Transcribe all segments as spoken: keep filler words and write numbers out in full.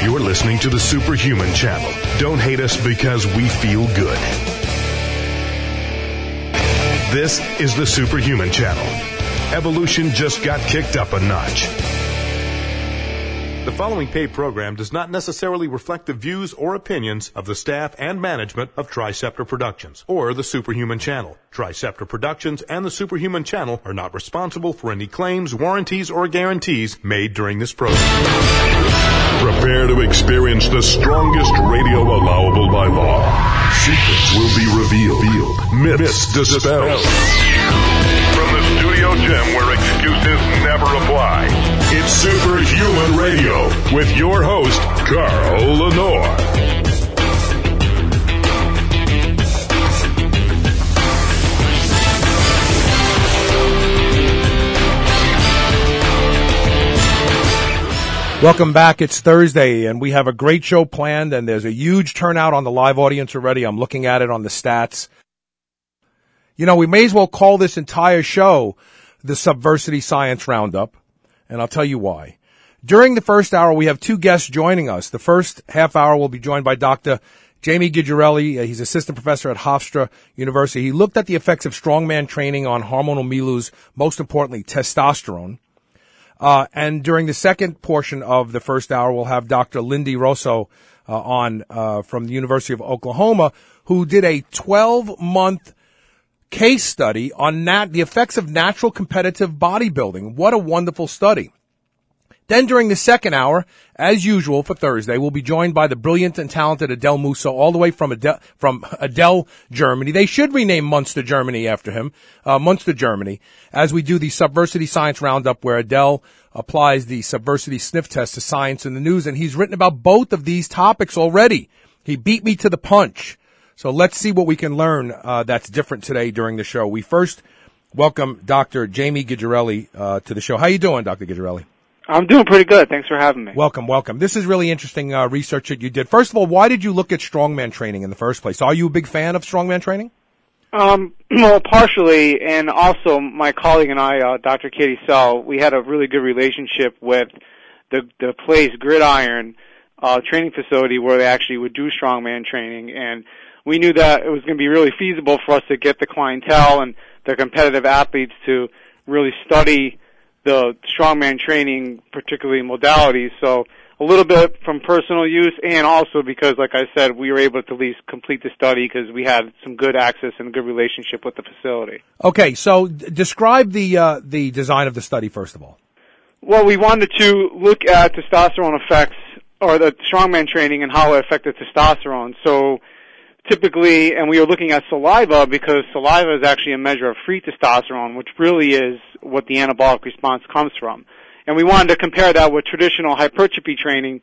You're listening to the Superhuman Channel. Don't hate us because we feel good. This is the Superhuman Channel. Evolution just got kicked up a notch. The following paid program does not necessarily reflect the views or opinions of the staff and management of Triceptor Productions or the Superhuman Channel. Triceptor Productions and the Superhuman Channel are not responsible for any claims, warranties, or guarantees made during this program. Prepare to experience the strongest radio allowable by law. Secrets will be revealed. Myths dispelled. From the studio gym where excuses never apply, it's Superhuman Radio with your host, Carl Lenore. Welcome back. It's Thursday, and we have a great show planned, and there's a huge turnout on the live audience already. I'm looking at it on the stats. You know, we may as well call this entire show the Subversity Science Roundup, and I'll tell you why. During the first hour, we have two guests joining us. The first half hour will be joined by Doctor Jamie Guicciarelli. He's assistant professor at Hofstra University. He looked at the effects of strongman training on hormonal milieux, most importantly, testosterone. Uh, and during the second portion of the first hour, we'll have Doctor Lindy Rosso uh, on uh, from the University of Oklahoma, who did a twelve-month case study on nat- the effects of natural competitive bodybuilding. What a wonderful study. Then during the second hour, as usual for Thursday, we'll be joined by the brilliant and talented Adele Musso, all the way from Adele, from Adele, Germany. They should rename Munster, Germany after him, uh, Munster, Germany, as we do the Subversity Science Roundup, where Adele applies the Subversity Sniff Test to science in the news, and he's written about both of these topics already. He beat me to the punch. So let's see what we can learn uh, that's different today during the show. We first welcome Doctor Jamie Guicciarelli uh, to the show. How you doing, Doctor Guicciarelli? I'm doing pretty good. Thanks for having me. Welcome, welcome. This is really interesting uh, research that you did. First of all, why did you look at strongman training in the first place? Are you a big fan of strongman training? Um, well, partially, and also my colleague and I, uh, Doctor Katie Sell, we had a really good relationship with the the place Gridiron uh, training facility where they actually would do strongman training, and we knew that it was going to be really feasible for us to get the clientele and the competitive athletes to really study the strongman training, particularly modalities. So a little bit from personal use, and also because, like I said, we were able to at least complete the study because we had some good access and a good relationship with the facility. Okay, so d- describe the uh, the design of the study, first of all. Well, we wanted to look at testosterone effects, or the strongman training and how it affected testosterone. So typically, and we were looking at saliva because saliva is actually a measure of free testosterone, which really is what the anabolic response comes from. And we wanted to compare that with traditional hypertrophy training.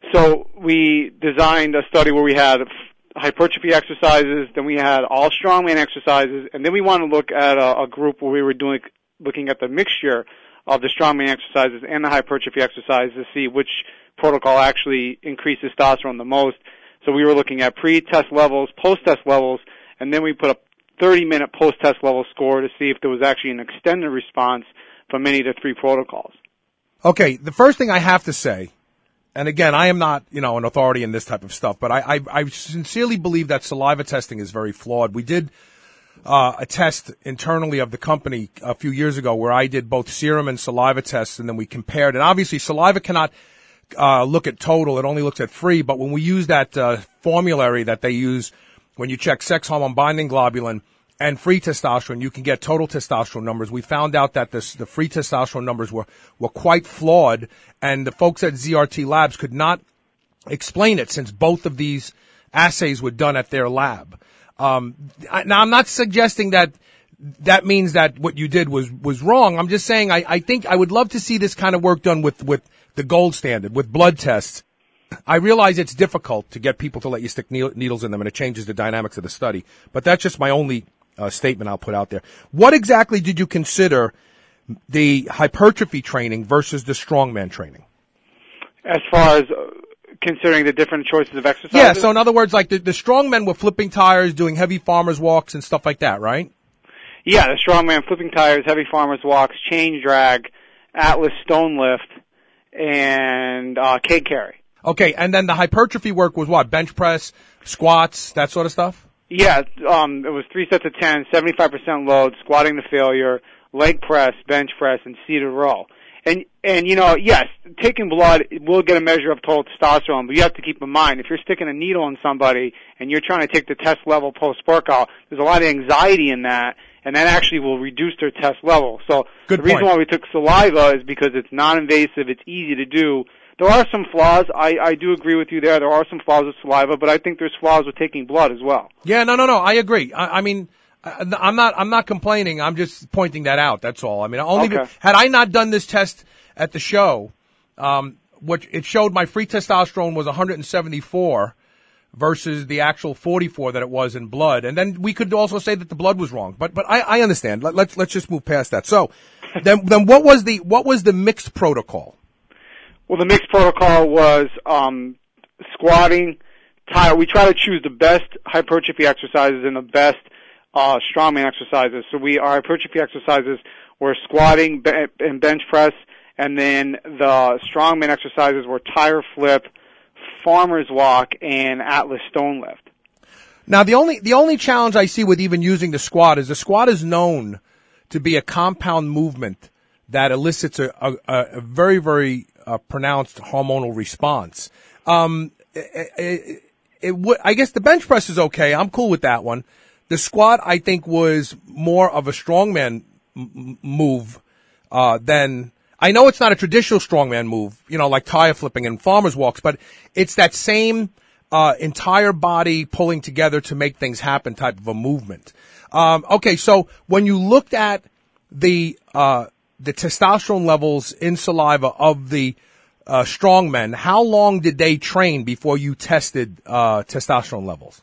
So we designed a study where we had hypertrophy exercises, then we had all strongman exercises, and then we wanted to look at a, a group where we were doing looking at the mixture of the strongman exercises and the hypertrophy exercises to see which protocol actually increased testosterone the most. So we were looking at pre-test levels, post-test levels, and then we put a thirty-minute post-test level score to see if there was actually an extended response from any of the three protocols. Okay, the first thing I have to say, and again, I am not, you know, an authority in this type of stuff, but I, I, I sincerely believe that saliva testing is very flawed. We did uh, a test internally of the company a few years ago where I did both serum and saliva tests, and then we compared. And obviously, saliva cannot uh, look at total; it only looks at free. But when we use that uh, formulary that they use when you check sex hormone binding globulin and free testosterone, you can get total testosterone numbers. We found out that this, the free testosterone numbers were, were quite flawed, and the folks at Z R T Labs could not explain it since both of these assays were done at their lab. Um, I, now, I'm not suggesting that that means that what you did was, was wrong. I'm just saying I, I think I would love to see this kind of work done with, with the gold standard, with blood tests. I realize it's difficult to get people to let you stick needles in them, and it changes the dynamics of the study. But that's just my only uh, statement I'll put out there. What exactly did you consider the hypertrophy training versus the strongman training? As far as uh, considering the different choices of exercise? Yeah, so in other words, like the, the strongmen were flipping tires, doing heavy farmer's walks and stuff like that, right? Yeah, the strongman flipping tires, heavy farmer's walks, chain drag, Atlas stone lift, and uh, keg carry. Okay, and then the hypertrophy work was what? Bench press, squats, that sort of stuff? Yeah, um, it was three sets of ten, seventy-five percent load, squatting to failure, leg press, bench press, and seated row. And, and, you know, yes, taking blood will get a measure of total testosterone, but you have to keep in mind, if you're sticking a needle in somebody and you're trying to take the test level post-workout, there's a lot of anxiety in that, and that actually will reduce their test level. So Good the reason point. why we took saliva is because it's non-invasive, it's easy to do. There are some flaws. I, I do agree with you there. There are some flaws with saliva, but I think there's flaws with taking blood as well. Yeah, no, no, no. I agree. I, I mean, I'm not. I'm not complaining. I'm just pointing that out. That's all. I mean, only Okay. had I not done this test at the show, um, which it showed my free testosterone was one hundred seventy-four versus the actual forty-four that it was in blood, and then we could also say that the blood was wrong. But but I, I understand. Let, let's let's just move past that. So then then what was the what was the mixed protocol? Well, the mixed protocol was um, squatting, tire. We try to choose the best hypertrophy exercises and the best uh, strongman exercises. So we our hypertrophy exercises were squatting be- and bench press, and then the strongman exercises were tire flip, farmer's walk, and Atlas stone lift. Now the only the only challenge I see with even using the squat is the squat is known to be a compound movement that elicits a, a, a very very uh, pronounced hormonal response. Um, it, it, it would, I guess the bench press is okay. I'm cool with that one. The squat, I think, was more of a strongman m- move uh, than. I know it's not a traditional strongman move, you know, like tire flipping and farmer's walks, but it's that same uh, entire body pulling together to make things happen type of a movement. Um, okay, so when you looked at the uh, the testosterone levels in saliva of the uh, strongmen, how long did they train before you tested uh, testosterone levels?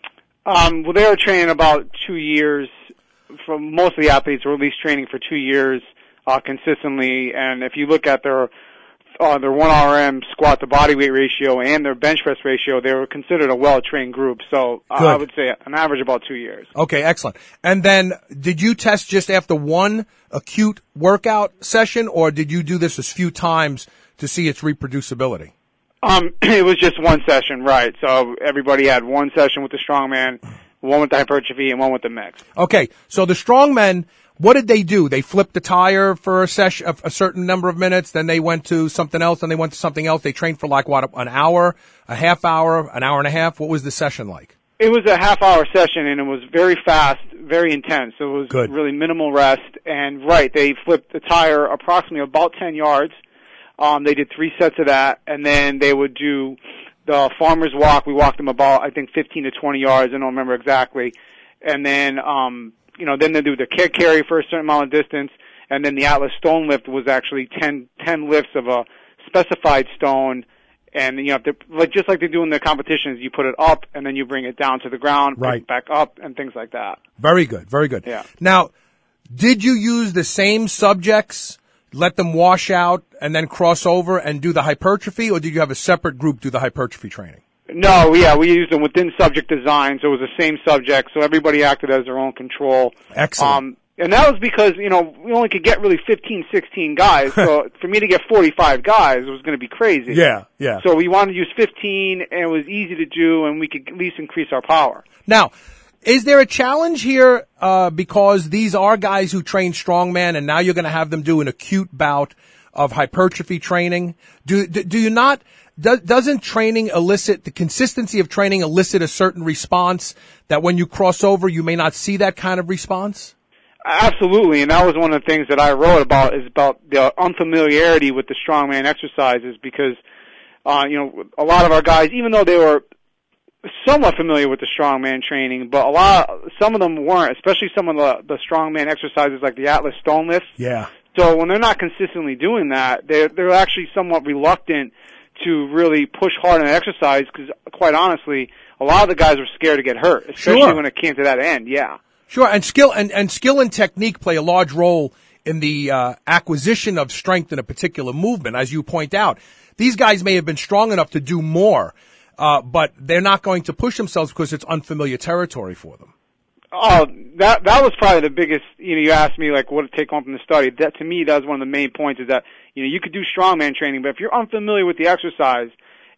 Um, well, they were training about two years. For most of the athletes, were at least training for two years uh, consistently. And if you look at their uh, their one R M squat to body weight ratio and their bench press ratio, they were considered a well-trained group. So uh, I would say an average about two years. Okay, excellent. And then did you test just after one acute workout session, or did you do this a few times to see its reproducibility? Um, it was just one session, right. So everybody had one session with the strongman, one with the hypertrophy, and one with the mix. Okay, so the strongmen, what did they do? They flipped the tire for a session, a, a certain number of minutes, then they went to something else, then they went to something else. They trained for like, what, an hour, a half hour, an hour and a half? What was the session like? It was a half-hour session, and it was very fast, very intense. So it was Good. really minimal rest. And, right, they flipped the tire approximately about ten yards. Um, they did three sets of that, and then they would do the farmer's walk. We walked them about, I think, fifteen to twenty yards. I don't remember exactly. And then, um, you know, then they do the kick carry for a certain amount of distance, and then the Atlas stone lift was actually ten, ten lifts of a specified stone. And, you know, like, just like they do in the competitions, you put it up, and then you bring it down to the ground, Right. bring it back up, and things like that. Very good, very good. Yeah. Now, did you use the same subjects, let them wash out, and then cross over and do the hypertrophy, or did you have a separate group do the hypertrophy training? No, yeah, we used them within subject design, so it was the same subject, so everybody acted as their own control. Excellent. Um, and that was because, you know, we only could get really fifteen, sixteen guys, so for me to get forty-five guys was going to be crazy. Yeah, yeah. So we wanted to use fifteen, and it was easy to do, and we could at least increase our power. Now, is there a challenge here uh, because these are guys who train strongman, and now you're going to have them do an acute bout of hypertrophy training? Do do, do you not? Do, doesn't training elicit the consistency of training elicit a certain response that when you cross over, you may not see that kind of response? Absolutely, and that was one of the things that I wrote about, is about the unfamiliarity with the strongman exercises, because, uh, you know, a lot of our guys, even though they were somewhat familiar with the strongman training, but a lot, some of them weren't, especially some of the, the strongman exercises like the Atlas stone lifts. Yeah. So when they're not consistently doing that, they're, they're actually somewhat reluctant to really push hard on an exercise, because, quite honestly, a lot of the guys were scared to get hurt, especially Sure. when it came to that end, yeah. Sure, and skill and, and skill and technique play a large role in the uh, acquisition of strength in a particular movement, as you point out. These guys may have been strong enough to do more, uh, but they're not going to push themselves because it's unfamiliar territory for them. Oh, that that was probably the biggest. You know, you asked me like what to take home from the study. That to me, that was one of the main points. Is that, you know, you could do strongman training, but if you're unfamiliar with the exercise,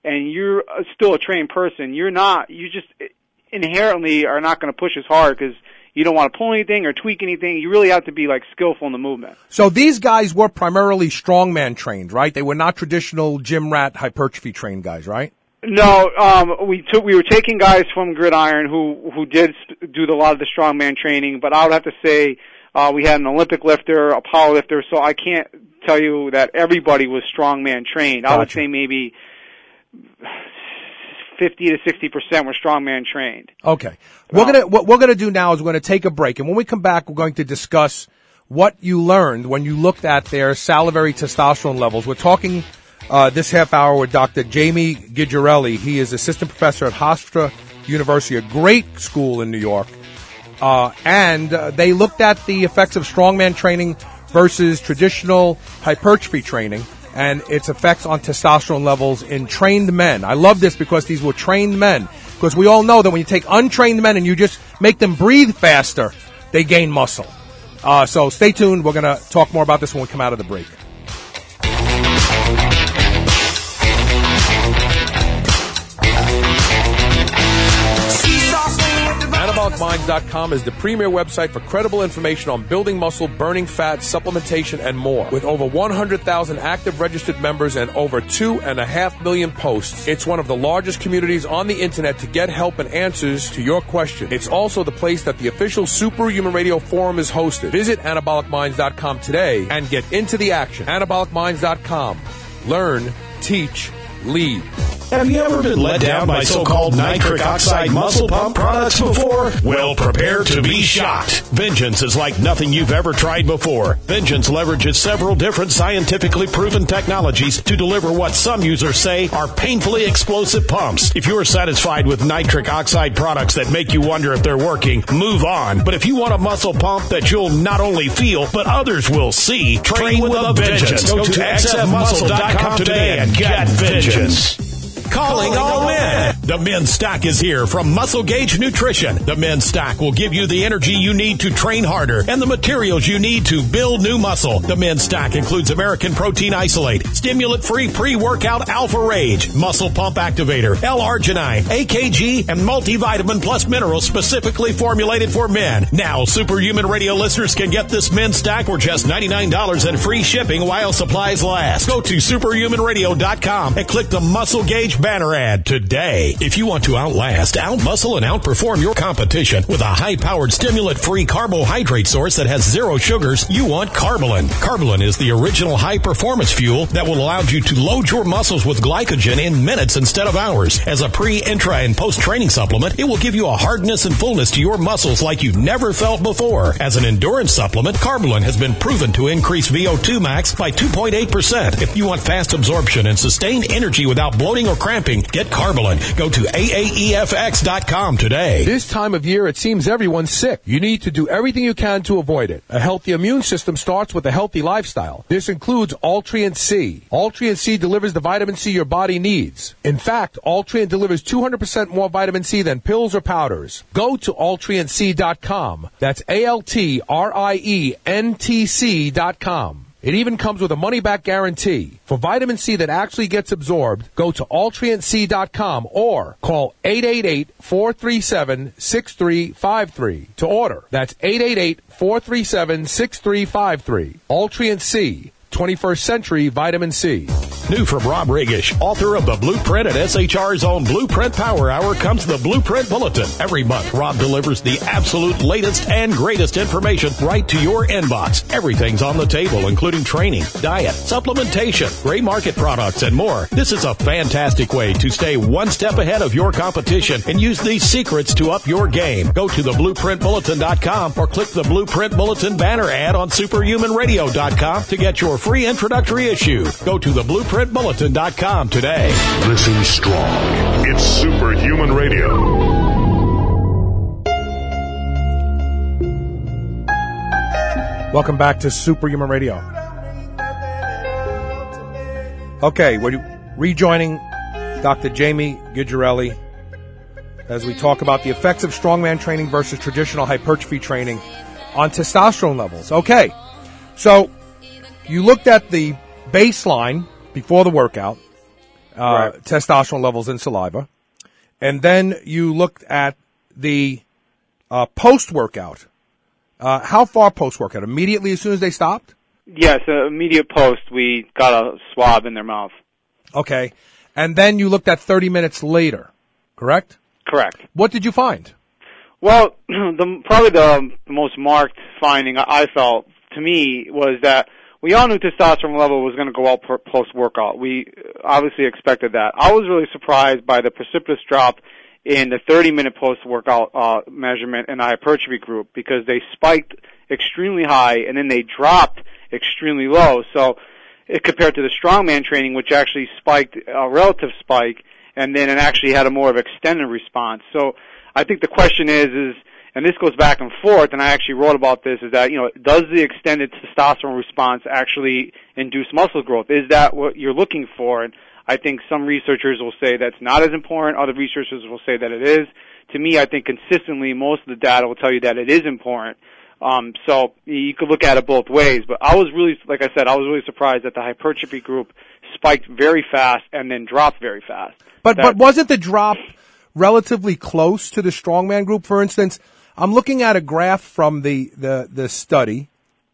and you're uh, still a trained person, you're not, you just inherently are not going to push as hard because you don't want to pull anything or tweak anything. You really have to be like skillful in the movement. So these guys were primarily strongman trained, right? They were not traditional gym rat hypertrophy trained guys, right? No, um, we took we were taking guys from Gridiron who who did do the, a lot of the strongman training, but I would have to say uh, we had an Olympic lifter, a power lifter, so I can't tell you that everybody was strongman trained. Gotcha. I would say maybe fifty to sixty percent were strongman trained. Okay, we're gonna what we're gonna do now is we're gonna take a break, and when we come back, we're going to discuss what you learned when you looked at their salivary testosterone levels. We're talking. Uh, this half hour with Doctor Jamie Gigerelli. He is assistant professor at Hofstra University, a great school in New York. Uh, and uh, they looked at the effects of strongman training versus traditional hypertrophy training and its effects on testosterone levels in trained men. I love this because these were trained men. Because we all know that when you take untrained men and you just make them breathe faster, they gain muscle. Uh, so stay tuned. We're going to talk more about this when we come out of the break. Anabolic Minds dot com is the premier website for credible information on building muscle, burning fat, supplementation, and more. With over one hundred thousand active registered members and over two and a half million posts, it's one of the largest communities on the internet to get help and answers to your questions. It's also the place that the official Superhuman Radio Forum is hosted. Visit Anabolic Minds dot com today and get into the action. Anabolic Minds dot com. Learn, teach, lead. Have you ever been let down by so-called nitric oxide muscle pump products before? Well, prepare to be shocked. Vengeance is like nothing you've ever tried before. Vengeance leverages several different scientifically proven technologies to deliver what some users say are painfully explosive pumps. If you're satisfied with nitric oxide products that make you wonder if they're working, move on. But if you want a muscle pump that you'll not only feel, but others will see, train with a vengeance. Go to x f muscle dot com today and get vengeance. Calling all men. The Men's Stack is here from Muscle Gauge Nutrition. The Men's Stack will give you the energy you need to train harder and the materials you need to build new muscle. The Men's Stack includes American Protein Isolate, stimulant-free pre-workout Alpha Rage, Muscle Pump Activator, L-Arginine, A K G, and multivitamin plus minerals specifically formulated for men. Now, Superhuman Radio listeners can get this Men's Stack for just ninety-nine dollars and free shipping while supplies last. Go to superhuman radio dot com and click the Muscle Gauge banner ad today. If you want to outlast, outmuscle, and outperform your competition with a high-powered stimulant-free carbohydrate source that has zero sugars, you want Carbolin. Carbolin is the original high-performance fuel that will allow you to load your muscles with glycogen in minutes instead of hours. As a pre, intra, and post-training supplement, it will give you a hardness and fullness to your muscles like you've never felt before. As an endurance supplement, Carbolin has been proven to increase V O two max by two point eight percent. If you want fast absorption and sustained energy without bloating or cramping, get Carbolin. Go to A A E F X dot com today. This time of year, it seems everyone's sick. You need to do everything you can to avoid it. A healthy immune system starts with a healthy lifestyle. This includes Ultriant C. Ultriant C delivers the vitamin C your body needs. In fact, Ultriant delivers two hundred percent more vitamin C than pills or powders. Go to Ultriant C dot com. That's A L T R I E N T C dot com. It even comes with a money-back guarantee. For vitamin C that actually gets absorbed, go to Ultriant C dot com or call eight eight eight, four three seven, six three five three to order. That's eight eight eight, four three seven, six three five three. Ultriant C. twenty-first century vitamin C. New from Rob Regish, author of the Blueprint at S H R's own Blueprint Power Hour, comes the Blueprint Bulletin. Every month, Rob delivers the absolute latest and greatest information right to your inbox. Everything's on the table, including training, diet, supplementation, gray market products, and more. This is a fantastic way to stay one step ahead of your competition and use these secrets to up your game. Go to the blueprint bulletin dot com or click the Blueprint Bulletin banner ad on superhuman radio dot com to get your free introductory issue. Go to the blueprint bulletin dot com today. Listen strong. It's Superhuman Radio. Welcome back to Superhuman Radio. Okay, we're rejoining Doctor Jamie Gigerelli as we talk about the effects of strongman training versus traditional hypertrophy training on testosterone levels. Okay, so you looked at the baseline before the workout, uh, right. testosterone levels in saliva. And then you looked at the uh, post-workout. Uh, how far post-workout? Immediately as soon as they stopped? Yes, uh, immediate post, we got a swab in their mouth. Okay. And then you looked at thirty minutes later, correct? Correct. What did you find? Well, the, probably the most marked finding I felt, to me, was that we all knew testosterone level was going to go up post-workout. We obviously expected that. I was really surprised by the precipitous drop in the thirty-minute post-workout uh, measurement in the hypertrophy group, because they spiked extremely high and then they dropped extremely low. So it compared to the strongman training, which actually spiked a relative spike, and then it actually had a more of extended response. So I think the question is, is, and this goes back and forth, and I actually wrote about this, is that, you know, does the extended testosterone response actually induce muscle growth? Is that what you're looking for? And I think some researchers will say that's not as important. Other researchers will say that it is. To me, I think consistently most of the data will tell you that it is important. Um, so you could look at it both ways. But I was really, like I said, I was really surprised that the hypertrophy group spiked very fast and then dropped very fast. But that, but wasn't the drop relatively close to the strongman group? For instance, I'm looking at a graph from the, the, the study,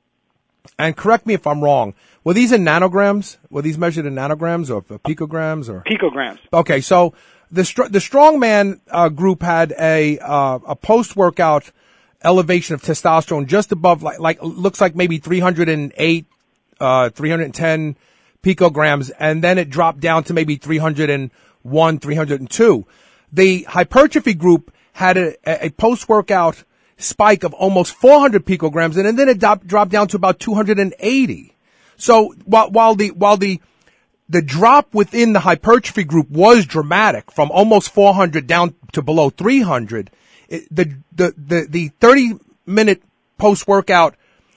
and correct me if I'm wrong. Were these in nanograms? Were these measured in nanograms or picograms or picograms? Okay, so the str- the strongman uh, group had a uh, a post workout elevation of testosterone just above, like, like looks like maybe three hundred eight, uh, three hundred ten picograms, and then it dropped down to maybe three hundred one, three hundred two. The hypertrophy group had a, a post-workout spike of almost four hundred picograms, and then it dropped, dropped down to about two hundred eighty. So while, while the while the the drop within the hypertrophy group was dramatic, from almost four hundred down to below three hundred, it, the the the the thirty minute post-workout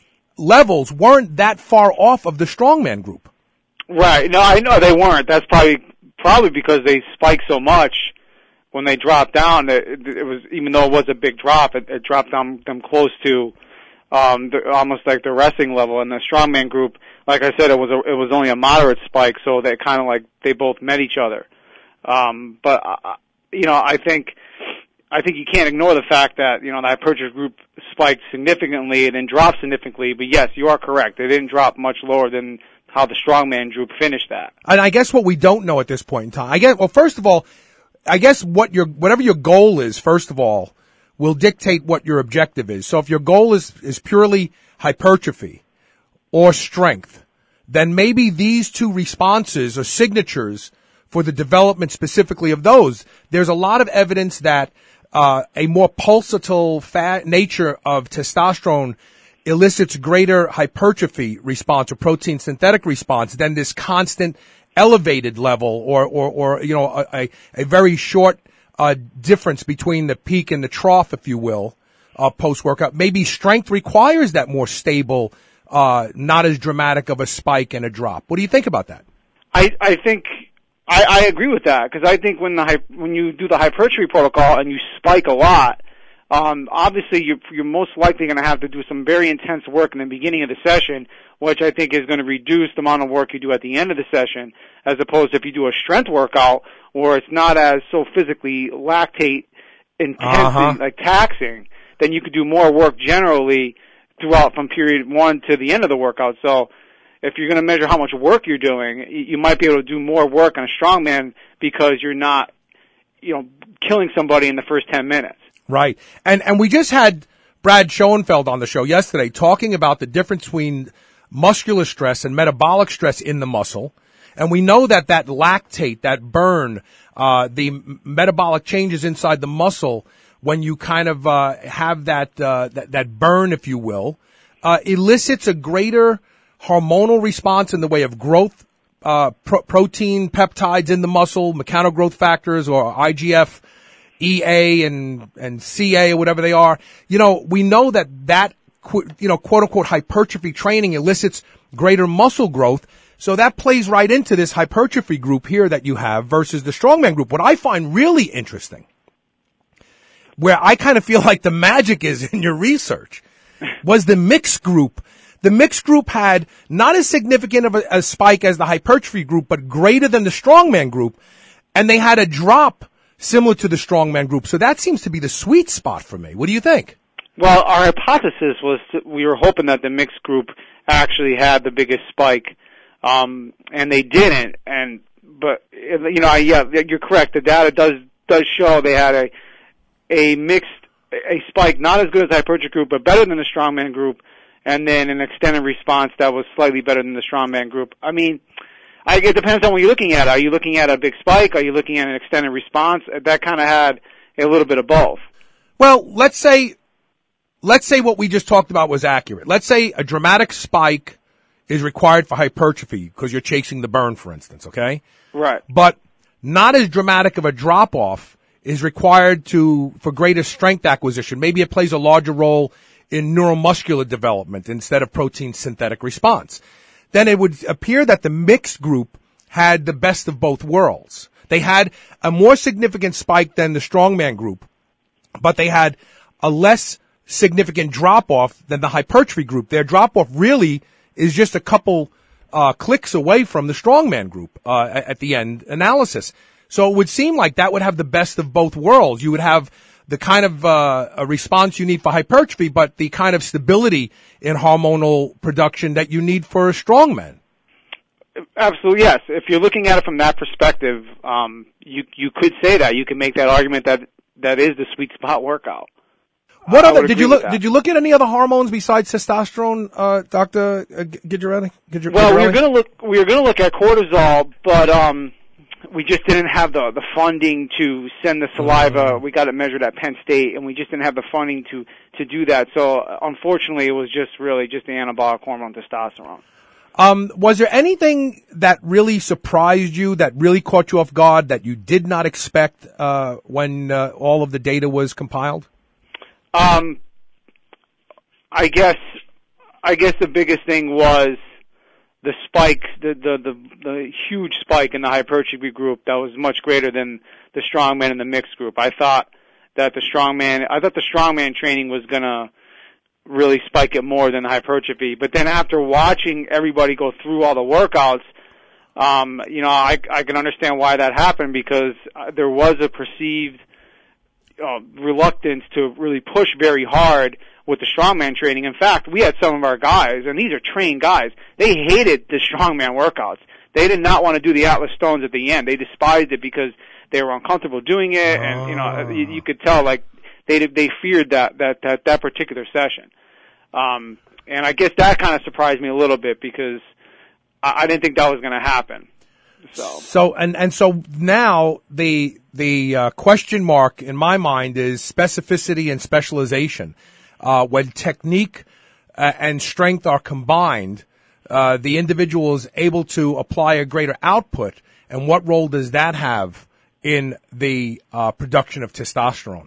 levels weren't that far off of the strongman group. Right. No, I know they weren't. That's probably probably because they spiked so much. When they dropped down, it, it was, even though it was a big drop, it, it dropped down them close to um, the, almost like the resting level. And the strongman group, like I said, it was a, it was only a moderate spike, so they kind of like they both met each other. Um, but uh, you know, I think I think you can't ignore the fact that, you know, the hypertrophy group spiked significantly and then dropped significantly. But yes, you are correct; they didn't drop much lower than how the strongman group finished that. And I guess what we don't know at this point in time, I guess, well, first of all, I guess what your, whatever your goal is, first of all, will dictate what your objective is. So if your goal is, is purely hypertrophy or strength, then maybe these two responses or signatures for the development specifically of those. There's a lot of evidence that, uh, a more pulsatile fat nature of testosterone elicits greater hypertrophy response or protein synthetic response than this constant elevated level or, or, or, you know, a, a very short, uh, difference between the peak and the trough, if you will, uh, post-workout. Maybe strength requires that more stable, uh, not as dramatic of a spike and a drop. What do you think about that? I, I think, I, I agree with that, because I think when the, when you do the hypertrophy protocol and you spike a lot, Um, obviously, you're, you're most likely going to have to do some very intense work in the beginning of the session, which I think is going to reduce the amount of work you do at the end of the session, as opposed to if you do a strength workout where it's not as so physically lactate intense, uh-huh. like taxing, then you could do more work generally throughout from period one to the end of the workout. So if you're going to measure how much work you're doing, you might be able to do more work on a strongman because you're not, you know, killing somebody in the first ten minutes. Right. And and we just had Brad Schoenfeld on the show yesterday talking about the difference between muscular stress and metabolic stress in the muscle. And we know that that lactate, that burn, uh, the m- metabolic changes inside the muscle when you kind of uh, have that, uh, that that burn, if you will, uh, elicits a greater hormonal response in the way of growth, uh, pro- protein peptides in the muscle, mechanogrowth growth factors, or I G F, E A and, and C A or whatever they are. You know, we know that that, you know, quote unquote hypertrophy training elicits greater muscle growth. So that plays right into this hypertrophy group here that you have versus the strongman group. What I find really interesting, where I kind of feel like the magic is in your research, was the mixed group. the mixed group had not as significant of a, a spike as the hypertrophy group, but greater than the strongman group. And they had a drop similar to the strongman group. So that seems to be the sweet spot for me. What do you think? Well, our hypothesis was that we were hoping that the mixed group actually had the biggest spike, um, and they didn't. And but you know, yeah, you're correct. The data does does show they had a a mixed a spike, not as good as the hypertrophy group, but better than the strongman group, and then an extended response that was slightly better than the strongman group. I mean, I, it depends on what you're looking at. Are you looking at a big spike? Are you looking at an extended response? That kind of had a little bit of both. Well, let's say. Let's say what we just talked about was accurate. Let's say a dramatic spike is required for hypertrophy because you're chasing the burn, for instance, okay? Right. But not as dramatic of a drop-off is required to for greater strength acquisition. Maybe it plays a larger role in neuromuscular development instead of protein synthetic response. Then it would appear that the mixed group had the best of both worlds. They had a more significant spike than the strongman group, but they had a less significant drop-off than the hypertrophy group. Their drop-off really is just a couple uh clicks away from the strongman group uh at the end analysis. So it would seem like that would have the best of both worlds. You would have the kind of uh a response you need for hypertrophy, but the kind of stability in hormonal production that you need for a strongman. Absolutely, yes. If you're looking at it from that perspective, um you you could say that. You can make that argument that that is the sweet spot workout. What other, did you look, did you look at any other hormones besides testosterone, uh, Doctor Gugliarelli? Well, we were gonna look, we were gonna look at cortisol, but, um, we just didn't have the, the funding to send the saliva. Mm-hmm. We got it measured at Penn State, and we just didn't have the funding to, to do that. So, unfortunately, it was just really just the anabolic hormone testosterone. Um, was there anything that really surprised you, that really caught you off guard, that you did not expect, uh, when, uh, all of the data was compiled? Um, I guess, I guess the biggest thing was the spike, the, the, the, the huge spike in the hypertrophy group that was much greater than the strongman and the mixed group. I thought that the strongman, I thought the strongman training was gonna really spike it more than the hypertrophy. But then after watching everybody go through all the workouts, um, you know, I, I can understand why that happened, because there was a perceived Uh, reluctance to really push very hard with the strongman training. In fact, we had some of our guys, and these are trained guys, they hated the strongman workouts. They did not want to do the Atlas Stones at the end. They despised it because they were uncomfortable doing it, and you know, you, you could tell like they they feared that that that, that particular session. Um, and I guess that kind of surprised me a little bit, because I, I didn't think that was going to happen. So, so and and so now the the uh, question mark in my mind is specificity and specialization. Uh, when technique uh, and strength are combined, uh, the individual is able to apply a greater output. And what role does that have in the uh, production of testosterone?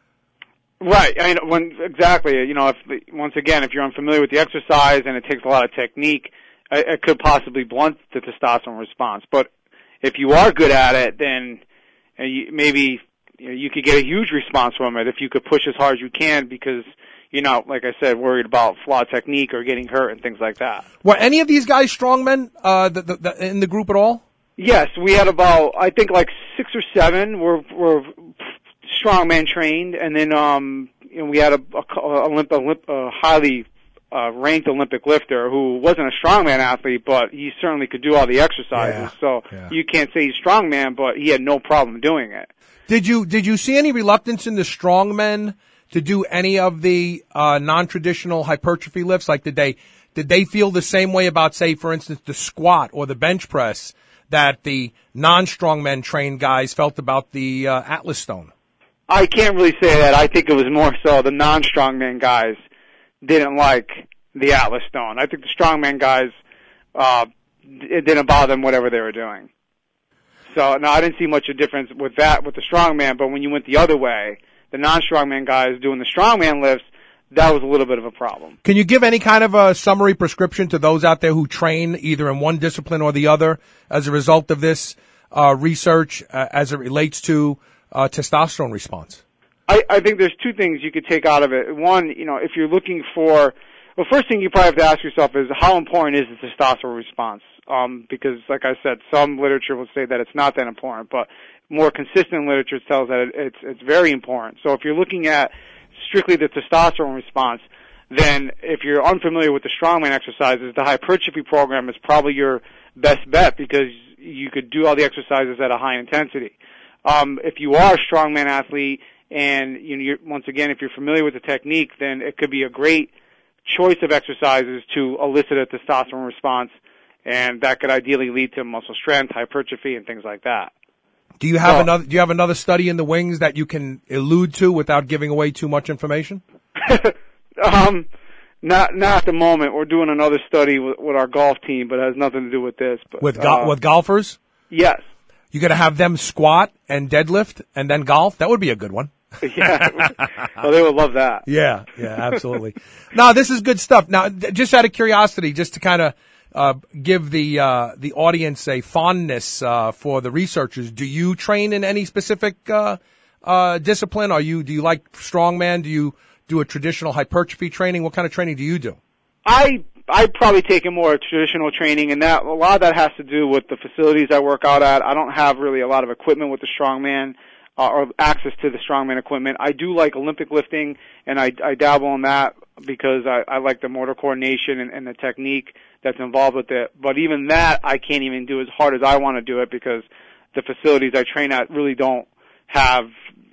Right. I mean, when exactly. You know, if once again, if you're unfamiliar with the exercise and it takes a lot of technique, it could possibly blunt the testosterone response. But if you are good at it, then you, maybe you know, you could get a huge response from it if you could push as hard as you can, because you're not, like I said, worried about flawed technique or getting hurt and things like that. Were any of these guys strongmen uh, the, the, the, in the group at all? Yes, we had about, I think, like six or seven were were strongman trained, and then um, you know, we had a, a, a, Olymp, a highly Uh, ranked Olympic lifter who wasn't a strongman athlete, but he certainly could do all the exercises. Yeah, so yeah. You can't say he's strongman, but he had no problem doing it. Did you did you see any reluctance in the strongmen to do any of the uh, non-traditional hypertrophy lifts? Like, did they did they feel the same way about, say, for instance, the squat or the bench press that the non-strongmen trained guys felt about the uh, Atlas Stone? I can't really say that. I think it was more so the non-strongman guys didn't like the Atlas Stone. I think the strongman guys, uh, it didn't bother them whatever they were doing. So, no, I didn't see much of a difference with that, with the strongman, but when you went the other way, the non-strongman guys doing the strongman lifts, that was a little bit of a problem. Can you give any kind of a summary prescription to those out there who train either in one discipline or the other as a result of this uh, research uh, as it relates to uh, testosterone response? I, I think there's two things you could take out of it. One, you know, if you're looking for Well, first thing you probably have to ask yourself is how important is the testosterone response? Um, because, like I said, some literature will say that it's not that important, but more consistent literature tells that it's it's very important. So if you're looking at strictly the testosterone response, then if you're unfamiliar with the strongman exercises, the hypertrophy program is probably your best bet because you could do all the exercises at a high intensity. Um, if you are a strongman athlete and, you know, you're, once again, if you're familiar with the technique, then it could be a great choice of exercises to elicit a testosterone response, and that could ideally lead to muscle strength, hypertrophy, and things like that. Do you have so, another? Do you have another study in the wings that you can allude to without giving away too much information? um, not not at the moment. We're doing another study with, with our golf team, but it has nothing to do with this. But, with go- uh, with golfers? Yes. You got to have them squat and deadlift and then golf. That would be a good one. Yeah, well, they would love that. Yeah, yeah, absolutely. No, this is good stuff. Now, th- just out of curiosity, just to kind of uh, give the uh, the audience a fondness uh, for the researchers, do you train in any specific uh, uh, discipline? Are you do you like strongman? Do you do a traditional hypertrophy training? What kind of training do you do? I I probably take a more traditional training, and that a lot of that has to do with the facilities I work out at. I don't have really a lot of equipment with the strongman. Uh, or access to the strongman equipment. I do like Olympic lifting, and I, I dabble in that because I, I like the motor coordination and, and the technique that's involved with it. But even that, I can't even do as hard as I want to do it because the facilities I train at really don't have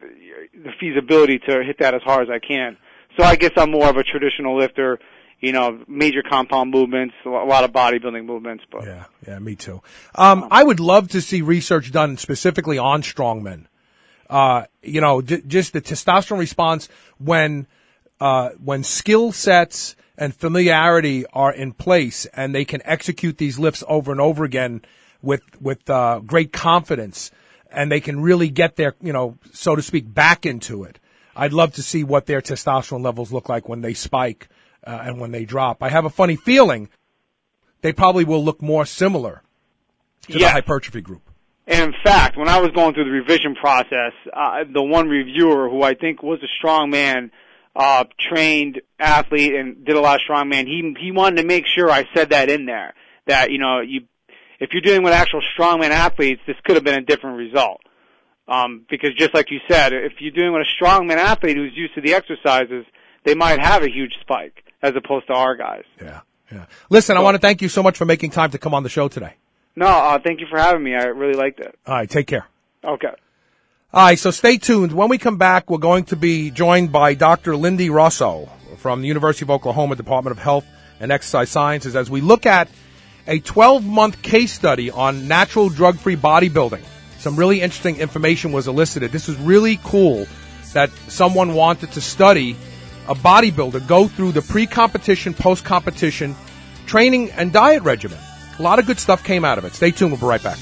the feasibility to hit that as hard as I can. So I guess I'm more of a traditional lifter, you know, major compound movements, a lot of bodybuilding movements. But yeah, yeah, me too. Um, I would love to see research done specifically on strongmen. Uh, you know, d- just the testosterone response when, uh, when skill sets and familiarity are in place and they can execute these lifts over and over again with, with, uh, great confidence and they can really get their, you know, so to speak, back into it. I'd love to see what their testosterone levels look like when they spike, uh, and when they drop. I have a funny feeling they probably will look more similar to yeah. the hypertrophy group. And in fact, when I was going through the revision process, uh, the one reviewer who I think was a strongman, uh, trained athlete and did a lot of strongman, he he wanted to make sure I said that in there. That, you know, you if you're dealing with actual strongman athletes, this could have been a different result. Um, because just like you said, if you're dealing with a strongman athlete who's used to the exercises, they might have a huge spike as opposed to our guys. Yeah, yeah. Listen, so, I want to thank you so much for making time to come on the show today. No, uh, thank you for having me. I really liked it. All right, take care. Okay. All right, so stay tuned. When we come back, we're going to be joined by Doctor Lindy Rosso from the University of Oklahoma Department of Health and Exercise Sciences as we look at a twelve-month case study on natural drug-free bodybuilding. Some really interesting information was elicited. This is really cool that someone wanted to study a bodybuilder go through the pre-competition, post-competition training and diet regimen. A lot of good stuff came out of it. Stay tuned. We'll be right back.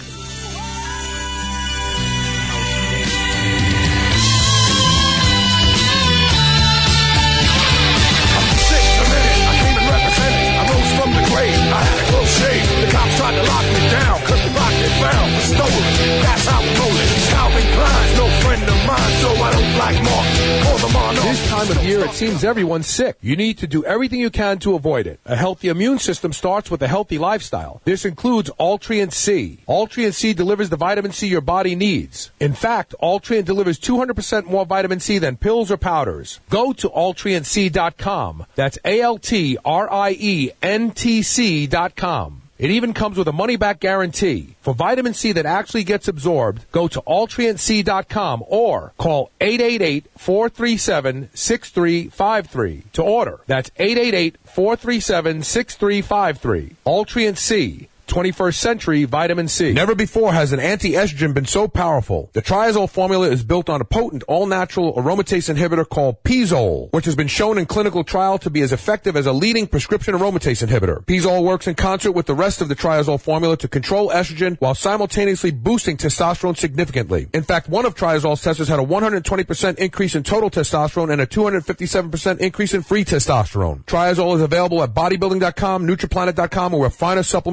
This time of year, it seems everyone's sick. You need to do everything you can to avoid it. A healthy immune system starts with a healthy lifestyle. This includes Ultriant C. Ultriant C delivers the vitamin C your body needs. In fact, Ultriant delivers two hundred percent more vitamin C than pills or powders. Go to Ultriant C dot com. That's A L T R I E N T C dot com. It even comes with a money-back guarantee. For vitamin C that actually gets absorbed, go to Ultriant C dot com or call eight eight eight, four three seven, six three five three to order. That's eight eight eight, four three seven, six three five three. Ultriant C. twenty-first century vitamin C. Never before has an anti-estrogen been so powerful. The Triazole formula is built on a potent all-natural aromatase inhibitor called Pizole, which has been shown in clinical trial to be as effective as a leading prescription aromatase inhibitor. Pizole works in concert with the rest of the Triazole formula to control estrogen while simultaneously boosting testosterone significantly. In fact, one of Triazole's testers had a one hundred twenty percent increase in total testosterone and a two hundred fifty-seven percent increase in free testosterone. Triazole is available at bodybuilding dot com, Nutriplanet dot com, or where finer supplements are sold.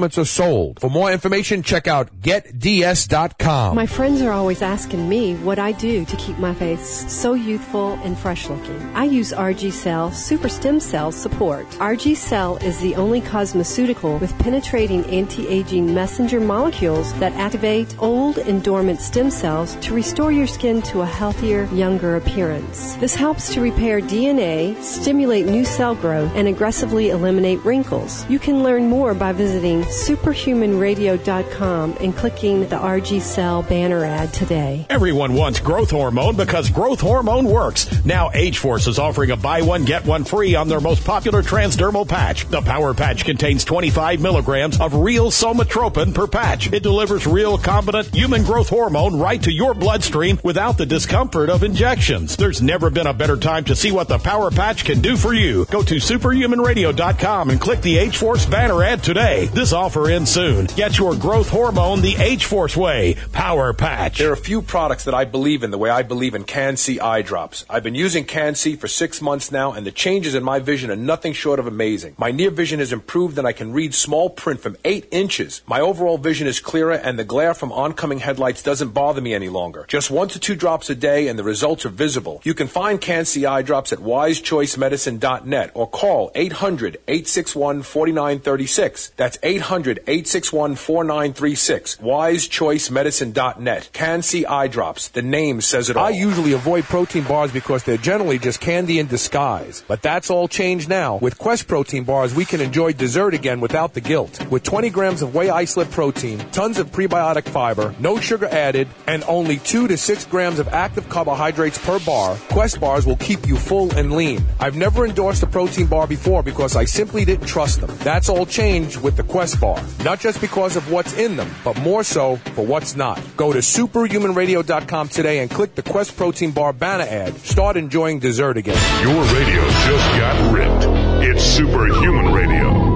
sold. For more information, check out get d s dot com. My friends are always asking me what I do to keep my face so youthful and fresh looking. I use R G Cell Super Stem Cell Support. R G Cell is the only cosmeceutical with penetrating anti-aging messenger molecules that activate old and dormant stem cells to restore your skin to a healthier, younger appearance. This helps to repair D N A, stimulate new cell growth, and aggressively eliminate wrinkles. You can learn more by visiting superhuman radio dot com and clicking the R G Cell banner ad today. Everyone wants growth hormone because growth hormone works. Now Age-Force is offering a buy one, get one free on their most popular transdermal patch. The Power Patch contains twenty-five milligrams of real somatropin per patch. It delivers real, competent human growth hormone right to your bloodstream without the discomfort of injections. There's never been a better time to see what the Power Patch can do for you. Go to superhuman radio dot com and click the Age-Force banner ad today. This offer ends soon. Get your growth hormone the Age-Force way. Power Patch. There are a few products that I believe in the way I believe in Can-C eye drops. I've been using Can-C for six months now, and the changes in my vision are nothing short of amazing. My near vision has improved, and I can read small print from eight inches. My overall vision is clearer, and the glare from oncoming headlights doesn't bother me any longer. Just one to two drops a day, and the results are visible. You can find Can-C eye drops at wise choice medicine dot net or call eight hundred, eight six one, four nine three six. That's eight hundred, eight six one, four nine three six. wise choice medicine dot net. Can-C eye drops. The name says it all. I usually avoid protein bars because they're generally just candy in disguise. But that's all changed now. With Quest protein bars, we can enjoy dessert again without the guilt. With twenty grams of whey isolate protein, tons of prebiotic fiber, no sugar added, and only two to six grams of active carbohydrates per bar, Quest bars will keep you full and lean. I've never endorsed a protein bar before because I simply didn't trust them. That's all changed with the Quest bar. Not just because of what's in them, but more so for what's not. Go to superhuman radio dot com today and click the Quest protein bar banner ad. Start enjoying dessert again. Your radio just got ripped. It's Superhuman Radio.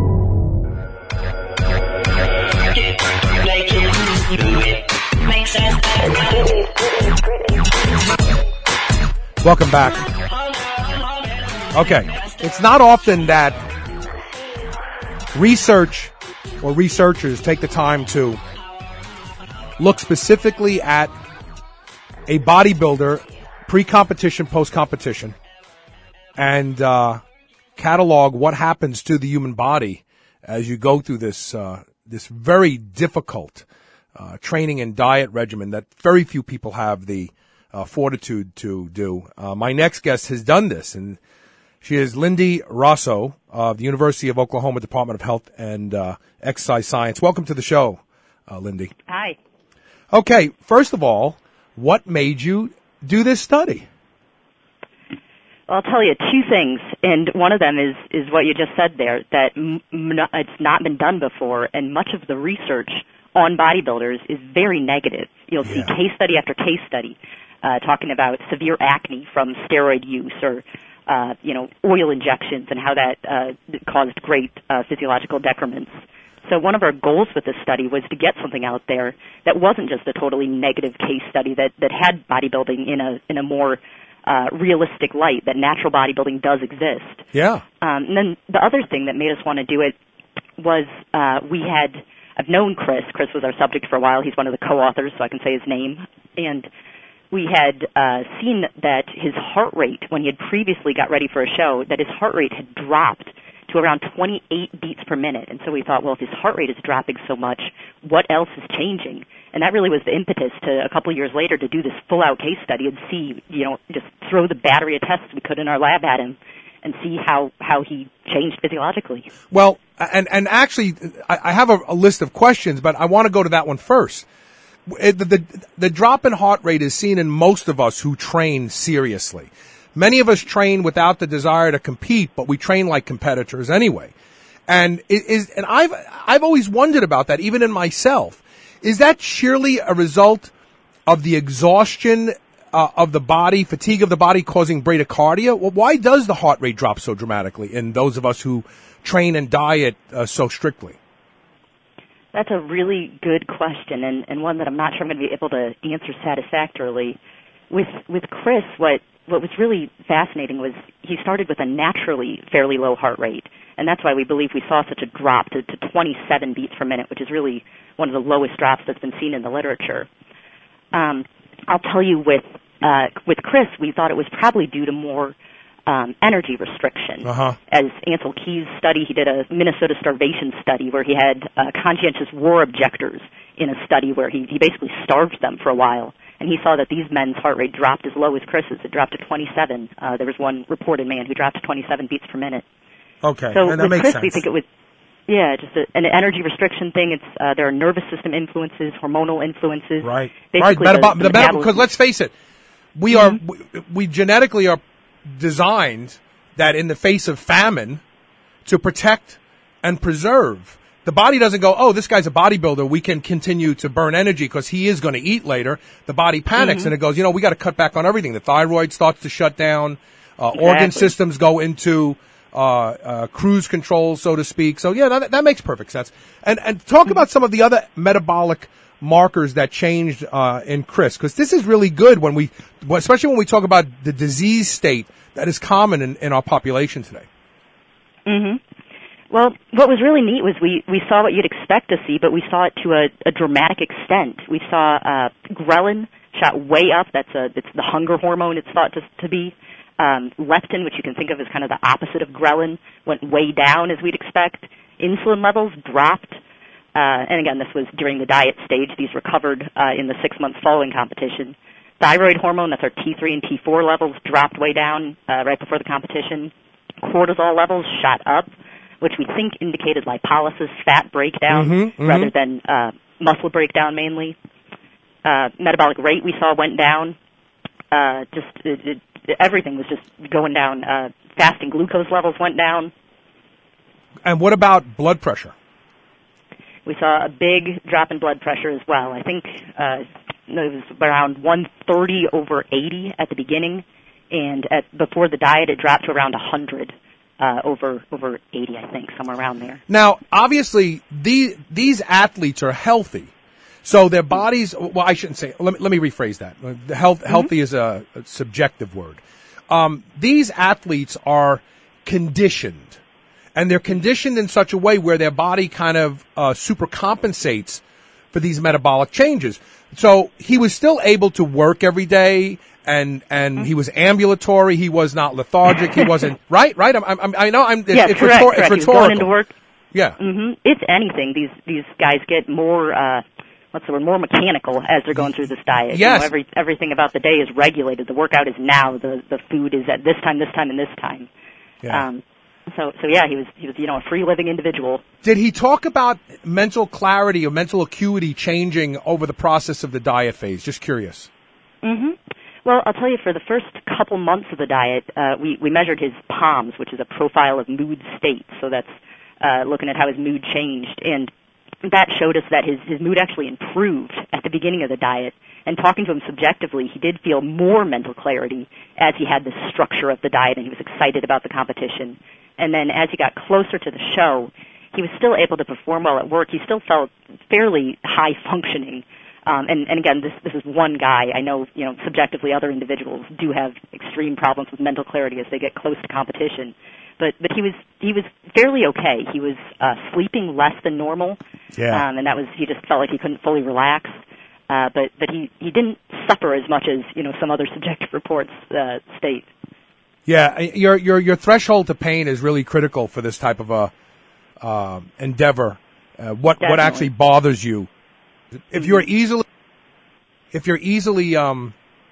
Welcome back. Okay, it's not often that research or researchers take the time to look specifically at a bodybuilder pre-competition, post-competition, and uh, catalog what happens to the human body as you go through this uh, this very difficult uh, training and diet regimen that very few people have the uh, fortitude to do. Uh, my next guest has done this, and she is Lindy Rosso of the University of Oklahoma Department of Health and uh, Exercise Science. Welcome to the show, uh, Lindy. Hi. Okay, first of all, what made you do this study? Well, I'll tell you two things, and one of them is, is what you just said there, that m- m- it's not been done before, and much of the research on bodybuilders is very negative. You'll see Yeah. case study after case study uh, talking about severe acne from steroid use or, uh, you know, oil injections and how that uh, caused great uh, physiological decrements. So one of our goals with this study was to get something out there that wasn't just a totally negative case study, that, that had bodybuilding in a in a more uh, realistic light, that natural bodybuilding does exist. Yeah. Um, and then the other thing that made us want to do it was uh, we had, I've known Chris. Chris was our subject for a while. He's one of the co-authors, so I can say his name. And we had uh, seen that his heart rate, when he had previously got ready for a show, that his heart rate had dropped to around twenty-eight beats per minute. And so we thought, well, if his heart rate is dropping so much, what else is changing? And that really was the impetus to, a couple of years later, to do this full-out case study and see, you know, just throw the battery of tests we could in our lab at him and see how, how he changed physiologically. Well, and, and actually, I, I have a, a list of questions, but I want to go to that one first. It, the, the, the drop in heart rate is seen in most of us who train seriously. Many of us train without the desire to compete, but we train like competitors anyway. And it is, and I've, I've always wondered about that, even in myself. Is that sheerly a result of the exhaustion uh, of the body, fatigue of the body causing bradycardia? Well, why does the heart rate drop so dramatically in those of us who train and diet uh, so strictly? That's a really good question, and, and one that I'm not sure I'm going to be able to answer satisfactorily. with with Chris, what what was really fascinating was he started with a naturally fairly low heart rate, and that's why we believe we saw such a drop to, to twenty-seven beats per minute, which is really one of the lowest drops that's been seen in the literature. Um, I'll tell you, with uh, with Chris, we thought it was probably due to more um, energy restriction. Uh-huh. As Ansel Keys' study, he did a Minnesota starvation study where he had uh, conscientious war objectors in a study where he, he basically starved them for a while. And he saw that these men's heart rate dropped as low as Chris's. It dropped to twenty-seven. Uh, there was one reported man who dropped to twenty-seven beats per minute. Okay, so and that with makes Chris, sense. we think it was, yeah, just a, an energy restriction thing. It's uh, there are nervous system influences, hormonal influences. Right, Basically right. the, Metab- the the metab- metabolism. because let's face it, we Mm-hmm. are we, we genetically are designed that in the face of famine to protect and preserve. The body doesn't go, oh, this guy's a bodybuilder, we can continue to burn energy because he is going to eat later. The body panics Mm-hmm. and it goes, you know, we got to cut back on everything. The thyroid starts to shut down. Uh, Exactly. Organ systems go into uh, uh, cruise control, so to speak. So, yeah, that, that makes perfect sense. And, and talk Mm-hmm. about some of the other metabolic markers that changed uh, in Chris, because this is really good when we, especially when we talk about the disease state that is common in, in our population today. Mm-hmm. Well, what was really neat was we, we saw what you'd expect to see, but we saw it to a, a dramatic extent. We saw uh, ghrelin shot way up. That's a it's the hunger hormone it's thought to, to be. Um, leptin, which you can think of as kind of the opposite of ghrelin, went way down as we'd expect. Insulin levels dropped. Uh, and again, this was during the diet stage. These recovered uh, in the six months following competition. Thyroid hormone, that's our T three and T four levels, dropped way down uh, right before the competition. Cortisol levels shot up, which we think indicated lipolysis, fat breakdown, Mhm, mhm. rather than uh, muscle breakdown mainly. Uh, metabolic rate we saw went down. Uh, just it, it, everything was just going down. Uh, fasting glucose levels went down. And what about blood pressure? We saw a big drop in blood pressure as well. I think uh, it was around one thirty over eighty at the beginning, and at before the diet it dropped to around one hundred uh, over over eighty, I think, somewhere around there. Now, obviously, these these athletes are healthy, so their bodies. Well, I shouldn't say. Let me let me rephrase that. The health Mm-hmm. healthy is a, a subjective word. Um, these athletes are conditioned, and they're conditioned in such a way where their body kind of uh, super compensates for these metabolic changes. So he was still able to work every day. And and Mm-hmm. he was ambulatory. He was not lethargic. He wasn't right. Right. I'm, I'm, I know. I'm. It's, yeah, it's, correct. rhetor- correct. it's He was going rhetorical. into work. Yeah. hmm It's anything. These these guys get more. Uh, what's the word? More mechanical as they're going through this diet. Yes. You know, every everything about the day is regulated. The workout is now. The the food is at this time, this time, and this time. Yeah. Um, so so yeah, he was he was you know a free living individual. Did he talk about mental clarity or mental acuity changing over the process of the diet phase? Just curious. hmm Well, I'll tell you, for the first couple months of the diet, uh, we, we measured his POMS, which is a profile of mood state. So that's uh, looking at how his mood changed. And that showed us that his, his mood actually improved at the beginning of the diet. And talking to him subjectively, he did feel more mental clarity as he had the structure of the diet and he was excited about the competition. And then as he got closer to the show, he was still able to perform well at work. He still felt fairly high functioning. Um, and, and again, this this is one guy. I know, you know, subjectively other individuals do have extreme problems with mental clarity as they get close to competition. But but he was he was fairly okay. He was uh, sleeping less than normal, Yeah. um, and that was he just felt like he couldn't fully relax. Uh, but but he, he didn't suffer as much as you know some other subjective reports uh, state. Yeah. Your your your threshold to pain is really critical for this type of a uh, endeavor. Uh, what Definitely. what actually bothers you? If you're easily, if you're easily um,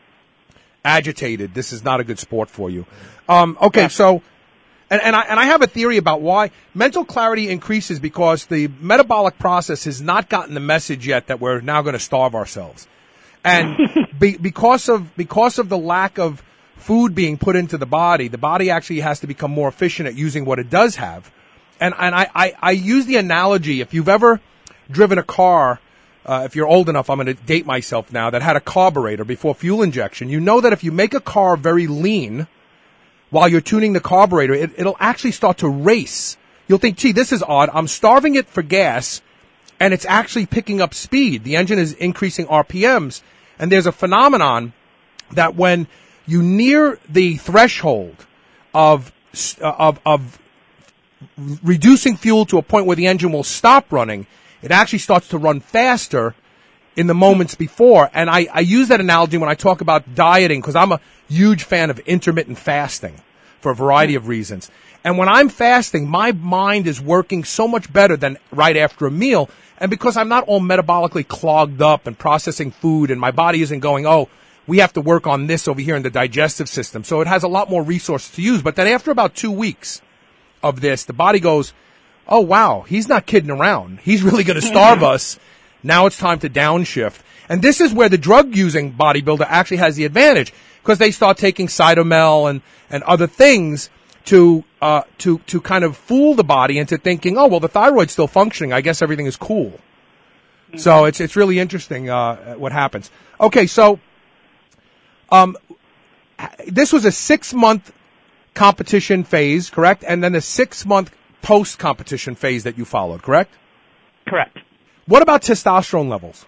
agitated, this is not a good sport for you. Um, okay, Yeah. so, and, and I and I have a theory about why mental clarity increases because the metabolic process has not gotten the message yet that we're now going to starve ourselves, and be, because of because of the lack of food being put into the body, the body actually has to become more efficient at using what it does have, and and I I, I use the analogy if you've ever driven a car. Uh, if you're old enough, I'm going to date myself now, that had a carburetor before fuel injection. You know that if you make a car very lean while you're tuning the carburetor, it, it'll actually start to race. You'll think, gee, this is odd. I'm starving it for gas, and it's actually picking up speed. The engine is increasing R P Ms, and there's a phenomenon that when you near the threshold of uh, of of reducing fuel to a point where the engine will stop running, it actually starts to run faster in the moments before. And I, I use that analogy when I talk about dieting, because I'm a huge fan of intermittent fasting for a variety of reasons. And when I'm fasting, my mind is working so much better than right after a meal. And because I'm not all metabolically clogged up and processing food, and my body isn't going, oh, we have to work on this over here in the digestive system. So it has a lot more resources to use. But then after about two weeks of this, the body goes, oh, wow, he's not kidding around. He's really going to starve us. Now it's time to downshift. And this is where the drug-using bodybuilder actually has the advantage, because they start taking Cytomel and, and other things to uh, to to kind of fool the body into thinking, oh, well, the thyroid's still functioning. I guess everything is cool. Mm-hmm. So it's it's really interesting uh, what happens. Okay, so um, this was a six-month competition phase, correct? And then a six-month post-competition phase that you followed, correct? Correct. What about testosterone levels?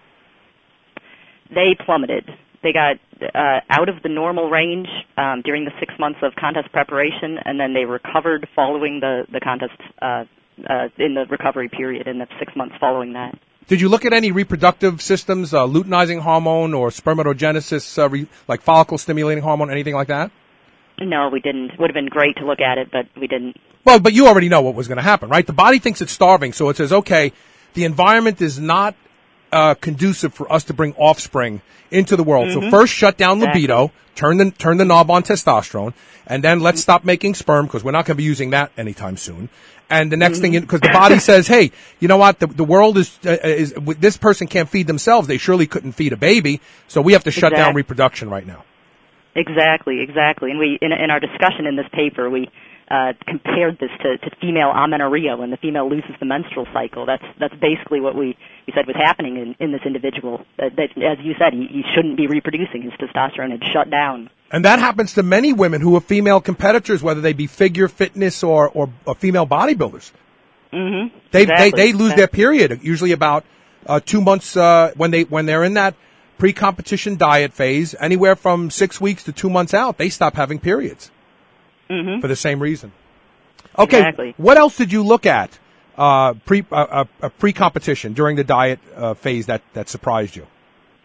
They plummeted. They got uh, out of the normal range um, during the six months of contest preparation, and then they recovered following the, the contest uh, uh, in the recovery period in the six months following that. Did you look at any reproductive systems, uh, luteinizing hormone or spermatogenesis, uh, re- like follicle-stimulating hormone, anything like that? No, we didn't. It would have been great to look at it, but we didn't. Well, but you already know what was going to happen, right? The body thinks it's starving, so it says, okay, the environment is not uh, conducive for us to bring offspring into the world. Mm-hmm. So first shut down libido, exactly. turn the turn the knob on testosterone, and then let's stop making sperm, because we're not going to be using that anytime soon. And the next mm-hmm. thing, because the body says, hey, you know what, the, the world is, uh, is, this person can't feed themselves. They surely couldn't feed a baby, so we have to shut exactly. down reproduction right now. Exactly, exactly. And we, in, in our discussion in this paper, we uh, compared this to, to female amenorrhea, when the female loses the menstrual cycle. That's that's basically what we, we said was happening in, in this individual. That, that, as you said, he, he shouldn't be reproducing. His testosterone had shut down. And that happens to many women who are female competitors, whether they be figure fitness or, or, or female bodybuilders. Mm-hmm. They, exactly. they, they lose exactly. their period, usually about uh, two months uh, when, they, when they're in that pre-competition diet phase, anywhere from six weeks to two months out, they stop having periods mm-hmm. for the same reason. Okay, exactly. What else did you look at uh, pre uh, uh, uh, pre-competition during the diet uh, phase that, that surprised you?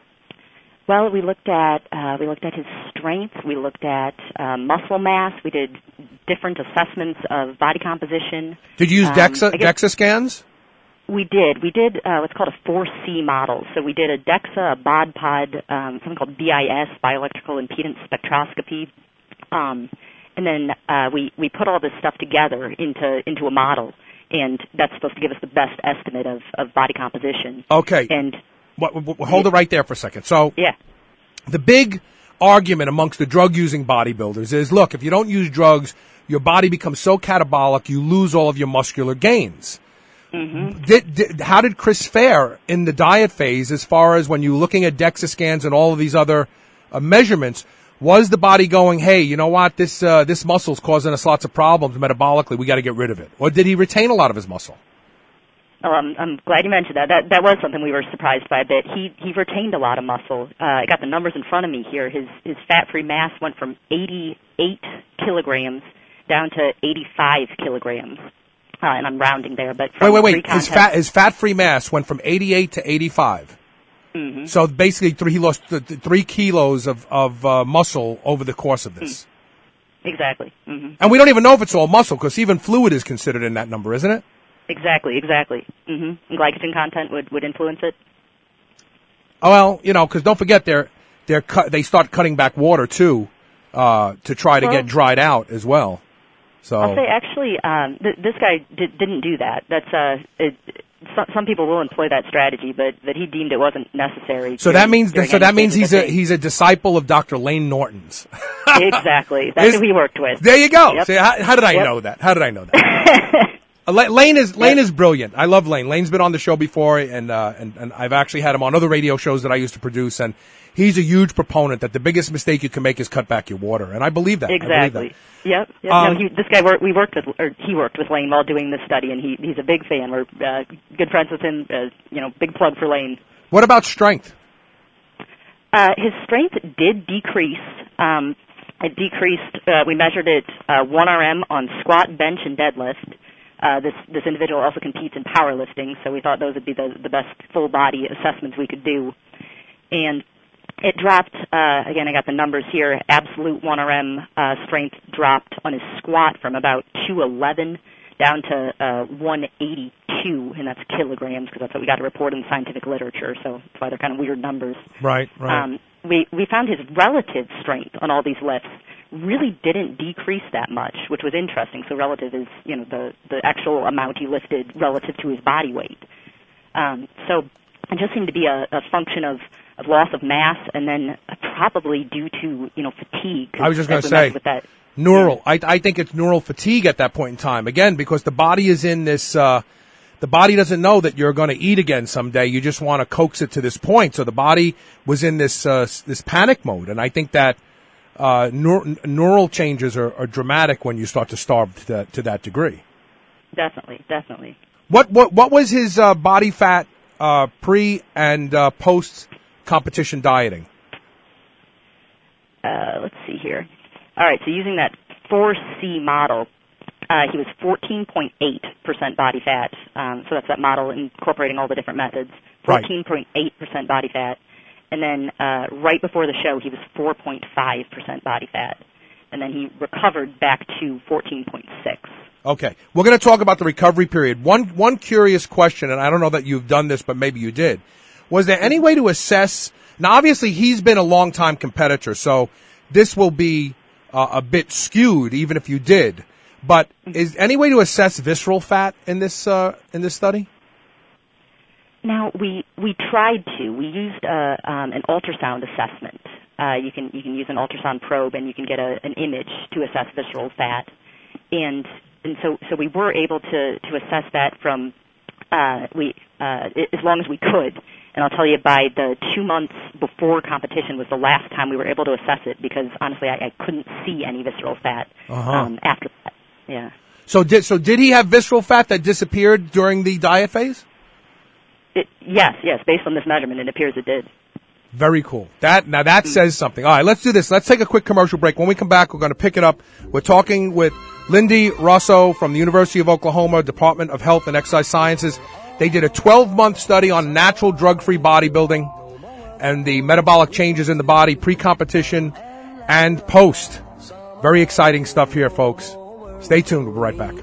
Well, we looked at uh, we looked at his strength. We looked at uh, muscle mass. We did different assessments of body composition. Did you use um, DEXA guess, DEXA scans? We did. We did uh, what's called a four C model. So we did a DEXA, a BOD-POD, um, something called B I S, bioelectrical impedance spectroscopy, um, and then uh, we we put all this stuff together into into a model, and that's supposed to give us the best estimate of, of body composition. Okay. And what, what, hold it right there for a second. So yeah, the big argument amongst the drug-using bodybuilders is, look, if you don't use drugs, your body becomes so catabolic, you lose all of your muscular gains. Mm-hmm. Did, did, how did Chris fare in the diet phase as far as when you're looking at DEXA scans and all of these other uh, measurements? Was the body going, hey, you know what, this uh, this muscle's causing us lots of problems metabolically, we got to get rid of it? Or did he retain a lot of his muscle? Oh, I'm, I'm glad you mentioned that. That that was something we were surprised by a bit. He he retained a lot of muscle. Uh, I got the numbers in front of me here. His his fat-free mass went from eighty-eight kilograms down to eighty-five kilograms. Uh, and I'm rounding there, but wait, wait, wait. His fat his fat-free mass went from eighty-eight to eighty-five. Mm-hmm. So basically, three, he lost th- th- three kilos of of uh, muscle over the course of this. Mm. Exactly. Mm-hmm. And we don't even know if it's all muscle, because even fluid is considered in that number, isn't it? Exactly. Exactly. Mm-hmm. And glycogen content would, would influence it. Oh, well, you know, because don't forget they're they're cut, they start cutting back water too uh, to try to well, get dried out as well. So I'll say actually, um, th- this guy did, didn't do that. That's uh, it, some, some people will employ that strategy, but but he deemed it wasn't necessary. So to, that means so that means he's a thing. he's a disciple of Doctor Lane Norton's. Exactly, that's who he worked with. There you go. Yep. See, how, how did I yep. know that? How did I know that? uh, Lane is Lane yep. is brilliant. I love Lane. Lane's been on the show before, and uh, and and I've actually had him on other radio shows that I used to produce, and he's a huge proponent that the biggest mistake you can make is cut back your water, and I believe that. Exactly. I believe that. Yep. yep. Um, no, he, this guy worked. We worked with, or he worked with Lane while doing this study, and he he's a big fan. We're uh, good friends with him. Uh, you know, big plug for Lane. What about strength? Uh, his strength did decrease. Um, it decreased. Uh, we measured it uh, one R M on squat, bench, and deadlift. Uh, this this individual also competes in powerlifting, so we thought those would be the, the best full body assessments we could do. And it dropped. Uh, again, I got the numbers here. Absolute one R M uh, strength dropped on his squat from about two eleven down to uh, one eighty-two, and that's kilograms because that's what we got to report in the scientific literature. So that's why they're kind of weird numbers. Right, right. Um, we we found his relative strength on all these lifts really didn't decrease that much, which was interesting. So relative is, you know, the, the actual amount he lifted relative to his body weight. Um, so it just seemed to be a, a function of, of loss of mass and then probably due to, you know, fatigue. I was just going to say, with that, neural. I, I think it's neural fatigue at that point in time. Again, because the body is in this, uh, the body doesn't know that you're going to eat again someday. You just want to coax it to this point. So the body was in this, uh, this panic mode. And I think that, Uh, neur- neural changes are, are dramatic when you start to starve to that, to that degree. Definitely, definitely. What what what was his uh, body fat uh, pre and uh, post competition dieting? Uh, let's see here. All right, so using that four C model, uh, he was fourteen point eight percent body fat. Um, so that's that model incorporating all the different methods. fourteen point eight percent body fat. And then uh, right before the show, he was four point five percent body fat. And then he recovered back to fourteen point six. Okay. We're going to talk about the recovery period. One one curious question, and I don't know that you've done this, but maybe you did. Was there any way to assess? Now, obviously, he's been a long-time competitor, so this will be uh, a bit skewed, even if you did. But is any way to assess visceral fat in this uh, in this study? Now we we tried to. We used a, um, an ultrasound assessment. Uh, you can you can use an ultrasound probe and you can get a, an image to assess visceral fat, and and so so we were able to to assess that from uh, we uh, as long as we could. And I'll tell you, by the two months before competition was the last time we were able to assess it because honestly I, I couldn't see any visceral fat uh-huh. um, after that. Yeah. So did so did he have visceral fat that disappeared during the diet phase? It, yes, yes. Based on this measurement, it appears it did. Very cool. That now that says something. All right, let's do this. Let's take a quick commercial break. When we come back, we're going to pick it up. We're talking with Lindy Russo from the University of Oklahoma Department of Health and Exercise Sciences. They did a twelve-month study on natural drug-free bodybuilding and the metabolic changes in the body pre-competition and post. Very exciting stuff here, folks. Stay tuned. We'll be right back.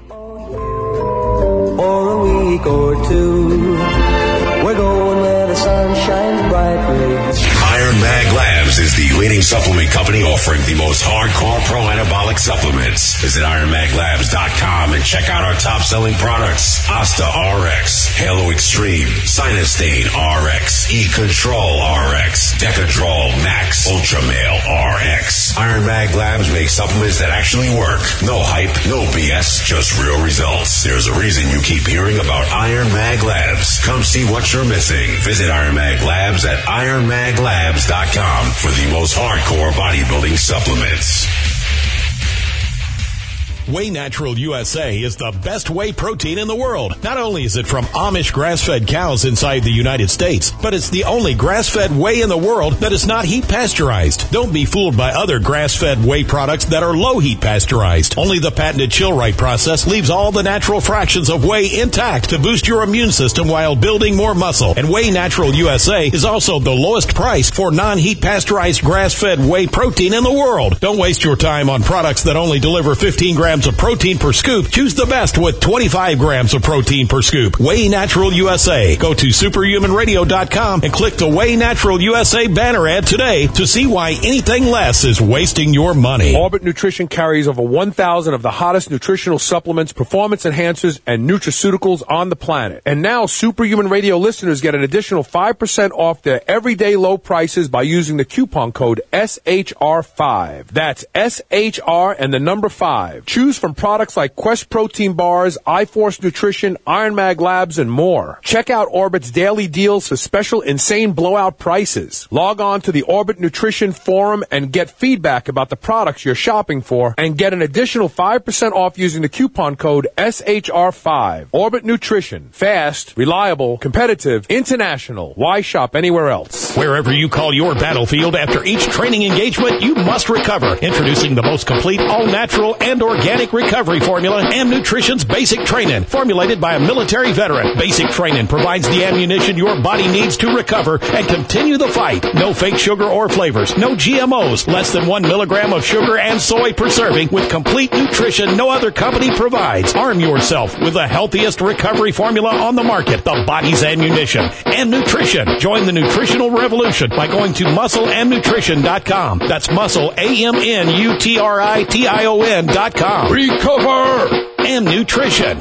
For a week or two, we're going where the sun shines brightly. Iron Mag Labs is the leading supplement company offering the most hardcore pro-anabolic supplements. Visit iron mag labs dot com and check out our top-selling products. Asta R X, Halo Extreme, Sinustane R X, E-Control R X, Decadrol Max, Ultramale R X. Iron Mag Labs makes supplements that actually work. No hype, no B S, just real results. There's a reason you keep hearing about Iron Mag Labs. Come see what you're missing. Visit Iron Mag Labs at iron mag labs dot com for the most hardcore bodybuilding supplements. Whey Natural U S A is the best whey protein in the world. Not only is it from Amish grass-fed cows inside the United States, but it's the only grass-fed whey in the world that is not heat pasteurized. Don't be fooled by other grass-fed whey products that are low heat pasteurized. Only the patented Chill-Right process leaves all the natural fractions of whey intact to boost your immune system while building more muscle. And Whey Natural U S A is also the lowest price for non-heat pasteurized grass-fed whey protein in the world. Don't waste your time on products that only deliver fifteen grams of protein per scoop. Choose the best with twenty-five grams of protein per scoop. Whey Natural U S A. Go to superhuman radio dot com and click the Whey Natural U S A banner ad today to see why anything less is wasting your money. Orbit Nutrition carries over one thousand of the hottest nutritional supplements, performance enhancers, and nutraceuticals on the planet. And now Superhuman Radio listeners get an additional five percent off their everyday low prices by using the coupon code S H R five. That's S H R and the number five. Choose Choose from products like Quest Protein Bars, iForce Nutrition, Iron Mag Labs, and more. Check out Orbit's daily deals for special insane blowout prices. Log on to the Orbit Nutrition Forum and get feedback about the products you're shopping for and get an additional five percent off using the coupon code S H R five. Orbit Nutrition. Fast, reliable, competitive, international. Why shop anywhere else? Wherever you call your battlefield after each training engagement, you must recover. Introducing the most complete, all-natural, and organic recovery formula, Am Nutrition's Basic Training, formulated by a military veteran. Basic Training provides the ammunition your body needs to recover and continue the fight. No fake sugar or flavors, no G M Os, less than one milligram of sugar and soy per serving, with complete nutrition no other company provides. Arm yourself with the healthiest recovery formula on the market, the body's ammunition. Am Nutrition. Join the nutritional revolution by going to muscle am nutrition dot com. That's muscle, A M N U T R I T I O N dot com. Recover! Am Nutrition.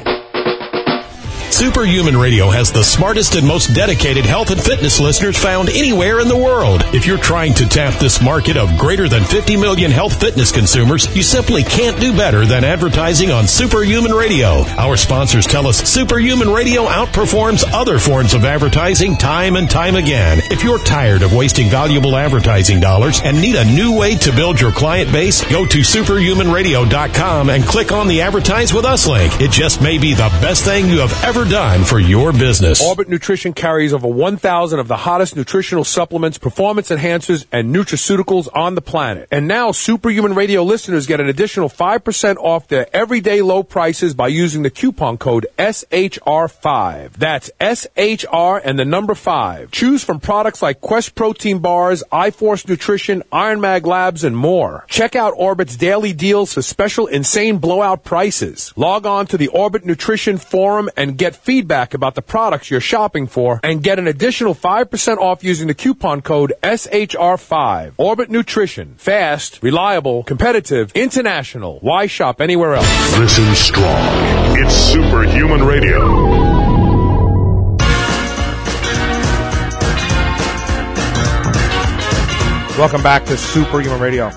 Superhuman Radio has the smartest and most dedicated health and fitness listeners found anywhere in the world. If you're trying to tap this market of greater than fifty million health fitness consumers, you simply can't do better than advertising on Superhuman Radio. Our sponsors tell us Superhuman Radio outperforms other forms of advertising time and time again. If you're tired of wasting valuable advertising dollars and need a new way to build your client base, go to superhuman radio dot com and click on the Advertise With Us link. It just may be the best thing you have ever done for your business. Orbit Nutrition carries over one thousand of the hottest nutritional supplements, performance enhancers, and nutraceuticals on the planet. And now Superhuman Radio listeners get an additional five percent off their everyday low prices by using the coupon code S H R five. That's S H R and the number five. Choose from products like Quest Protein Bars, iForce Nutrition, Iron Mag Labs, and more. Check out Orbit's daily deals for special insane blowout prices. Log on to the Orbit Nutrition Forum and get feedback about the products you're shopping for and get an additional five percent off using the coupon code S H R five. Orbit Nutrition. Fast, reliable, competitive, international. Why shop anywhere else? Listen strong. It's Superhuman Radio. Welcome back to Superhuman Radio.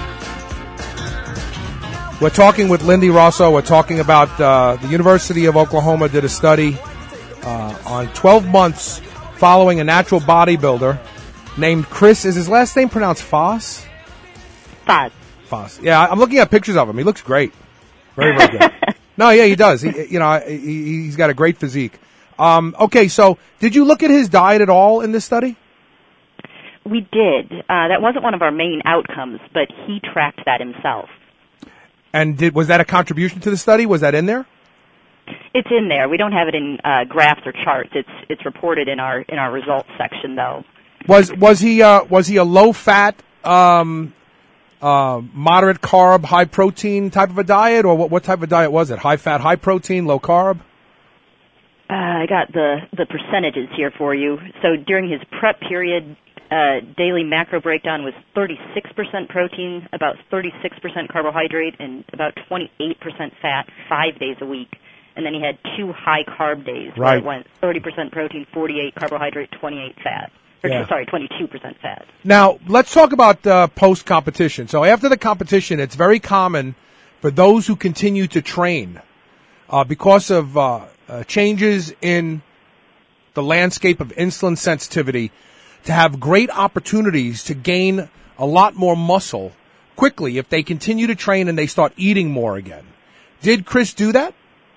We're talking with Lindy Rosso. We're talking about uh, the University of Oklahoma did a study uh, on twelve months following a natural bodybuilder named Chris. Is his last name pronounced Foss? Foss. Foss. Yeah, I'm looking at pictures of him. He looks great. Very, very good. No, yeah, he does. He, you know, he, he's got a great physique. Um, okay, so did you look at his diet at all in this study? We did. Uh, that wasn't one of our main outcomes, but he tracked that himself. And did was that a contribution to the study? Was that in there? It's in there. We don't have it in uh, graphs or charts. It's it's reported in our in our results section, though. Was was he uh, was he a low fat, um, uh, moderate carb, high protein type of a diet, or what what type of diet was it? High fat, high protein, low carb? Uh, I got the the percentages here for you. So during his prep period, Uh, daily macro breakdown was thirty-six percent protein, about thirty-six percent carbohydrate, and about twenty-eight percent fat five days a week. And then he had two high carb days where right. it went thirty percent protein, forty-eight carbohydrate, twenty-eight fat. Or, yeah. Sorry, twenty-two percent fat. Now, let's talk about uh, post-competition. So after the competition, it's very common for those who continue to train uh, because of uh, uh, changes in the landscape of insulin sensitivity to have great opportunities to gain a lot more muscle quickly if they continue to train and they start eating more again. Did Chris do that?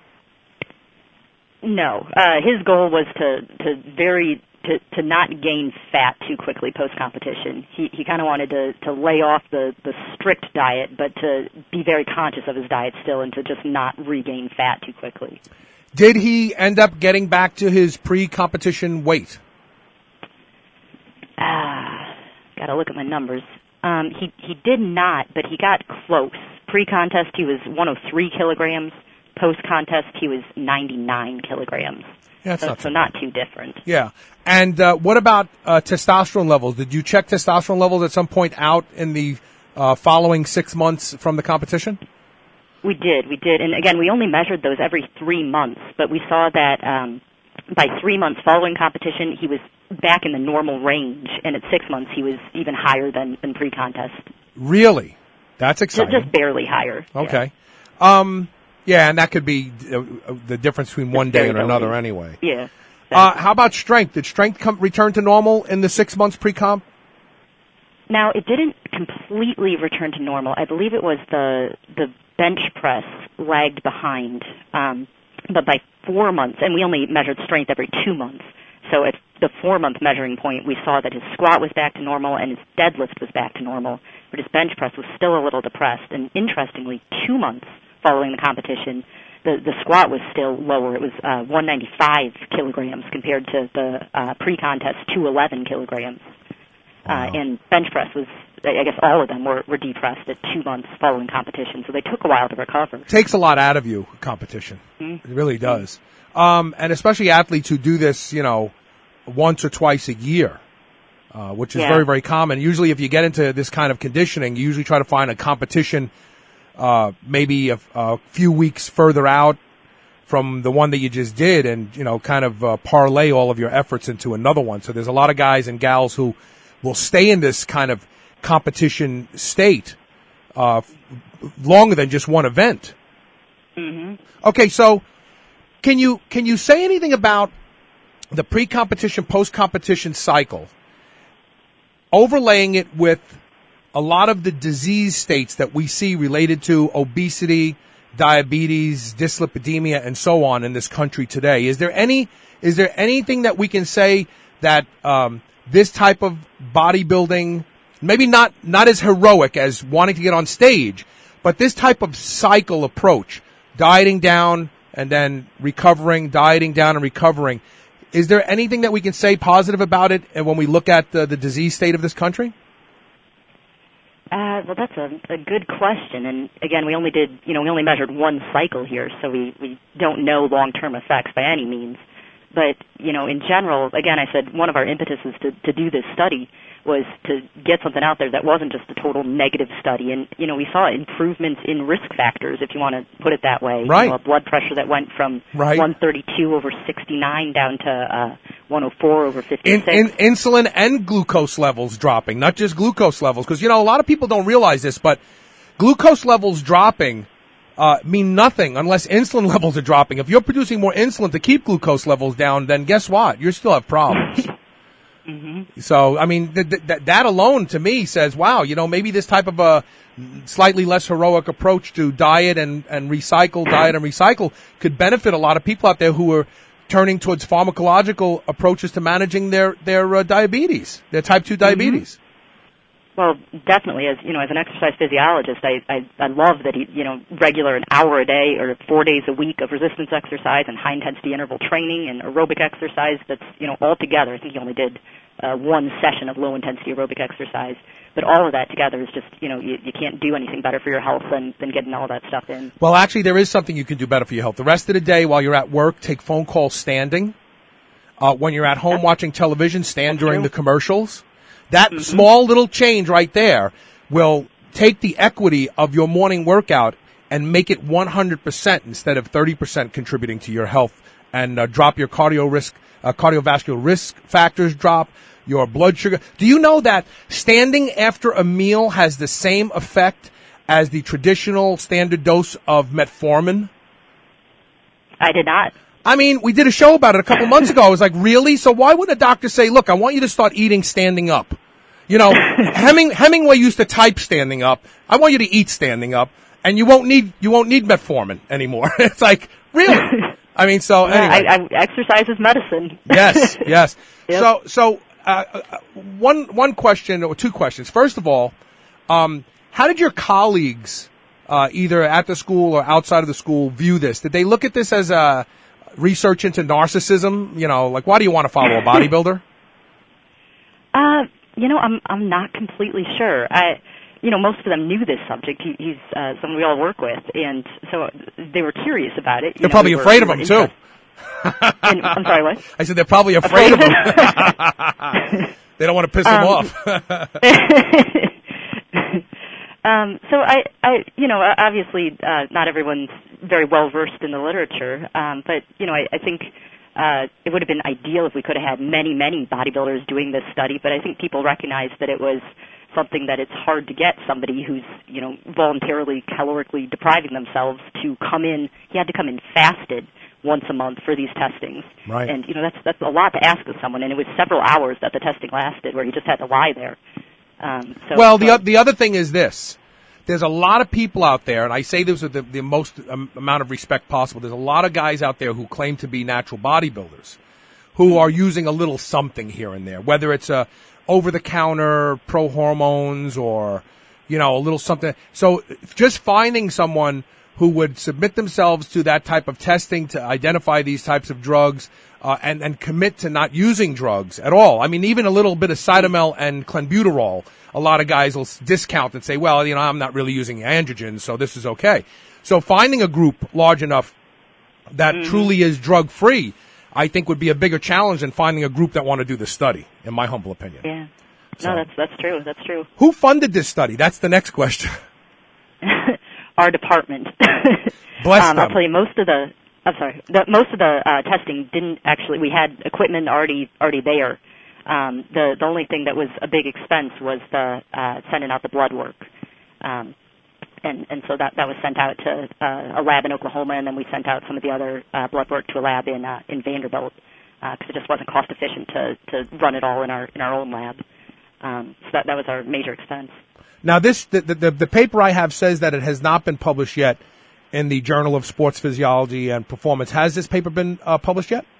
No. Uh, his goal was to, to very to, to not gain fat too quickly post-competition. He, he kind of wanted to, to lay off the, the strict diet, but to be very conscious of his diet still and to just not regain fat too quickly. Did he end up getting back to his pre-competition weight? Ah, gotta look at my numbers. Um, he he did not, but he got close. Pre-contest, he was one hundred three kilograms. Post-contest, he was ninety-nine kilograms. Yeah, that's so, not so not too different. Yeah. And uh, what about uh, testosterone levels? Did you check testosterone levels at some point out in the uh, following six months from the competition? We did, we did. And again, we only measured those every three months, but we saw that um, by three months following competition, he was back in the normal range, and at six months he was even higher than, than pre-contest. Really? That's exciting. Just, just barely higher. Okay. Um, yeah, and that could be uh, the difference between one day and another anyway. Yeah. Uh, how about strength? Did strength come, return to normal in the six months pre-comp? Now, it didn't completely return to normal. I believe it was the the bench press lagged behind. Um, but by four months, and we only measured strength every two months, so at the four-month measuring point, we saw that his squat was back to normal and his deadlift was back to normal, but his bench press was still a little depressed. And interestingly, two months following the competition, the, the squat was still lower. It was uh, one ninety-five kilograms compared to the uh, pre-contest two eleven kilograms. Wow. Uh, and bench press was, I guess all of them were, were depressed at two months following competition, so they took a while to recover. Takes a lot out of you, competition. Mm-hmm. It really does. Um, and especially athletes who do this, you know, once or twice a year, uh, which is yeah. very, very common. Usually if you get into this kind of conditioning, you usually try to find a competition uh, maybe a, a few weeks further out from the one that you just did and, you know, kind of uh, parlay all of your efforts into another one. So there's a lot of guys and gals who will stay in this kind of competition state uh, f- longer than just one event. Mm-hmm. Okay, so can you can you say anything about the pre-competition, post-competition cycle, overlaying it with a lot of the disease states that we see related to obesity, diabetes, dyslipidemia, and so on in this country today? Is there any is there anything that we can say that um, this type of bodybuilding, maybe not not as heroic as wanting to get on stage, but this type of cycle approach, dieting down and then recovering, dieting down and recovering, is there anything that we can say positive about it and when we look at the, the disease state of this country? Uh, well, that's a, a good question. And again, we only did, you know, we only measured one cycle here, so we, we don't know long-term effects by any means. But, you know, in general, again, I said one of our impetuses to, to do this study was to get something out there that wasn't just a total negative study. And, you know, we saw improvements in risk factors, if you want to put it that way. Right. You know, a blood pressure that went from right. one thirty-two over sixty-nine down to uh, one oh four over fifty-six. In, in, insulin and glucose levels dropping, not just glucose levels. Because, you know, a lot of people don't realize this, but glucose levels dropping uh, mean nothing unless insulin levels are dropping. If you're producing more insulin to keep glucose levels down, then guess what? You still have problems. Mm-hmm. So, I mean, th- th- that alone to me says, wow, you know, maybe this type of a slightly less heroic approach to diet and, and recycle, diet and recycle could benefit a lot of people out there who are turning towards pharmacological approaches to managing their, their uh, diabetes, their type two diabetes. Mm-hmm. Well, definitely. As you know, as an exercise physiologist, I, I I love that he, you know, regular an hour a day or four days a week of resistance exercise and high intensity interval training and aerobic exercise. That's, you know, all together. I think he only did uh, one session of low intensity aerobic exercise, but all of that together is just, you know, you, you can't do anything better for your health than than getting all that stuff in. Well, actually, there is something you can do better for your health. The rest of the day, while you're at work, take phone calls standing. Uh, when you're at home That's, watching television, stand during true. the commercials. That mm-hmm. small little change right there will take the equity of your morning workout and make it one hundred percent instead of thirty percent contributing to your health, and uh, drop your cardio risk, uh, cardiovascular risk factors drop, your blood sugar. Do you know that standing after a meal has the same effect as the traditional standard dose of metformin? I did not. I mean, we did a show about it a couple months ago. I was like, really? So why would a doctor say, look, I want you to start eating standing up? You know, Heming, Hemingway used to type standing up. I want you to eat standing up, and you won't need you won't need metformin anymore. It's like, really? I mean, so yeah, anyway. I, I, exercise is medicine. Yes, yes. Yep. So, so uh, uh, one one question or two questions. First of all, um, how did your colleagues, uh, either at the school or outside of the school, view this? Did they look at this as a research into narcissism? You know, like, why do you want to follow a bodybuilder? Uh, you know, I'm I'm not completely sure. I, you know, most of them knew this subject. He, he's uh, someone we all work with, and so they were curious about it. They're know, probably we afraid were, of we him too. And, I'm sorry, what? I said they're probably afraid, afraid of him. They don't want to piss him um, off. um, so I, I, you know, obviously uh, not everyone's very well versed in the literature, um, but you know, I, I think. Uh, it would have been ideal if we could have had many, many bodybuilders doing this study, but I think people recognized that it was something that it's hard to get somebody who's, you know, voluntarily calorically depriving themselves to come in. He had to come in fasted once a month for these testings. Right. And, you know, that's that's a lot to ask of someone, and it was several hours that the testing lasted where he just had to lie there. Um, so, well, the, so, o- the other thing is this. There's a lot of people out there, and I say this with the, the most um, amount of respect possible. There's a lot of guys out there who claim to be natural bodybuilders who are using a little something here and there, whether it's a over-the-counter pro hormones or, you know, a little something. So just finding someone who would submit themselves to that type of testing to identify these types of drugs uh, and, and commit to not using drugs at all. I mean, even a little bit of Cytomel and clenbuterol, a lot of guys will discount and say, well, you know, I'm not really using androgens, so this is okay. So finding a group large enough that mm-hmm. truly is drug-free, I think would be a bigger challenge than finding a group that want to do the study, in my humble opinion. Yeah. So, no, that's that's true. That's true. Who funded this study? That's the next question. Our department. Bless um, them. I'll tell you, most of the, I'm sorry, the, most of the uh, testing didn't actually, we had equipment already already there. Um, the, the only thing that was a big expense was the uh, sending out the blood work. Um, and, and so that, that was sent out to uh, a lab in Oklahoma, and then we sent out some of the other uh, blood work to a lab in uh, in Vanderbilt because uh, it just wasn't cost efficient to, to run it all in our in our own lab. Um, so that, that was our major expense. Now, this the, the the paper I have says that it has not been published yet in the Journal of Sports Physiology and Performance. Has this paper been uh, published yet?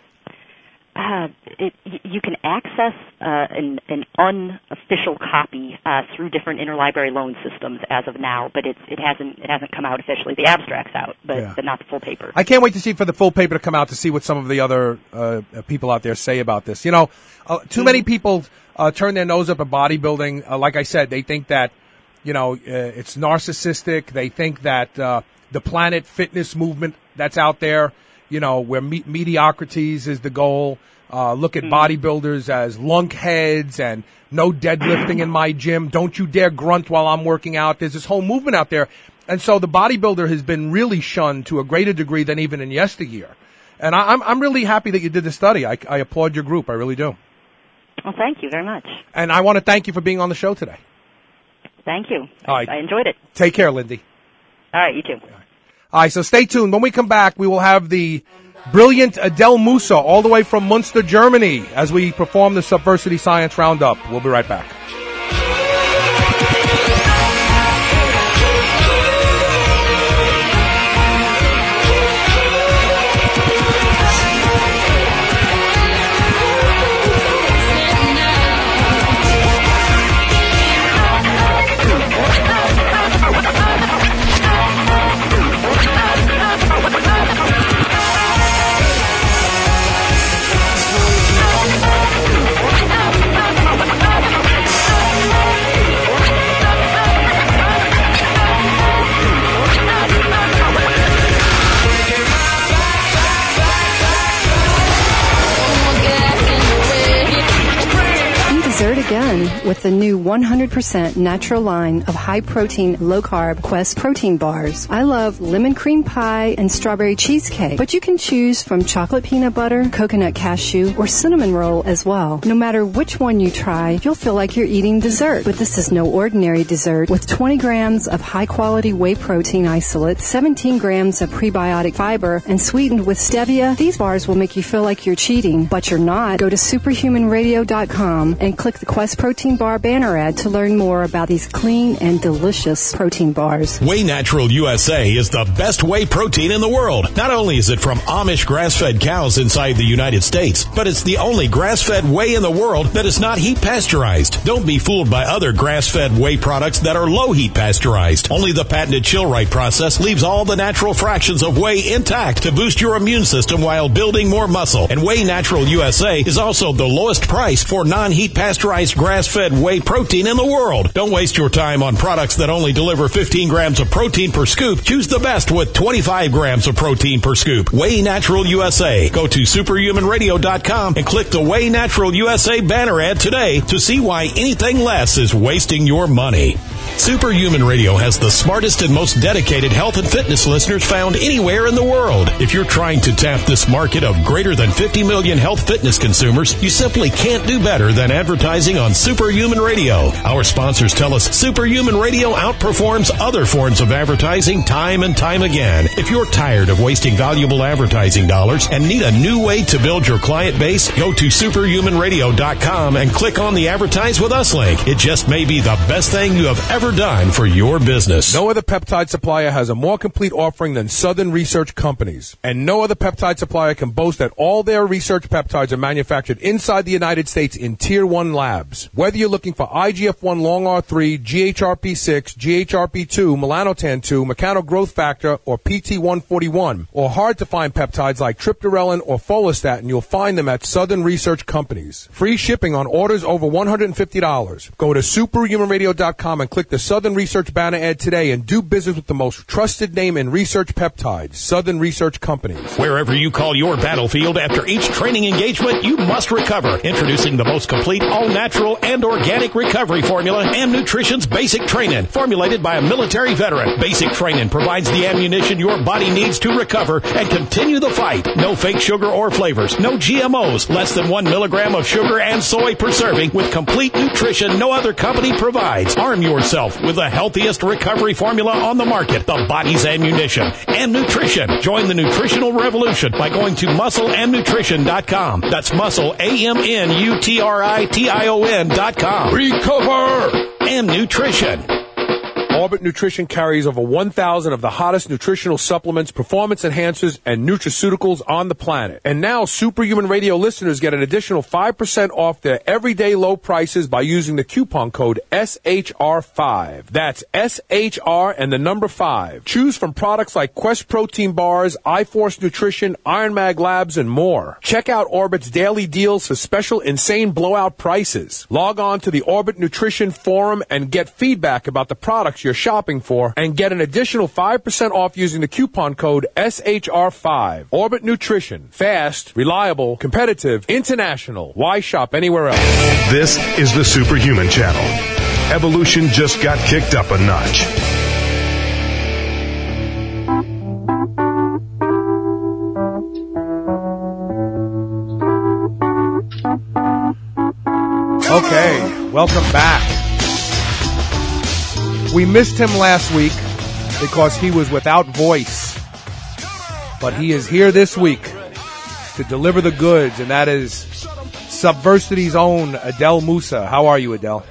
Uh, it, you can access uh, an, an unofficial copy uh, through different interlibrary loan systems as of now, but it's, it hasn't it hasn't come out officially. The abstract's out, but, Yeah. but not the full paper. I can't wait to see for the full paper to come out to see what some of the other uh, people out there say about this. You know, uh, too mm-hmm. many people uh, turn their nose up at bodybuilding. Uh, like I said, they think that, you know, uh, it's narcissistic. They think that uh, the Planet Fitness movement that's out there, you know, where me- mediocrities is the goal. Uh, look at mm. bodybuilders as lunkheads and no deadlifting in my gym. Don't you dare grunt while I'm working out. There's this whole movement out there. And so the bodybuilder has been really shunned to a greater degree than even in yesteryear. And I, I'm, I'm really happy that you did the study. I, I applaud your group. I really do. Well, thank you very much. And I want to thank you for being on the show today. Thank you. All I, right. I enjoyed it. Take care, Lindy. All right, you too. All right, so stay tuned. When we come back, we will have the brilliant Adele Musa all the way from Munster, Germany, as we perform the Subversity Science Roundup. We'll be right back. Dessert again with the new one hundred percent natural line of high-protein, low-carb Quest protein bars. I love lemon cream pie and strawberry cheesecake, but you can choose from chocolate peanut butter, coconut cashew, or cinnamon roll as well. No matter which one you try, you'll feel like you're eating dessert. But this is no ordinary dessert. With twenty grams of high-quality whey protein isolate, seventeen grams of prebiotic fiber, and sweetened with stevia, these bars will make you feel like you're cheating, but you're not. Go to superhuman radio dot com and click the Quest Protein Bar banner ad to learn more about these clean and delicious protein bars. Whey Natural U S A is the best whey protein in the world. Not only is it from Amish grass-fed cows inside the United States, but it's the only grass-fed whey in the world that is not heat pasteurized. Don't be fooled by other grass-fed whey products that are low heat pasteurized. Only the patented Chill-Right process leaves all the natural fractions of whey intact to boost your immune system while building more muscle. And Whey Natural U S A is also the lowest price for non-heat pasteurized grass-fed whey protein in the world. Don't waste your time on products that only deliver fifteen grams of protein per scoop. Choose the best with twenty-five grams of protein per scoop. Whey Natural U S A. Go to superhuman radio dot com and click the Whey Natural U S A banner ad today to see why anything less is wasting your money. Superhuman Radio has the smartest and most dedicated health and fitness listeners found anywhere in the world. If you're trying to tap this market of greater than fifty million health fitness consumers, you simply can't do better than advertising on Superhuman Radio. Our sponsors tell us Superhuman Radio outperforms other forms of advertising time and time again. If you're tired of wasting valuable advertising dollars and need a new way to build your client base, go to superhuman radio dot com and click on the Advertise with Us link. It just may be the best thing you have ever done for your business. No other peptide supplier has a more complete offering than Southern Research Companies. And no other peptide supplier can boast that all their research peptides are manufactured inside the United States in Tier one labs. Whether you're looking for I G F one long R three, G H R P six, G H R P two, melanotan two, mechano growth factor, or P T one forty-one, or hard to find peptides like triptorelin or follistatin, you'll find them at Southern Research Companies. Free shipping on orders over one hundred fifty dollars. Go to superhuman radio dot com and click the Southern Research banner ad today and do business with the most trusted name in research peptides, Southern Research Companies. Wherever you call your battlefield, after each training engagement, you must recover. Introducing the most complete, all-natural, and organic recovery formula, Am Nutrition's Basic Training, formulated by a military veteran. Basic Training provides the ammunition your body needs to recover and continue the fight. No fake sugar or flavors, no G M Os, less than one milligram of sugar and soy per serving, with complete nutrition no other company provides. Arm yourself with the healthiest recovery formula on the market, the body's ammunition. Am Nutrition. Join the nutritional revolution by going to muscle and nutrition dot com. That's muscle, A M N U T R I T I O N dot com. Recover! Am Nutrition. Orbit Nutrition carries over one thousand of the hottest nutritional supplements, performance enhancers, and nutraceuticals on the planet. And now Superhuman Radio listeners get an additional five percent off their everyday low prices by using the coupon code S H R five. That's S H R and the number five. Choose from products like Quest Protein Bars, iForce Nutrition, Iron Mag Labs, and more. Check out Orbit's daily deals for special insane blowout prices. Log on to the Orbit Nutrition Forum and get feedback about the products you're shopping for and get an additional five percent off using the coupon code S H R five. Orbit Nutrition. Fast, reliable, competitive, international. Why shop anywhere else? This is the Superhuman Channel. Evolution just got kicked up a notch. Okay, welcome back. We missed him last week because he was without voice. But he is here this week to deliver the goods, and that is Subversity's own Adel Musa. How are you, Adel?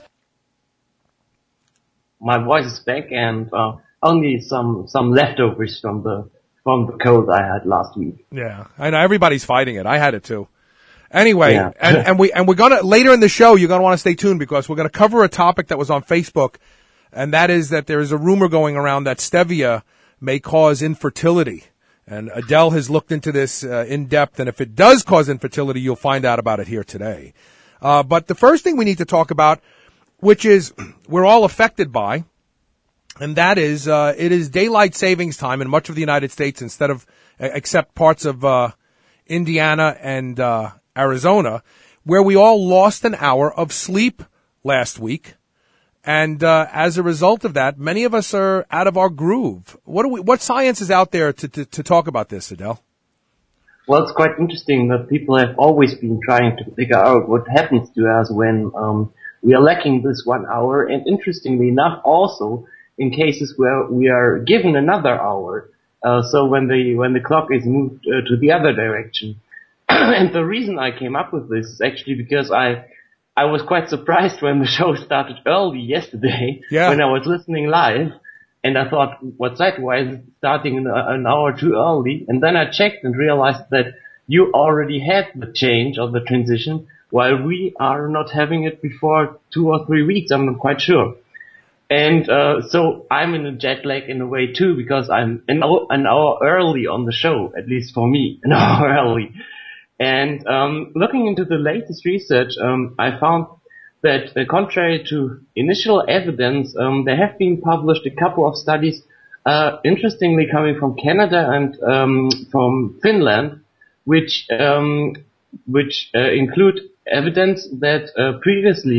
My voice is back, and uh, only some some leftovers from the from the cold I had last week. Yeah, I know everybody's fighting it. I had it too. Anyway, yeah. and, and we and we're gonna later in the show. You're gonna want to stay tuned because we're gonna cover a topic that was on Facebook. And that is that there is a rumor going around that stevia may cause infertility. And Adele has looked into this uh, in depth, and if it does cause infertility, you'll find out about it here today. Uh, but the first thing we need to talk about, which is we're all affected by, and that is uh, it is daylight savings time in much of the United States instead of, except parts of uh, Indiana and uh, Arizona, where we all lost an hour of sleep last week. And uh, as a result of that, many of us are out of our groove. What do we? What science is out there to, to, to talk about this, Adele? Well, it's quite interesting that people have always been trying to figure out what happens to us when um, we are lacking this one hour. And interestingly enough, also in cases where we are given another hour. Uh, so when the when the clock is moved uh, to the other direction. And the reason I came up with this is actually because I. I was quite surprised when the show started early yesterday, yeah. when I was listening live, and I thought, what's that? Why is it starting an, an hour too early? And then I checked and realized that you already had the change or the transition, while we are not having it before two or three weeks, I'm not quite sure. And uh so I'm in a jet lag in a way too, because I'm an hour, an hour early on the show, at least for me, an hour early. And um looking into the latest research, um I found that uh, contrary to initial evidence, um there have been published a couple of studies, uh interestingly coming from Canada and um from Finland, which um which uh, include evidence that uh, previously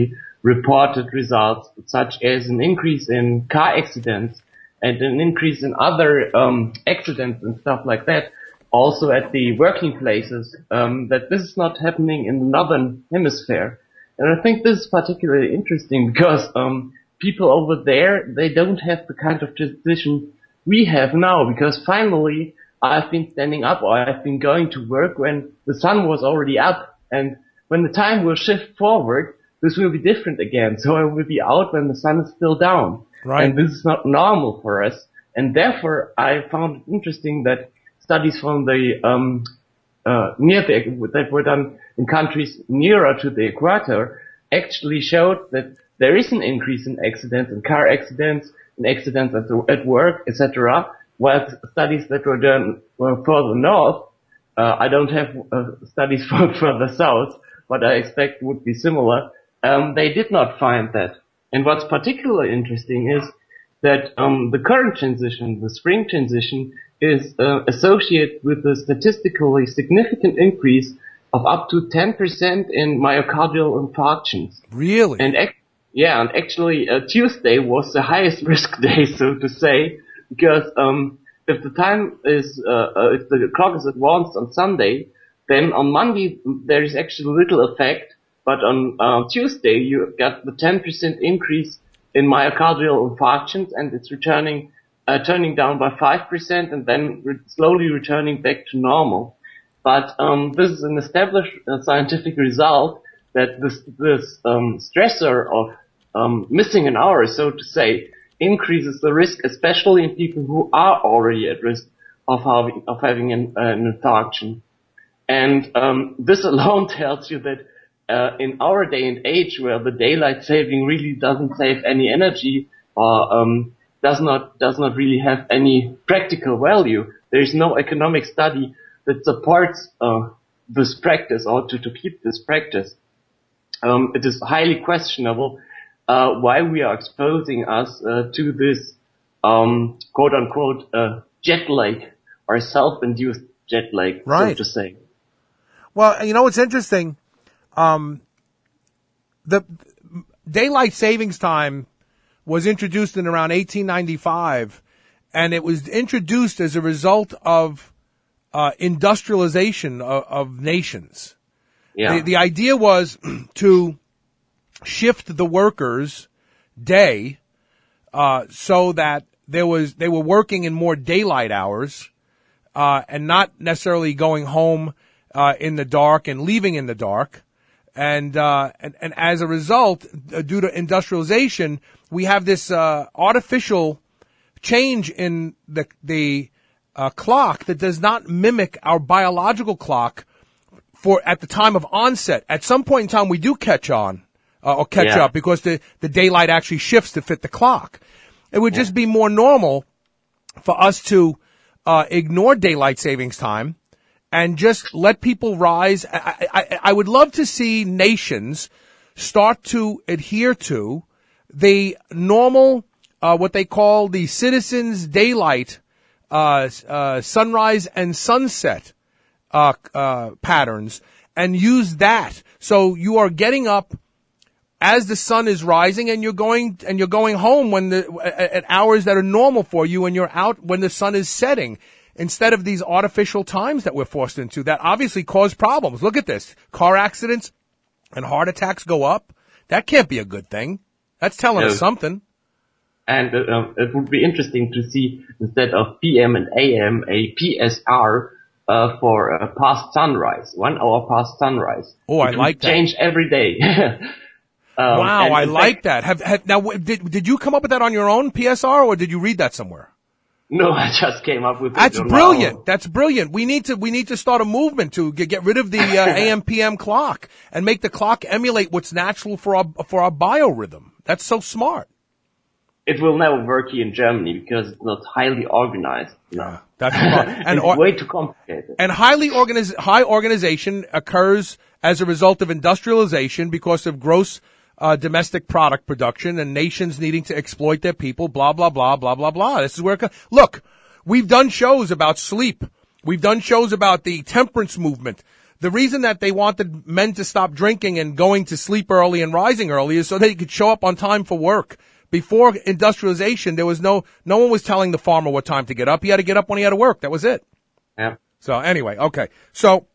reported results such as an increase in car accidents and an increase in other um, accidents and stuff like that, also at the working places, um, that this is not happening in the northern hemisphere. And I think this is particularly interesting because um, people over there, they don't have the kind of transition we have now, because finally I've been standing up or I've been going to work when the sun was already up, and when the time will shift forward, this will be different again. So I will be out when the sun is still down. Right. And this is not normal for us. And therefore I found it interesting that studies from the, um, uh, near the, that were done in countries nearer to the equator actually showed that there is an increase in accidents, in car accidents, in accidents at, the, at work, et cetera. While studies that were done uh, further north, uh, I don't have uh, studies from further south, but I expect would be similar. Um, they did not find that. And what's particularly interesting is that um, the current transition, the spring transition, is uh, associated with a statistically significant increase of up to ten percent in myocardial infarctions. Really? And ac- yeah, and actually uh, Tuesday was the highest risk day, so to say, because um, if the time is, uh, uh, if the clock is advanced on Sunday, then on Monday there is actually little effect, but on uh, Tuesday you got the ten percent increase in myocardial infarctions, and it's returning, uh, turning down by five percent and then re- slowly returning back to normal. But um, this is an established uh, scientific result that this, this um, stressor of um, missing an hour, so to say, increases the risk, especially in people who are already at risk of having, of having an, uh, an infarction. And um, this alone tells you that uh, in our day and age, where the daylight saving really doesn't save any energy or um, does not does not really have any practical value, there is no economic study that supports uh, this practice or to, to keep this practice. Um, it is highly questionable uh, why we are exposing us uh, to this um, quote unquote uh, jet lag or self-induced jet lag, right. so to say. Well, you know what's interesting? Um, the daylight savings time was introduced in around eighteen ninety-five, and it was introduced as a result of uh, industrialization of, of nations. Yeah. The, the idea was to shift the workers' day uh, so that there was they were working in more daylight hours uh, and not necessarily going home uh, in the dark and leaving in the dark. And, uh, and, and as a result, uh, due to industrialization, we have this, uh, artificial change in the, the, uh, clock that does not mimic our biological clock for, at the time of onset. At some point in time, we do catch on, uh, or catch yeah. up because the, the daylight actually shifts to fit the clock. It would yeah. just be more normal for us to, uh, ignore daylight savings time and just let people rise. I, I, I would love to see nations start to adhere to the normal, uh, what they call the citizens' daylight, uh, uh, sunrise and sunset, uh, uh, patterns, and use that. So you are getting up as the sun is rising, and you're going, and you're going home when the, at hours that are normal for you, and you're out when the sun is setting. Instead of these artificial times that we're forced into that obviously cause problems. Look at this. Car accidents and heart attacks go up. That can't be a good thing. That's telling no. us something. And uh, it would be interesting to see, instead of P M and A M, a P S R uh, for uh, past sunrise, one hour past sunrise. Oh, I like that. Change every day. um, wow, I like fact, that. Have, have now did did you come up with that on your own, P S R, or did you read that somewhere? No, I just came up with it. That's brilliant. That's brilliant. We need to, we need to start a movement to get, get rid of the uh, A M P M clock and make the clock emulate what's natural for our, for our biorhythm. That's so smart. It will never work here in Germany because it's not highly organized. Yeah, that's smart. And it's or, way too complicated. And highly organiz- high organization occurs as a result of industrialization because of gross Uh, domestic product production and nations needing to exploit their people, blah, blah, blah, blah, blah, blah. This is where it comes. Look, we've done shows about sleep. We've done shows about the temperance movement. the reason that they wanted men to stop drinking and going to sleep early and rising early is so they could show up on time for work. Before industrialization, there was no, no one was telling the farmer what time to get up. He had to get up when he had to work. That was it. Yeah. So anyway, okay. So,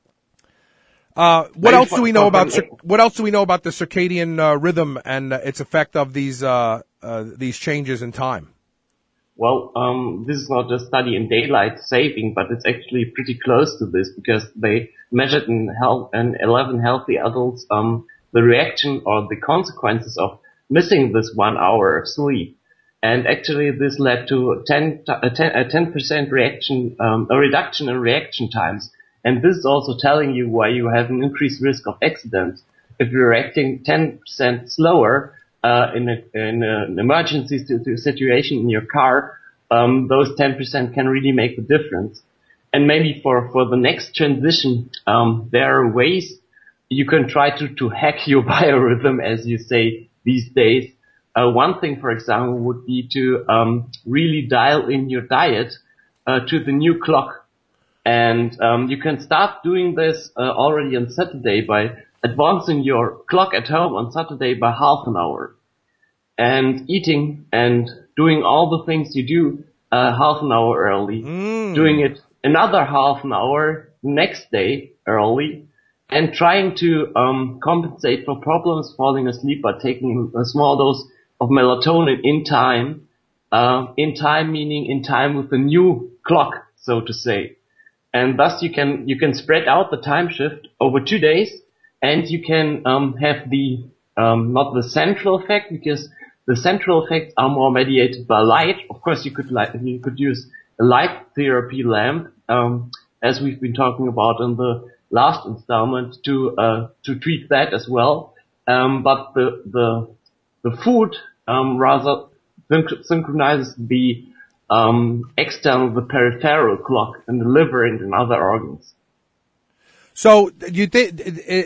uh, what else do we know about, what else do we know about the circadian uh, rhythm and uh, its effect of these, uh, uh, these changes in time? Well, um, this is not a study in daylight saving, but it's actually pretty close to this because they measured in health, in eleven healthy adults, um, the reaction or the consequences of missing this one hour of sleep. And actually this led to ten, a ten percent reaction, um, a reduction in reaction times. And this is also telling you why you have an increased risk of accidents. If you're reacting ten percent slower, uh, in, a, in a, an emergency situation in your car, um, those ten percent can really make the difference. And maybe for, for the next transition, um, there are ways you can try to, to hack your biorhythm, as you say, these days. Uh, one thing, for example, would be to um, really dial in your diet uh, to the new clock. And um, you can start doing this uh, already on Saturday by advancing your clock at home on Saturday by half an hour. And eating and doing all the things you do uh, half an hour early. Mm. Doing it another half an hour next day early. And trying to um compensate for problems falling asleep by taking a small dose of melatonin in time. Uh, in time meaning in time with the new clock, so to say. And thus you can you can spread out the time shift over two days, and you can um have the um not the central effect, because the central effects are more mediated by light. Of course, you could like you could use a light therapy lamp, um as we've been talking about in the last installment, to uh to treat that as well. Um but the the the food um rather synchronizes the um external, the peripheral clock in the liver and in other organs. So you think,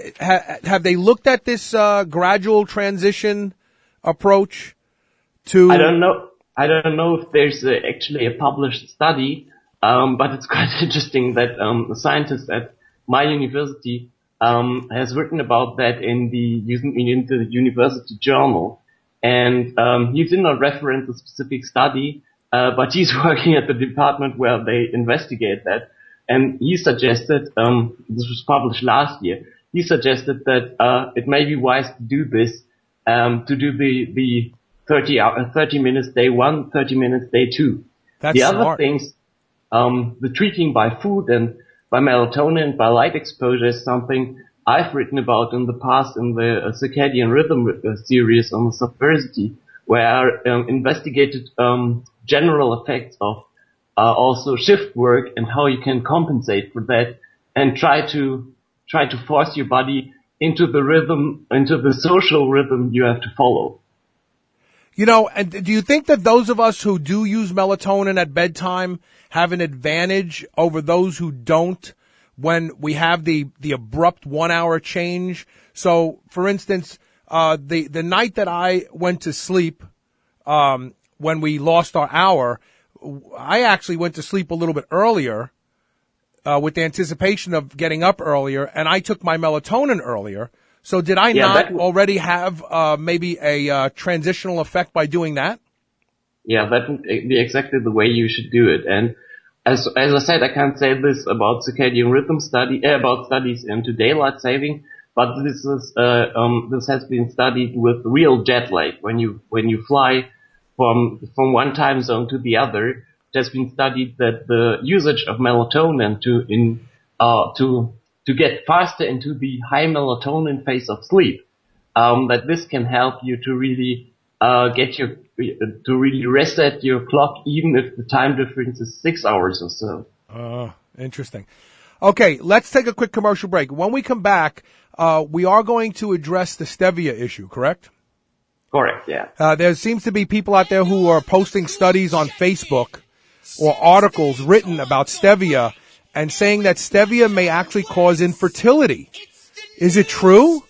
have they looked at this uh gradual transition approach to? I don't know. I don't know if there's a, actually a published study, um but it's quite interesting that um a scientist at my university um has written about that in the in the university journal, and um he did not reference a specific study, uh but he's working at the department where they investigate that, and he suggested, um this was published last year, he suggested that uh it may be wise to do this, um to do the the thirty hour, thirty minutes day one, thirty minutes day two. That's the other smart. things, um the treating by food and by melatonin, by light exposure, is something I've written about in the past in the uh, circadian rhythm uh, series on Subversity, where I um, investigated um, general effects of uh, also shift work and how you can compensate for that, and try to try to force your body into the rhythm, into the social rhythm you have to follow. You know, and do you think that those of us who do use melatonin at bedtime have an advantage over those who don't when we have the, the abrupt one hour change? So, for instance, uh, the, the night that I went to sleep, um, when we lost our hour, I actually went to sleep a little bit earlier, uh, with the anticipation of getting up earlier, and I took my melatonin earlier. So did I yeah, not w- already have uh maybe a uh, transitional effect by doing that? Yeah, that would be exactly the way you should do it. And as as I said, I can't say this about circadian rhythm study, uh, about studies into daylight saving, but this is uh, um this has been studied with real jet lag. When you when you fly from from one time zone to the other, it has been studied that the usage of melatonin to in uh to to get faster into the high melatonin phase of sleep, um, that this can help you to really uh, get your to really reset your clock, even if the time difference is six hours or so. Uh, interesting. Okay, let's take a quick commercial break. When we come back, uh, we are going to address the stevia issue, correct? Correct, yeah. Uh, there seems to be people out there who are posting studies on Facebook or articles written about stevia and saying that stevia may actually cause infertility. Is it true?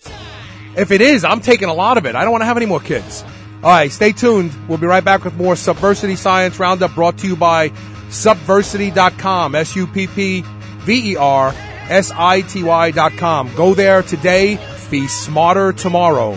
If it is, I'm taking a lot of it. I don't want to have any more kids. All right, stay tuned. We'll be right back with more Subversity Science Roundup, brought to you by Subversity dot com, S U P P V E R S I T Y dot com. Go there today. Be smarter tomorrow.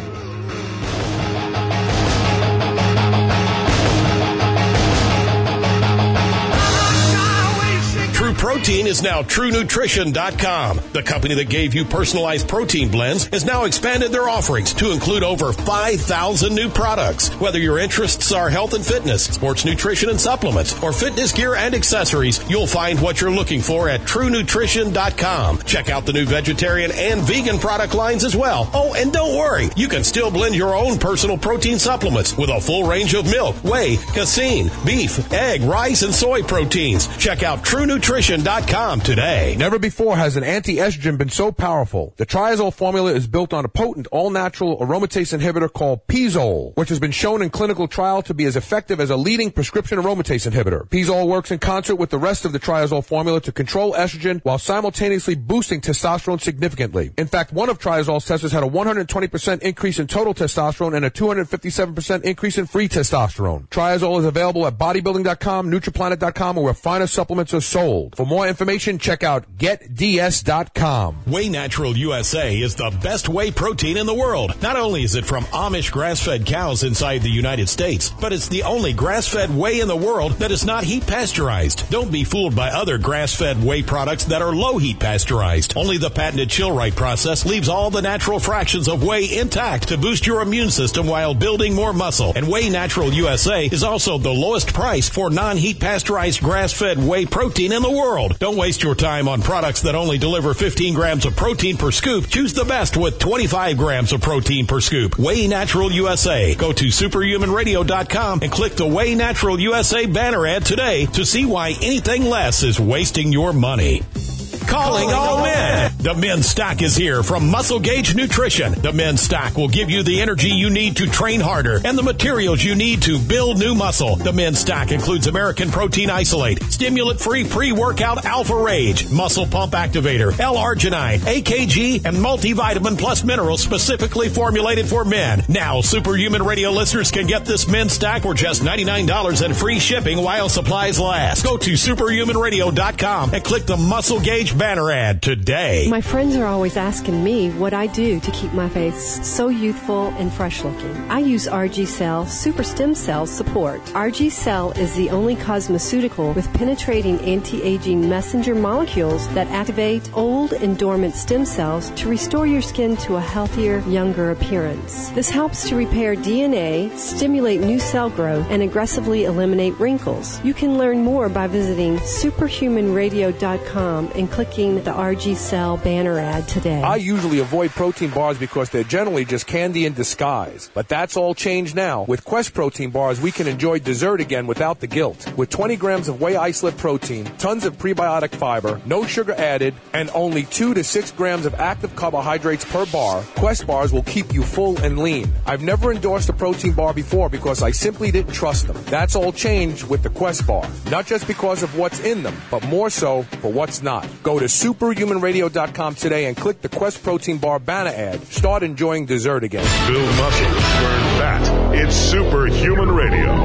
True Protein is now True Nutrition dot com. The company that gave you personalized protein blends has now expanded their offerings to include over five thousand new products. Whether your interests are health and fitness, sports nutrition and supplements, or fitness gear and accessories, you'll find what you're looking for at True Nutrition dot com. Check out the new vegetarian and vegan product lines as well. Oh, and don't worry, you can still blend your own personal protein supplements with a full range of milk, whey, casein, beef, egg, rice, and soy proteins. Check out True Nutrition dot com today. Never before has an anti-estrogen been so powerful. The Triazole formula is built on a potent all-natural aromatase inhibitor called Pizole, which has been shown in clinical trial to be as effective as a leading prescription aromatase inhibitor. Pizole works in concert with the rest of the Triazole formula to control estrogen while simultaneously boosting testosterone significantly. In fact, one of Triazole's testers had a one hundred twenty percent increase in total testosterone and a two hundred fifty-seven percent increase in free testosterone. Triazole is available at bodybuilding dot com, Nutriplanet dot com, or where finer supplements are sold. For more information, check out get d s dot com. Whey Natural U S A is the best whey protein in the world. Not only is it from Amish grass-fed cows inside the United States, but it's the only grass-fed whey in the world that is not heat pasteurized. Don't be fooled by other grass-fed whey products that are low heat pasteurized. Only the patented Chill-Right process leaves all the natural fractions of whey intact to boost your immune system while building more muscle. And Whey Natural U S A is also the lowest price for non-heat pasteurized grass-fed whey protein in the world. Don't waste your time on products that only deliver fifteen grams of protein per scoop. Choose the best with twenty-five grams of protein per scoop. Whey Natural U S A. Go to superhuman radio dot com and click the Whey Natural U S A banner ad today to see why anything less is wasting your money. Calling all men. The men's stock is here from Muscle Gauge Nutrition. The men's stock will give you the energy you need to train harder and the materials you need to build new muscle. The men's stock includes American Protein Isolate, stimulant-free pre-workout Alpha Rage, Muscle Pump Activator, L-Arginine, A K G, and multivitamin plus minerals specifically formulated for men. Now, Superhuman Radio listeners can get this men's stock for just ninety-nine dollars and free shipping while supplies last. Go to superhuman radio dot com and click the Muscle Gauge banner ad today. My friends are always asking me what I do to keep my face so youthful and fresh looking. I use R G Cell Super Stem Cell Support. R G Cell is the only cosmeceutical with penetrating anti-aging messenger molecules that activate old and dormant stem cells to restore your skin to a healthier, younger appearance. This helps to repair D N A, stimulate new cell growth, and aggressively eliminate wrinkles. You can learn more by visiting superhuman radio dot com and clicking the R G Cell banner ad today. I usually avoid protein bars because they're generally just candy in disguise. But that's all changed now. With Quest protein bars, we can enjoy dessert again without the guilt. With twenty grams of whey isolate protein, tons of prebiotic fiber, no sugar added, and only two to six grams of active carbohydrates per bar, Quest bars will keep you full and lean. I've never endorsed a protein bar before because I simply didn't trust them. That's all changed with the Quest bar. Not just because of what's in them, but more so for what's not. Go to superhuman radio dot com today and click the Quest Protein Bar banner ad. Start enjoying dessert again. Build muscle, burn fat. It's Superhuman Radio.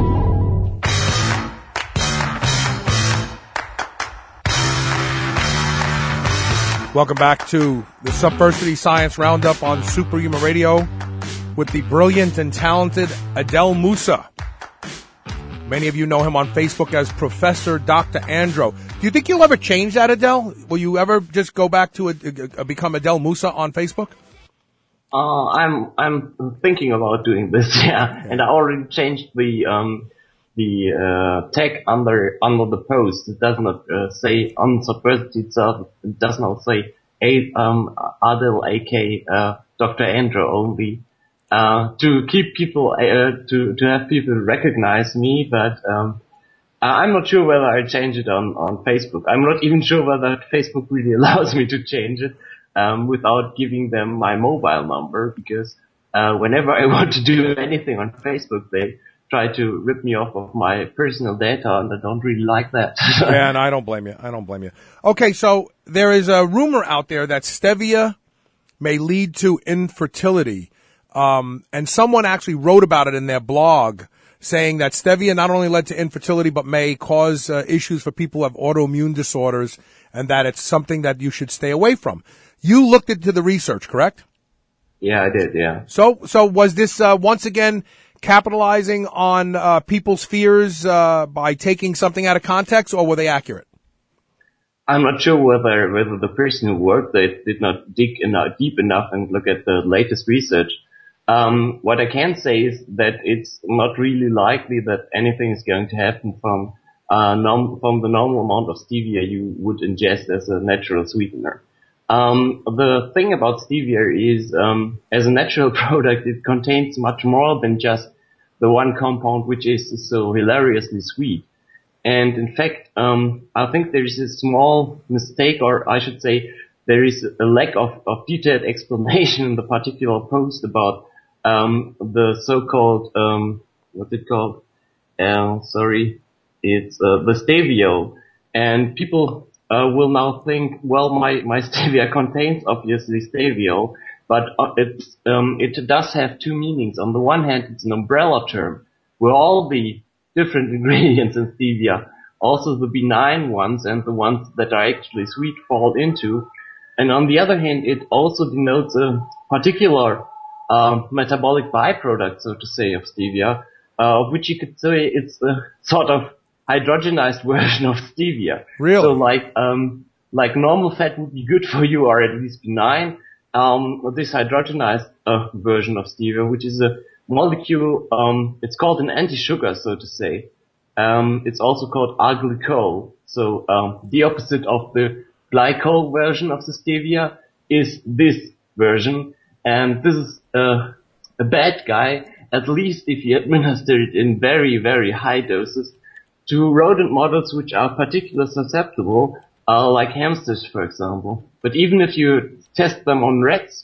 Welcome back to the Subversity Science Roundup on Superhuman Radio with the brilliant and talented Adel Moussa. Many of you know him on Facebook as Professor Doctor Andro. Do you think you'll ever change that, Adel? Will you ever just go back to a, a, a, become Adel Moussa on Facebook? Uh, I'm I'm thinking about doing this, yeah. And I already changed the um the uh, tag under under the post. It does not uh, say on Subversity itself. It does not say a um Adel, aka uh, Doctor Andro only. Uh, to keep people, uh, to, to have people recognize me, but, um, I'm not sure whether I change it on, on Facebook. I'm not even sure whether Facebook really allows me to change it, um, without giving them my mobile number, because, uh, whenever I want to do anything on Facebook, they try to rip me off of my personal data, and I don't really like that. Yeah, and I don't blame you. I don't blame you. Okay, so there is a rumor out there that stevia may lead to infertility. Um, and someone actually wrote about it in their blog saying that stevia not only led to infertility but may cause uh, issues for people who have autoimmune disorders, and that it's something that you should stay away from. You looked into the research, correct? Yeah, I did, yeah. So, so was this uh, once again capitalizing on uh, people's fears uh, by taking something out of context, or were they accurate? I'm not sure whether whether the person who worked there did not dig enough, deep enough and look at the latest research. Um, what I can say is that it's not really likely that anything is going to happen from uh, norm, from the normal amount of stevia you would ingest as a natural sweetener. Um, the thing about stevia is, um, as a natural product, it contains much more than just the one compound which is so hilariously sweet. And in fact, um, I think there is a small mistake, or I should say, there is a lack of, of detailed explanation in the particular post about um, the so-called um, what's it called? Uh, sorry, it's uh, the stevia. And people uh, will now think, well, my my stevia contains obviously stevia, but uh, it's um, it does have two meanings. On the one hand, it's an umbrella term where all the different ingredients in stevia, also the benign ones and the ones that are actually sweet, fall into. And on the other hand, it also denotes a particular uh, metabolic byproduct, so to say, of stevia, uh, which you could say it's a sort of hydrogenized version of stevia. Really? So like um, like normal fat would be good for you, or at least benign. Um, this hydrogenized uh, version of stevia, which is a molecule, um, it's called an anti-sugar, so to say. Um, it's also called alglycol. So, um, the opposite of the glycol version of the stevia is this version. And this is, uh, a bad guy, at least if you administer it in very, very high doses to rodent models which are particularly susceptible, uh, like hamsters, for example. But even if you test them on rats,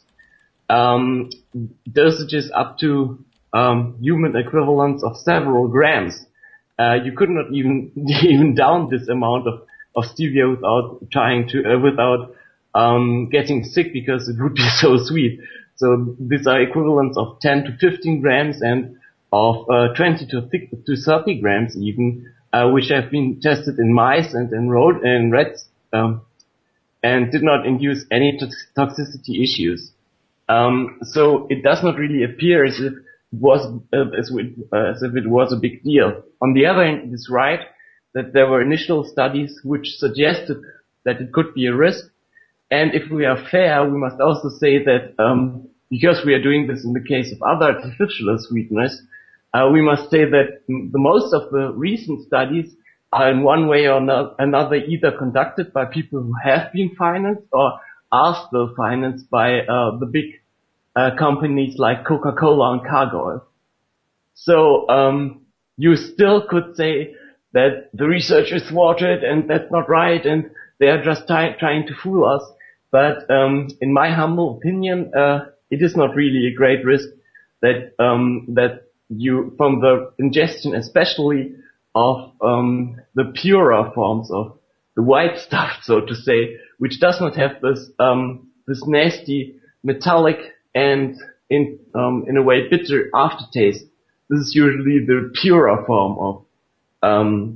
um, dosages up to Um, human equivalents of several grams. Uh, you could not even even down this amount of, of stevia without trying to uh, without um, getting sick, because it would be so sweet. So these are equivalents of ten to fifteen grams and of uh, twenty to thirty grams even, uh, which have been tested in mice and in rod and rats, um, and did not induce any tox- toxicity issues. Um, so it does not really appear as if was uh, as, we, uh, as if it was a big deal. On the other hand, it is right that there were initial studies which suggested that it could be a risk. And if we are fair, we must also say that um, because we are doing this in the case of other artificial sweeteners, uh, we must say that the most of the recent studies are in one way or no- another either conducted by people who have been financed or are still financed by uh, the big Uh, companies like Coca-Cola and Cargill. So, um, you still could say that the research is thwarted and that's not right and they are just ty- trying to fool us. But, um, in my humble opinion, uh, it is not really a great risk that, um, that you, from the ingestion especially of, um, the purer forms of the white stuff, so to say, which does not have this, um, this nasty metallic and in um, in a way bitter aftertaste. This is usually the purer form of um,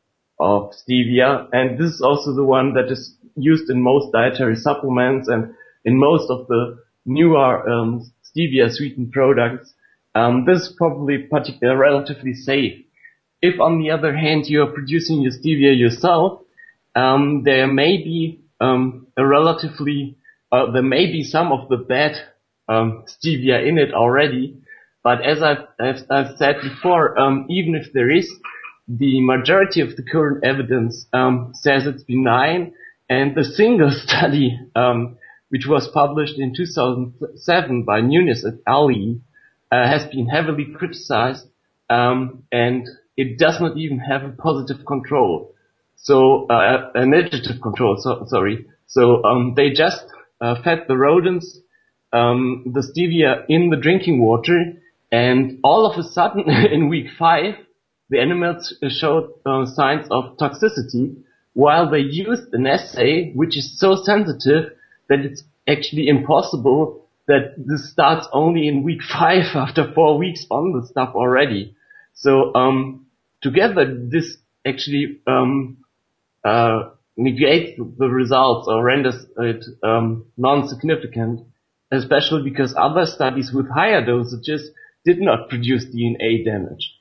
of stevia, and this is also the one that is used in most dietary supplements and in most of the newer um, stevia sweetened products. Um, this is probably particularly relatively safe. If, on the other hand, you are producing your stevia yourself, um, there may be um, a relatively uh, there may be some of the bad Um, stevia in it already, but as I've, as I've said before, um, even if there is, the majority of the current evidence um, says it's benign, and the single study, um, which was published in two thousand seven by Nunes et al., uh, has been heavily criticized, um, and it does not even have a positive control. So, uh, a negative control, so, sorry. So, um, they just uh, fed the rodents Um, the stevia in the drinking water, and all of a sudden in week five, the animals showed uh, signs of toxicity, while they used an assay which is so sensitive that it's actually impossible that this starts only in week five after four weeks on the stuff already. So um, together, this actually um, uh, negates the results or renders it um, non-significant, especially because other studies with higher dosages did not produce D N A damage.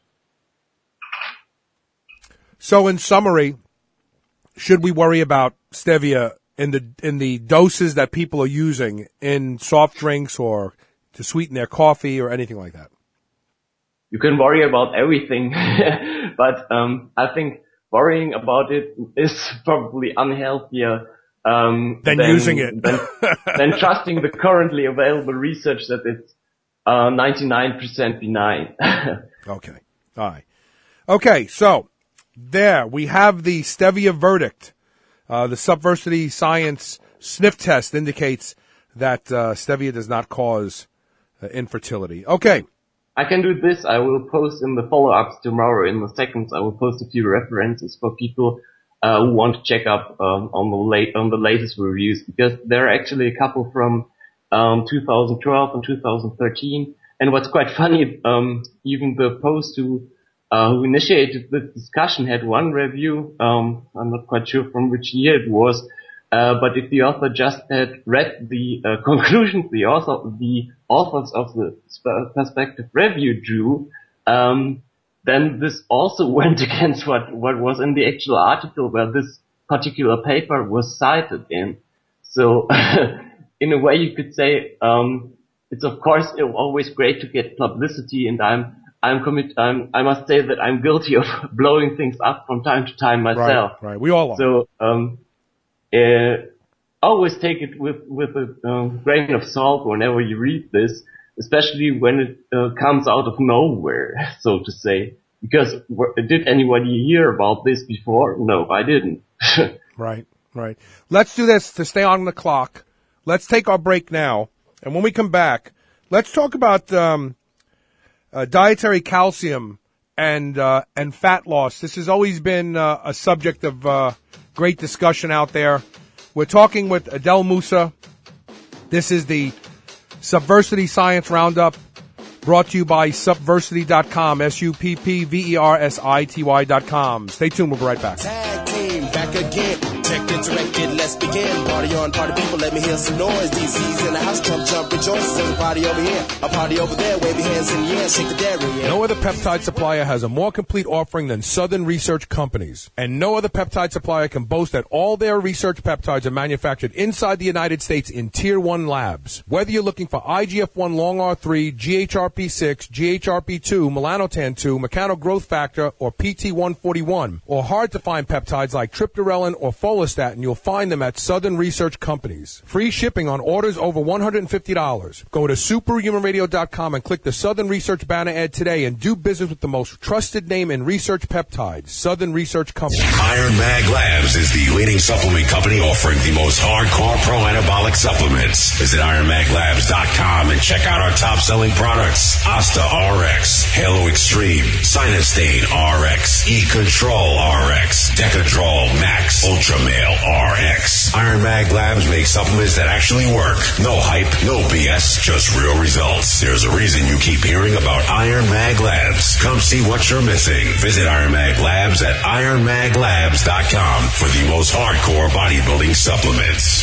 So in summary, should we worry about stevia in the in the doses that people are using in soft drinks or to sweeten their coffee or anything like that? You can worry about everything, but um, I think worrying about it is probably unhealthier um, than, than using it, than, than trusting the currently available research that it's uh, ninety-nine percent benign. Okay, all right, okay. So there we have the stevia verdict. Uh, the Subversity Science sniff test indicates that uh, stevia does not cause uh, infertility. Okay. I can do this. I will post in the follow-ups tomorrow. In the seconds, I will post a few references for people uh, who want to check up um, on the late on the latest reviews, because there are actually a couple from um, two thousand twelve and two thousand thirteen. And what's quite funny, um, even the post who Uh, who initiated this discussion had one review, um, I'm not quite sure from which year it was, uh, but if the author just had read the uh, conclusions the author, the authors of the Perspective review drew, um, then this also went against what, what was in the actual article where this particular paper was cited in. So, in a way you could say, um, it's of course always great to get publicity, and I'm I'm commit. I'm, I must say that I'm guilty of blowing things up from time to time myself. Right, right. We all are. So, um, uh, always take it with with a um, grain of salt whenever you read this, especially when it uh, comes out of nowhere, so to say. Because did anybody hear about this before? No, I didn't. Right, right. Let's do this to stay on the clock. Let's take our break now, and when we come back, let's talk about. Um, Uh, dietary calcium and uh, and fat loss. This has always been uh, a subject of uh, great discussion out there. We're talking with Adel Moussa. This is the Subversity Science Roundup, brought to you by Subversity dot com, S U P P V E R S I T Y dot com. Stay tuned. We'll be right back. Tag team, back again. Check interacted, let's begin. Party on, party people, let me hear some noise. D C's in the house, jump, jump, rejoice. There's a party over here, a party over there. Wave your hands in the air, shake the dairy. Yeah. No other peptide supplier has a more complete offering than Southern Research Companies. And no other peptide supplier can boast that all their research peptides are manufactured inside the United States in Tier one labs. Whether you're looking for I G F one long R three, G H R P six, G H R P two, melanotan two, mechanogrowth growth factor, or P T one forty-one, or hard-to-find peptides like triptorelin or follistatin, you'll find them at Southern Research Companies. Free shipping on orders over one hundred fifty dollars. Go to superhuman radio dot com and click the Southern Research banner ad today and do business with the most trusted name in research peptides, Southern Research Company. Iron Mag Labs is the leading supplement company offering the most hardcore pro-anabolic supplements. Visit iron mag labs dot com and check out our top-selling products. Asta R X, Halo Extreme, Sinustane R X, E-Control R X, Decadrol Max, Ultramale R X. Iron Mag Labs make supplements that actually work. No hype, no B S, just real results. There's a reason you keep hearing about Iron Mag Labs. Come see what you're missing. Visit Iron Mag Labs at iron mag labs dot com for the most hardcore bodybuilding supplements.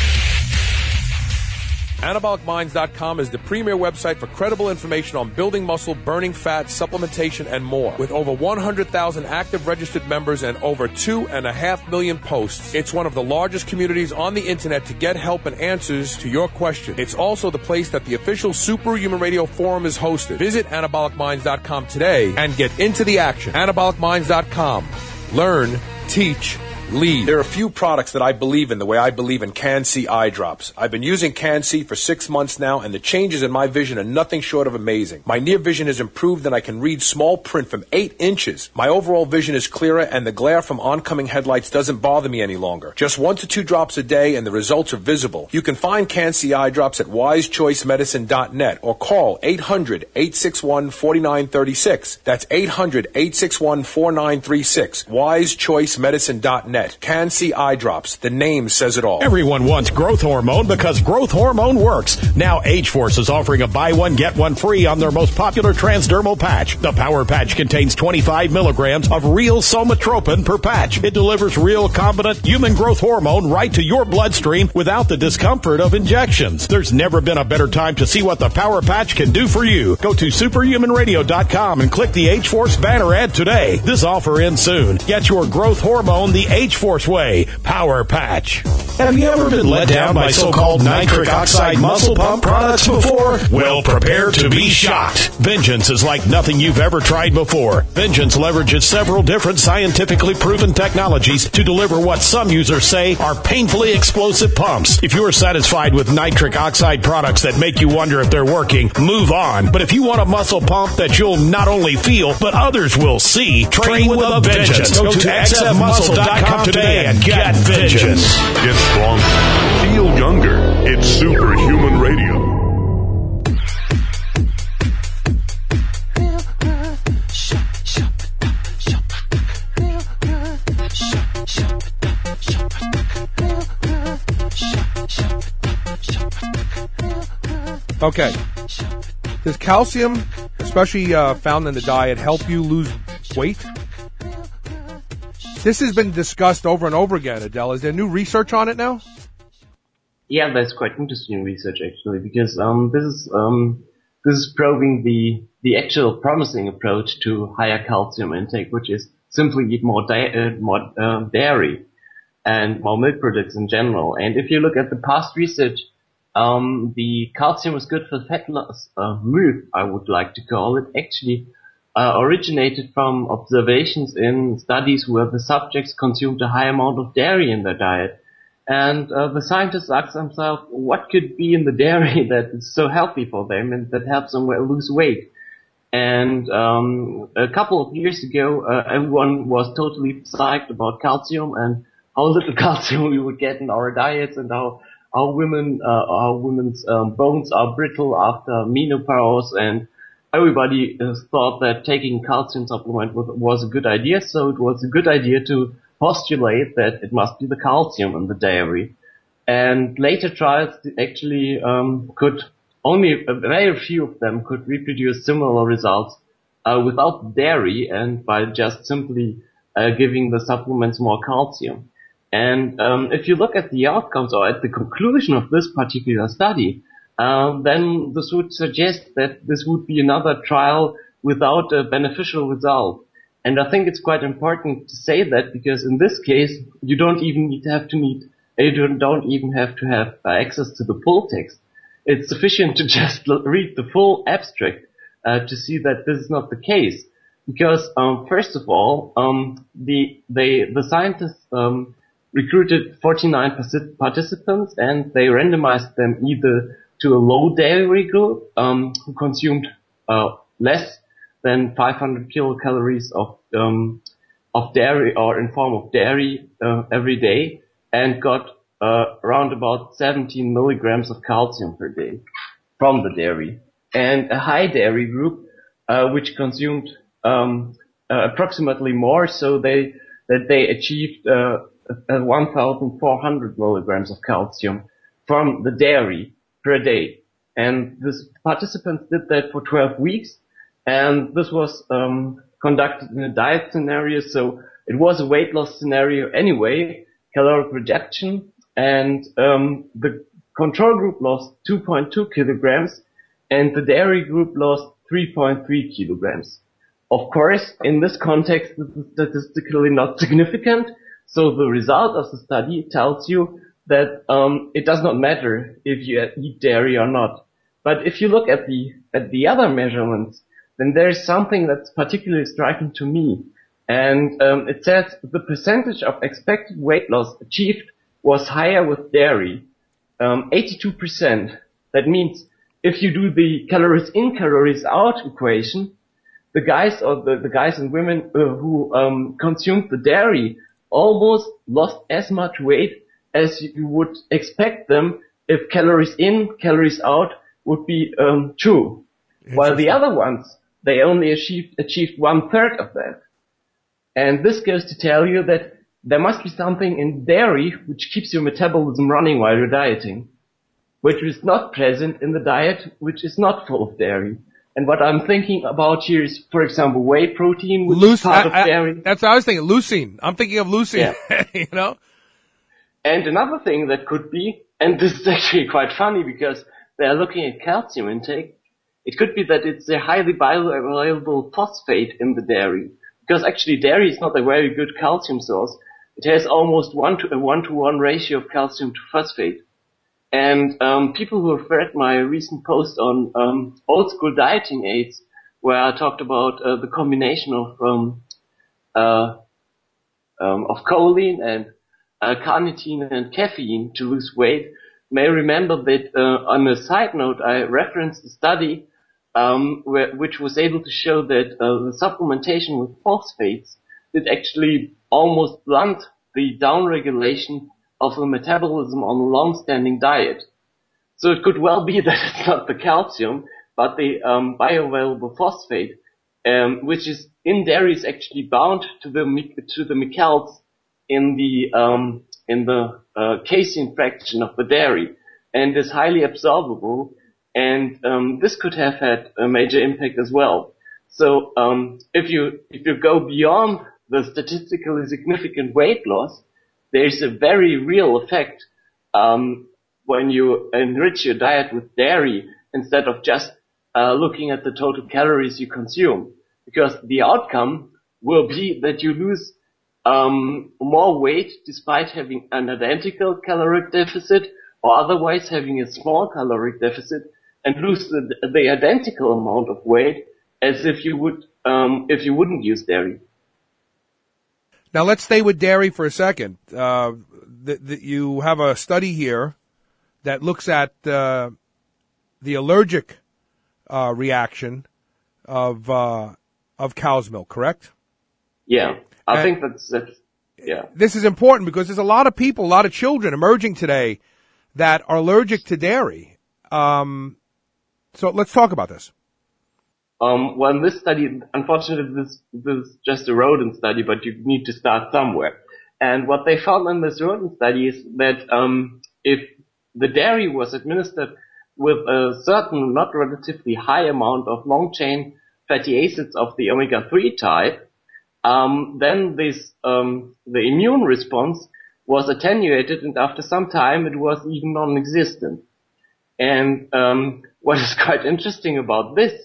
anabolic minds dot com is the premier website for credible information on building muscle, burning fat, supplementation, and more. With over one hundred thousand active registered members and over two and a half million posts, it's one of the largest communities on the internet to get help and answers to your questions. It's also the place that the official Superhuman Radio Forum is hosted. Visit anabolic minds dot com today and get into the action. anabolic minds dot com. Learn, teach, lead. There are a few products that I believe in the way I believe in Can-C eye drops. I've been using Can-C for six months now, and the changes in my vision are nothing short of amazing. My near vision has improved, and I can read small print from eight inches. My overall vision is clearer, and the glare from oncoming headlights doesn't bother me any longer. Just one to two drops a day, and the results are visible. You can find Can-C eye drops at wise choice medicine dot net or call eight hundred, eight six one, four nine three six. That's eight hundred, eight six one, four nine three six. wise choice medicine dot net. net. Can-C Eye Drops. The name says it all. Everyone wants growth hormone because growth hormone works. Now H-Force is offering a buy one, get one free on their most popular transdermal patch. The Power Patch contains twenty-five milligrams of real somatropin per patch. It delivers real, competent human growth hormone right to your bloodstream without the discomfort of injections. There's never been a better time to see what the Power Patch can do for you. Go to superhuman radio dot com and click the H-Force banner ad today. This offer ends soon. Get your growth hormone the H-Force way. Power Patch. Have you ever been let down by so-called nitric oxide muscle pump products before? Well, prepare to be shocked. Vengeance is like nothing you've ever tried before. Vengeance leverages several different scientifically proven technologies to deliver what some users say are painfully explosive pumps. If you're satisfied with nitric oxide products that make you wonder if they're working, move on. But if you want a muscle pump that you'll not only feel, but others will see, train with a vengeance. Go to x f muscle dot com today and get vengeance. Get stronger. Feel younger. It's Superhuman Radio. Okay. Does calcium, especially uh, found in the diet, help you lose weight? This has been discussed over and over again, Adele. Is there new research on it now? Yeah, that's quite interesting research actually, because um, this is um, this is probing the the actual promising approach to higher calcium intake, which is simply eat more di- uh, more uh, dairy and more milk products in general. And if you look at the past research, um, the calcium is good for fat loss uh, myth, I would like to call it, actually uh, originated from observations in studies where the subjects consumed a high amount of dairy in their diet. And uh, the scientists asked themselves, what could be in the dairy that is so healthy for them and that helps them lose weight? And um, a couple of years ago, uh, everyone was totally psyched about calcium and how little calcium we would get in our diets and how our women, uh, our women's um, bones are brittle after menopause, and everybody uh, thought that taking calcium supplement was, was a good idea. So it was a good idea to postulate that it must be the calcium in the dairy. And later trials actually um, could only a very few of them could reproduce similar results uh, without dairy and by just simply uh, giving the supplements more calcium. And um, if you look at the outcomes or at the conclusion of this particular study, uh, then this would suggest that this would be another trial without a beneficial result. And I think it's quite important to say that because in this case, you don't even need to have to meet, you don't even have to have uh, access to the full text. It's sufficient to just read the full abstract uh, to see that this is not the case. Because um, first of all, um, the they the scientists um, recruited forty-nine participants and they randomized them either to a low dairy group um, who consumed uh, less than five hundred kilocalories of um, of dairy or in form of dairy uh, every day and got uh, around about seventeen milligrams of calcium per day from the dairy, and a high dairy group uh, which consumed um, uh, approximately more, so they that they achieved uh, one thousand four hundred milligrams of calcium from the dairy per day. And this participants did that for twelve weeks. And this was um, conducted in a diet scenario, so it was a weight loss scenario anyway, caloric reduction, and um, the control group lost two point two kilograms, and the dairy group lost three point three kilograms. Of course, in this context, this is statistically not significant, so the result of the study tells you that um, it does not matter if you eat dairy or not. But if you look at the at the other measurements, then there is something that's particularly striking to me. And um, it says the percentage of expected weight loss achieved was higher with dairy, um, eighty-two percent. That means if you do the calories in, calories out equation, the guys or the, the guys and women uh, who um, consumed the dairy almost lost as much weight as you would expect them if calories in, calories out would be um, true. While the other ones, they only achieved, achieved one third of that. And this goes to tell you that there must be something in dairy which keeps your metabolism running while you're dieting, which is not present in the diet, which is not full of dairy. And what I'm thinking about here is, for example, whey protein, which Leuc- is part I, of I, dairy. That's what I was thinking. Leucine. I'm thinking of leucine. Yeah. You know? And another thing that could be, and this is actually quite funny because they're looking at calcium intake, it could be that it's a highly bioavailable phosphate in the dairy. Because actually dairy is not a very good calcium source. It has almost one to a one-to-one ratio of calcium to phosphate. And um, people who have read my recent post on um, old school dieting aids, where I talked about uh, the combination of um, uh, um, of choline and uh, carnitine and caffeine to lose weight, may remember that uh, on a side note, I referenced a study um, where, which was able to show that uh, the supplementation with phosphates did actually almost blunt the downregulation of the metabolism on a long-standing diet. So it could well be that it's not the calcium, but the um, bioavailable phosphate, um, which is in dairy is actually bound to the to the micelles in the um, in the uh, casein fraction of the dairy, and is highly absorbable. And um, this could have had a major impact as well. So um, if you if you go beyond the statistically significant weight loss, there is a very real effect um, when you enrich your diet with dairy instead of just uh, looking at the total calories you consume, because the outcome will be that you lose um, more weight despite having an identical caloric deficit, or otherwise having a small caloric deficit, and lose the, the identical amount of weight as if you would um, if you wouldn't use dairy. Now let's stay with dairy for a second. Uh, that th- you have a study here that looks at uh, the allergic uh, reaction of uh, of cow's milk, correct? Yeah, I and think that's, that's yeah. This is important because there's a lot of people, a lot of children emerging today that are allergic to dairy. Um, so let's talk about this. Um, well, in this study, unfortunately, this, this is just a rodent study, but you need to start somewhere. And what they found in this rodent study is that um, if the dairy was administered with a certain, not relatively high amount of long-chain fatty acids of the omega three type, um, then this um, the immune response was attenuated, and after some time, it was even non-existent. And um, what is quite interesting about this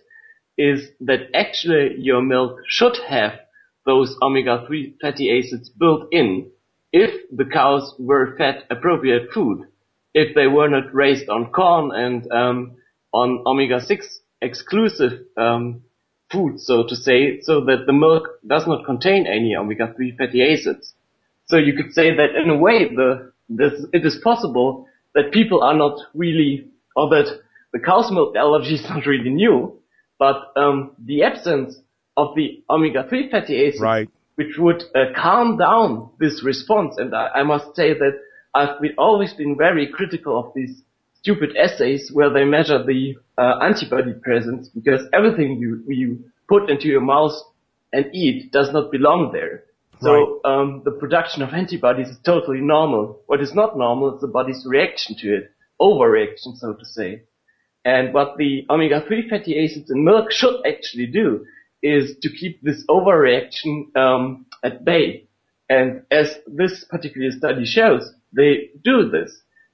is that actually your milk should have those omega three fatty acids built in if the cows were fed appropriate food, if they were not raised on corn and um, on omega six exclusive um, food, so to say, so that the milk does not contain any omega three fatty acids. So you could say that in a way the this, it is possible that people are not really, or that the cow's milk allergy is not really new, but um, the absence of the omega three fatty acids, right, which would uh, calm down this response. And I, I must say that I've been, always been very critical of these stupid assays where they measure the uh, antibody presence, because everything you, you put into your mouth and eat does not belong there. So right. um, the production of antibodies is totally normal. What is not normal is the body's reaction to it, overreaction, so to say. And what the omega three fatty acids in milk should actually do is to keep this overreaction um, at bay. And as this particular study shows, they do this.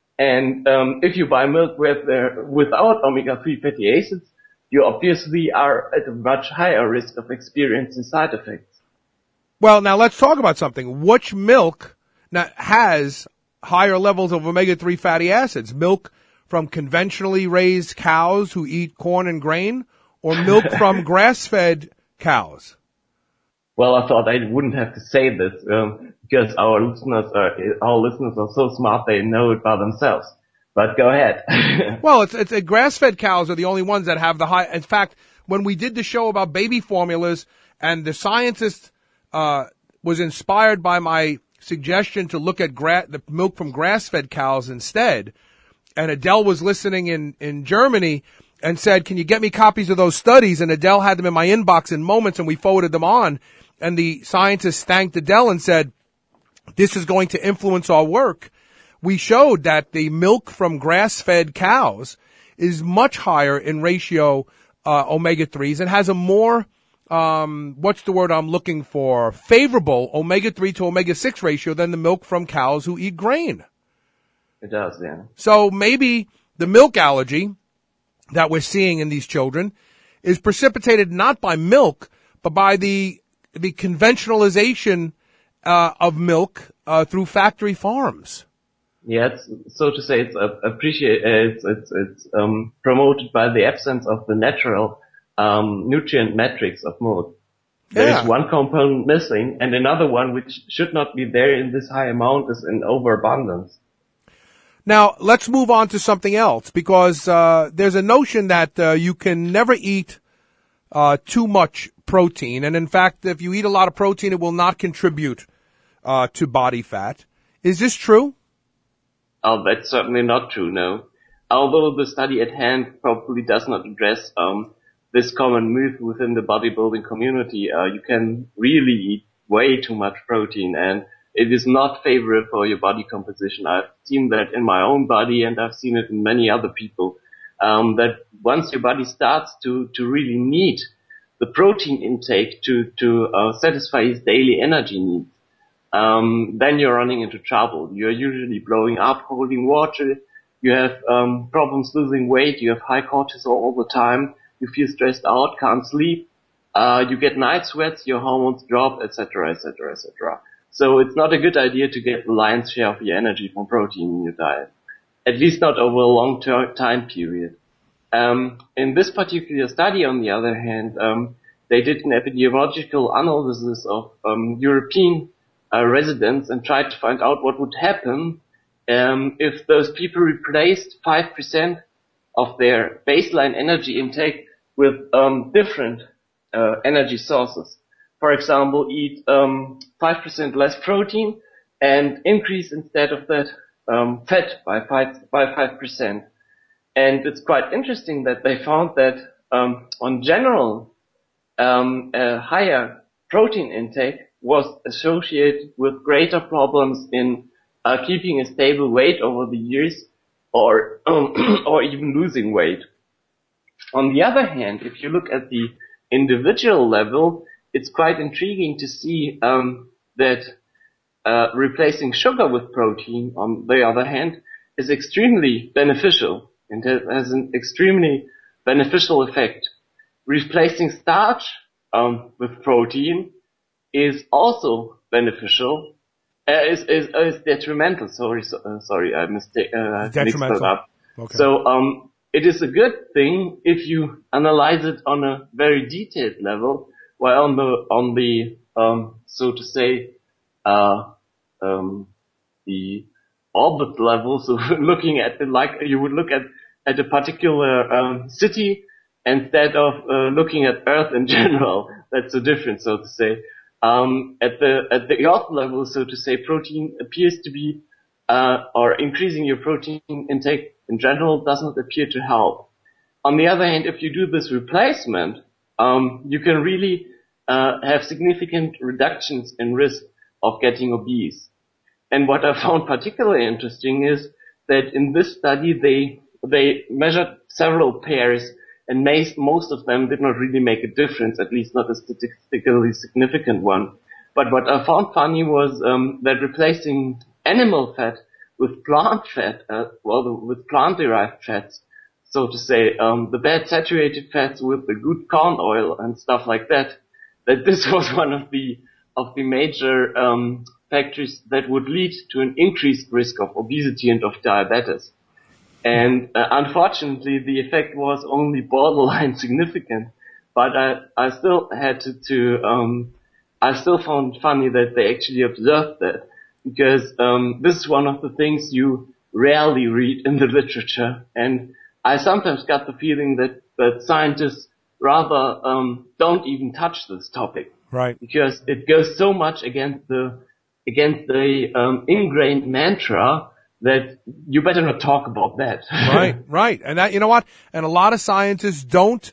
And um, if you buy milk with, uh, without omega three fatty acids, you obviously are at a much higher risk of experiencing side effects. Well, now let's talk about something. Which milk now has higher levels of omega three fatty acids? Milk from conventionally raised cows who eat corn and grain, or milk from grass-fed cows? Well, I thought I wouldn't have to say this um, because our listeners are our listeners are so smart they know it by themselves. But go ahead. Well, it's it's uh, grass-fed cows are the only ones that have the high. In fact, when we did the show about baby formulas, and the scientist uh was inspired by my suggestion to look at gra- the milk from grass-fed cows instead. And Adele was listening in, in Germany and said, can you get me copies of those studies? And Adele had them in my inbox in moments, and we forwarded them on. And the scientist thanked Adele and said, this is going to influence our work, we showed that the milk from grass-fed cows is much higher in ratio uh, omega threes and has a more, um, what's the word I'm looking for, favorable omega three to omega six ratio than the milk from cows who eat grain. It does, yeah. So maybe the milk allergy that we're seeing in these children is precipitated not by milk, but by the the conventionalization uh, of milk uh, through factory farms. Yeah, it's, so to say, it's uh, appreciate it's it's it's um, promoted by the absence of the natural um, nutrient matrix of milk. There Yeah. is one component missing, and another one which should not be there in this high amount is in overabundance. Now, let's move on to something else, because uh, there's a notion that uh, you can never eat uh, too much protein. And in fact, if you eat a lot of protein, it will not contribute uh, to body fat. Is this true? Oh, that's certainly not true, no. Although the study at hand probably does not address um, this common myth within the bodybuilding community, uh, you can really eat way too much protein, and it is not favorable for your body composition. I've seen that in my own body, and I've seen it in many other people, um, that once your body starts to, to really need the protein intake to, to uh, satisfy its daily energy needs, um, then you're running into trouble. You're usually blowing up, holding water, you have um, problems losing weight, you have high cortisol all the time, you feel stressed out, can't sleep, uh, you get night sweats, your hormones drop, et cetera, et cetera, et cetera. So it's not a good idea to get the lion's share of your energy from protein in your diet, at least not over a long ter- time period. Um, in this particular study, on the other hand, um, they did an epidemiological analysis of um, European uh, residents and tried to find out what would happen um, if those people replaced five percent of their baseline energy intake with um, different uh, energy sources. For example, eat um, five percent less protein and increase instead of that um, fat by five by five percent. And it's quite interesting that they found that um, on general, um, a higher protein intake was associated with greater problems in uh, keeping a stable weight over the years, or um, or even losing weight. On the other hand, if you look at the individual level, it's quite intriguing to see um, that uh, replacing sugar with protein, on the other hand, is extremely beneficial and has an extremely beneficial effect. Replacing starch um, with protein is also beneficial. Uh, is, is is detrimental. Sorry, so, uh, sorry, I mistake. Uh, mixed it up. Okay. So um, it is a good thing if you analyze it on a very detailed level. While on the, on the, um, so to say, uh, um, the orbit level, so looking at the, like, you would look at, at a particular, um, city instead of, uh, looking at Earth in general. That's the difference, so to say. Um, at the, at the Earth level, so to say, protein appears to be, uh, or increasing your protein intake in general does not appear to help. On the other hand, if you do this replacement, Um, you can really uh, have significant reductions in risk of getting obese. And what I found particularly interesting is that in this study they they measured several pairs, and most of them did not really make a difference, at least not a statistically significant one. But what I found funny was um, that replacing animal fat with plant fat, uh, well, with plant-derived fats, so to say, um, the bad saturated fats with the good corn oil and stuff like that, that this was one of the, of the major, um, factors that would lead to an increased risk of obesity and of diabetes. And, uh, unfortunately, the effect was only borderline significant, but I, I still had to, to, um, I still found funny that they actually observed that, because, um, this is one of the things you rarely read in the literature, and I sometimes got the feeling that, that scientists rather um, don't even touch this topic, right? Because it goes so much against the against the um, ingrained mantra that you better not talk about that. Right, right, and that, you know what? And a lot of scientists don't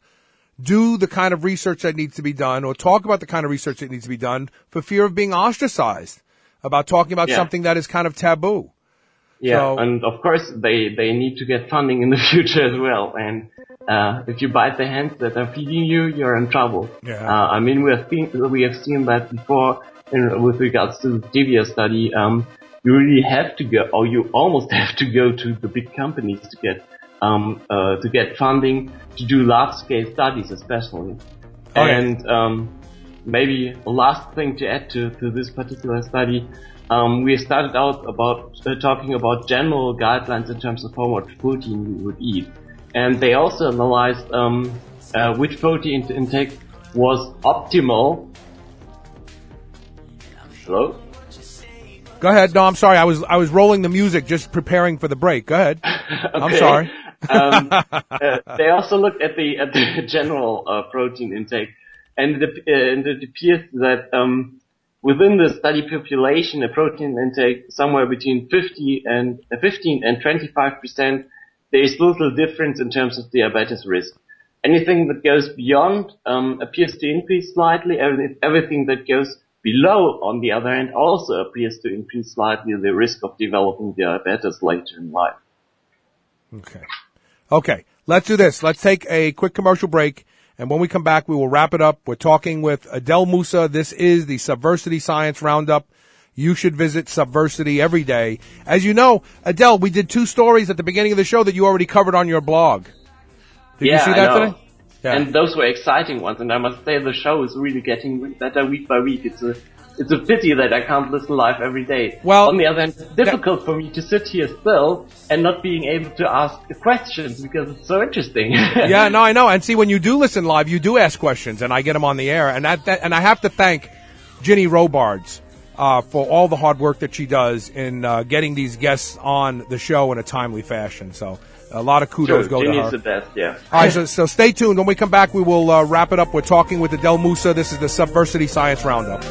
do the kind of research that needs to be done, or talk about the kind of research that needs to be done, for fear of being ostracized. about talking about Yeah. something that is kind of taboo. Yeah, So- and of course they, they need to get funding in the future as well. And uh, if you bite the hands that are feeding you, you're in trouble. Yeah. Uh, I mean, we have seen, we have seen that before in, with regards to the Stevia study. Um, you really have to go, or you almost have to go to the big companies to get um, uh, to get funding to do large-scale studies, especially. Okay. And um, maybe a last thing to add to, to this particular study. Um, we started out about uh, talking about general guidelines in terms of how much protein we would eat, and they also analyzed um, uh, which protein intake was optimal. Hello? Go ahead. No, I'm sorry. I was I was rolling the music, just preparing for the break. Go ahead. I'm Okay. sorry. um, uh, they also looked at the at the general uh, protein intake, and, the, uh, and it appears that um, within the study population, a protein intake somewhere between fifty and uh, fifteen and twenty-five percent, there is little difference in terms of diabetes risk. Anything that goes beyond um, appears to increase slightly. Every- Everything that goes below, on the other hand, also appears to increase slightly the risk of developing diabetes later in life. Okay. Okay. Let's do this. Let's take a quick commercial break. And when we come back, we will wrap it up. We're talking with Adel Moussa. This is the Subversity Science Roundup. You should visit Subversity every day. As you know, Adel, we did two stories at the beginning of the show that you already covered on your blog. Did yeah, you see I that know. today? Yeah. And those were exciting ones, and I must say the show is really getting better week by week. It's a it's a pity that I can't listen live every day. Well, on the other hand, it's difficult for me to sit here still and not being able to ask questions because it's so interesting. Yeah, no, I know. And see, when you do listen live, you do ask questions, and I get them on the air. And that, that and I have to thank Ginny Robards uh, for all the hard work that she does in uh, getting these guests on the show in a timely fashion. So a lot of kudos Sure, go Ginny's to her. the best, yeah. All right, so, so stay tuned. When we come back, we will uh, wrap it up. We're talking with Adel Moussa. This is the Subversity Science Roundup.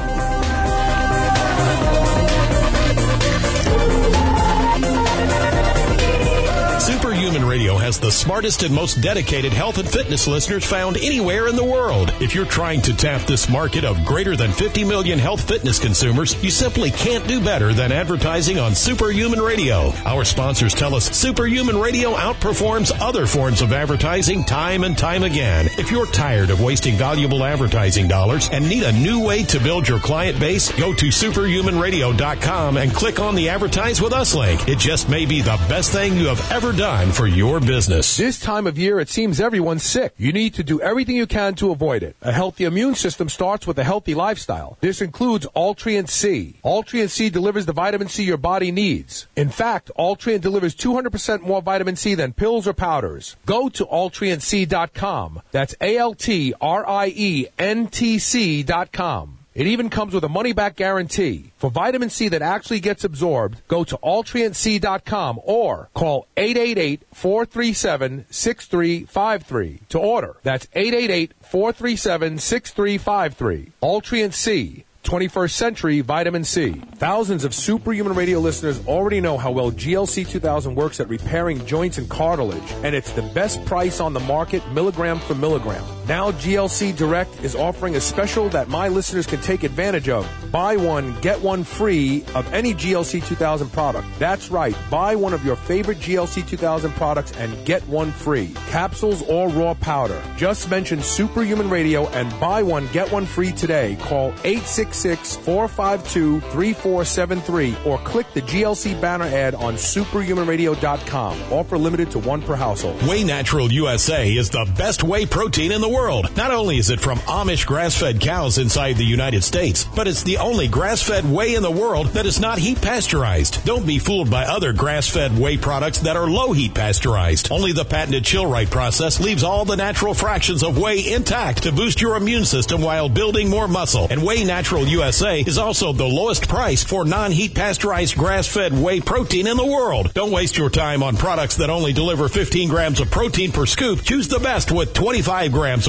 Superhuman Radio has the smartest and most dedicated health and fitness listeners found anywhere in the world. If you're trying to tap this market of greater than fifty million health fitness consumers, you simply can't do better than advertising on Superhuman Radio. Our sponsors tell us Superhuman Radio outperforms other forms of advertising time and time again. If you're tired of wasting valuable advertising dollars and need a new way to build your client base, go to superhuman radio dot com and click on the Advertise With Us link. It just may be the best thing you have ever done for your business. This time of year, it seems everyone's sick. You need to do everything you can to avoid it. A healthy immune system starts with a healthy lifestyle. This includes Ultriant C. Ultriant C delivers the vitamin C your body needs. In fact, Ultriant delivers two hundred percent more vitamin C than pills or powders. Go to ultriant c dot com. That's A L T R I E N T C dot com. It even comes with a money-back guarantee. For vitamin C that actually gets absorbed, go to ultriant c dot com or call eight eight eight, four three seven, six three five three to order. That's eight eight eight, four three seven, six three five three. Ultriant C. twenty-first century vitamin C. Thousands of Superhuman Radio listeners already know how well G L C two thousand works at repairing joints and cartilage, and it's the best price on the market, milligram for milligram. Now G L C Direct is offering a special that my listeners can take advantage of. Buy one, get one free of any G L C two thousand product. That's right, buy one of your favorite G L C two thousand products and get one free. Capsules or raw powder. Just mention Superhuman Radio and buy one, get one free today. Call eight six six, four five two, three four seven three or click the G L C banner ad on superhuman radio dot com. Offer limited to one per household. Whey Natural U S A is the best whey protein in the world. Not only is it from Amish grass-fed cows inside the United States, but it's the only grass-fed whey in the world that is not heat pasteurized. Don't be fooled by other grass-fed whey products that are low heat pasteurized. Only the patented Chill-Right process leaves all the natural fractions of whey intact to boost your immune system while building more muscle. And Whey Natural U S A is also the lowest price for non-heat pasteurized grass-fed whey protein in the world. Don't waste your time on products that only deliver fifteen grams of protein per scoop. Choose the best with twenty-five grams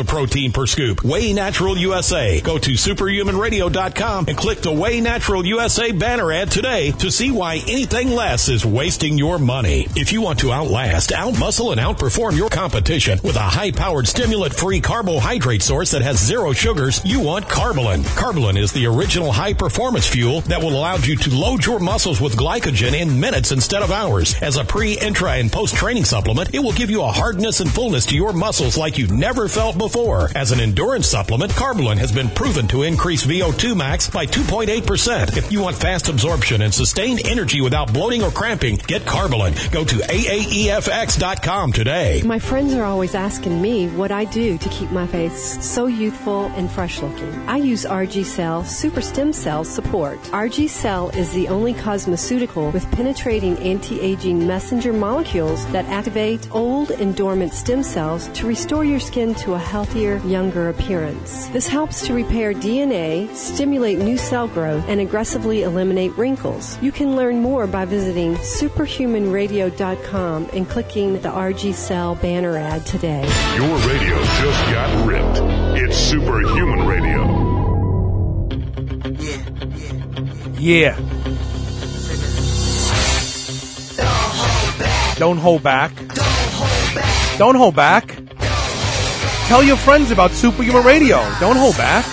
of protein per scoop. Whey Natural U S A. Go to superhuman radio dot com and click the Whey Natural U S A banner ad today to see why anything less is wasting your money. If you want to outlast, outmuscle, and outperform your competition with a high-powered stimulant-free carbohydrate source that has zero sugars, you want Carbolin. Carbolin is the original high-performance fuel that will allow you to load your muscles with glycogen in minutes instead of hours. As a pre, intra, and post-training supplement, it will give you a hardness and fullness to your muscles like you've never felt before. As an endurance supplement, Carbolin has been proven to increase V O two max by two point eight percent. If you want fast absorption and sustained energy without bloating or cramping, get Carbolin. Go to A A E F X dot com today. My friends are always asking me what I do to keep my face so youthful and fresh looking. I use R G Cell Super Stem Cell Support. R G Cell is the only cosmeceutical with penetrating anti-aging messenger molecules that activate old and dormant stem cells to restore your skin to a healthier, younger appearance. This helps to repair D N A, stimulate new cell growth, and aggressively eliminate wrinkles. You can learn more by visiting superhuman radio dot com and clicking the R G Cell banner ad today. Your radio just got ripped. It's Superhuman Radio. Yeah. Don't hold back. Don't hold back. Tell your friends about Superhuman Radio. Don't hold back.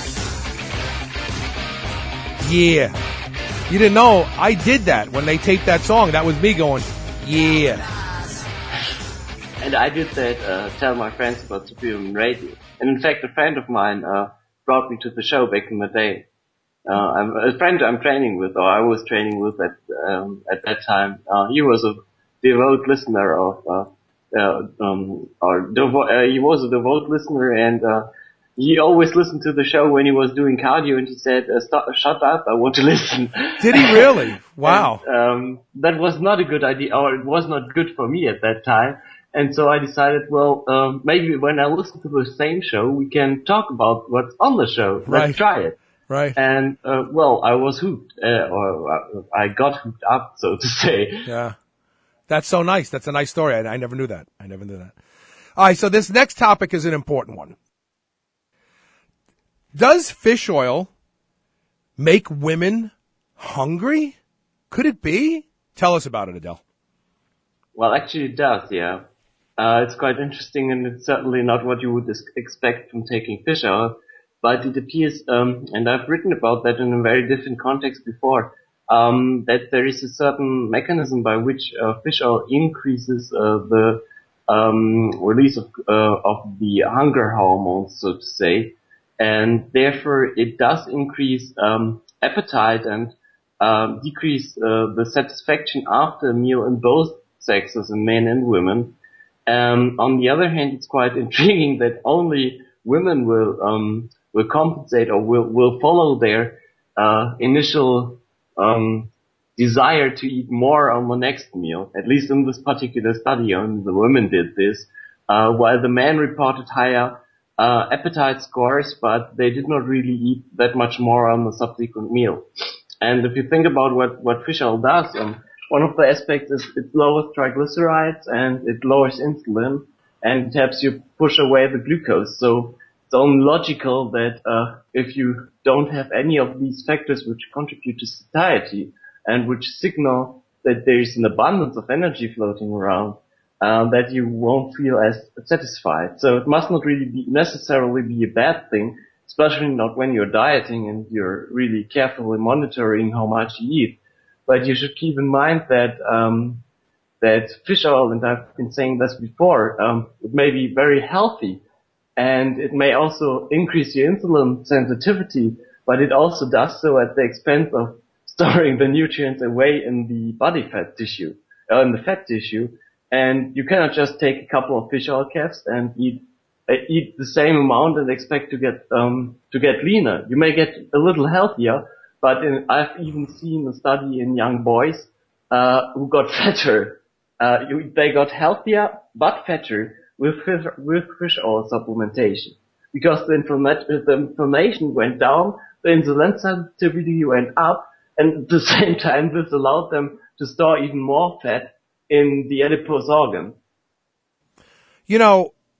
Yeah. You didn't know I did that when they taped that song. That was me going, yeah. And I did that, uh, tell my friends about Superhuman Radio. And in fact, a friend of mine uh, brought me to the show back in the day. Uh, I'm, a friend I'm training with, or I was training with at um, at that time. Uh, he was a devout listener of, uh, uh, um, or devo- uh, he was a devout listener, and uh, he always listened to the show when he was doing cardio, and he said, uh, stop, "Shut up, I want to listen." Did he really? Wow. And, um, that was not a good idea, or it was not good for me at that time. And so I decided, well, um, maybe when I listen to the same show, we can talk about what's on the show. Let's Right. try it. Right. And, uh, well, I was hooked, uh, or uh, I got hooked up, so to say. Yeah. That's so nice. That's a nice story. I, I never knew that. I never knew that. All right. So this next topic is an important one. Does fish oil make women hungry? Could it be? Tell us about it, Adele. Well, actually it does, yeah. Uh, it's quite interesting, and it's certainly not what you would expect from taking fish oil. But it appears, um, and I've written about that in a very different context before, um, that there is a certain mechanism by which uh, fish oil increases uh, the um, release of, uh, of the hunger hormones, so to say, and therefore it does increase um, appetite and uh, decrease uh, the satisfaction after a meal in both sexes, in men and women. Um, on the other hand, it's quite intriguing that only women will um, will compensate or will will follow their uh, initial um, desire to eat more on the next meal. At least in this particular study, only the women did this, uh, while the men reported higher uh, appetite scores, but they did not really eat that much more on the subsequent meal. And if you think about what what fish oil does, um, one of the aspects is it lowers triglycerides and it lowers insulin, and it helps you push away the glucose. So it's only logical that uh, if you don't have any of these factors which contribute to satiety and which signal that there is an abundance of energy floating around, uh, that you won't feel as satisfied. So it must not really be necessarily be a bad thing, especially not when you're dieting and you're really carefully monitoring how much you eat. But you should keep in mind that um, that fish oil, and I've been saying this before, um, it may be very healthy, and it may also increase your insulin sensitivity, but it also does so at the expense of storing the nutrients away in the body fat tissue, uh, in the fat tissue. And you cannot just take a couple of fish oil caps and eat uh, eat the same amount and expect to get um, to get leaner. You may get a little healthier. But in, I've even seen a study in young boys uh, who got fatter. Uh, you, they got healthier but fatter with fish, with fish oil supplementation, because the, informa- the inflammation went down, the insulin sensitivity went up, and at the same time this allowed them to store even more fat in the adipose organ. You know,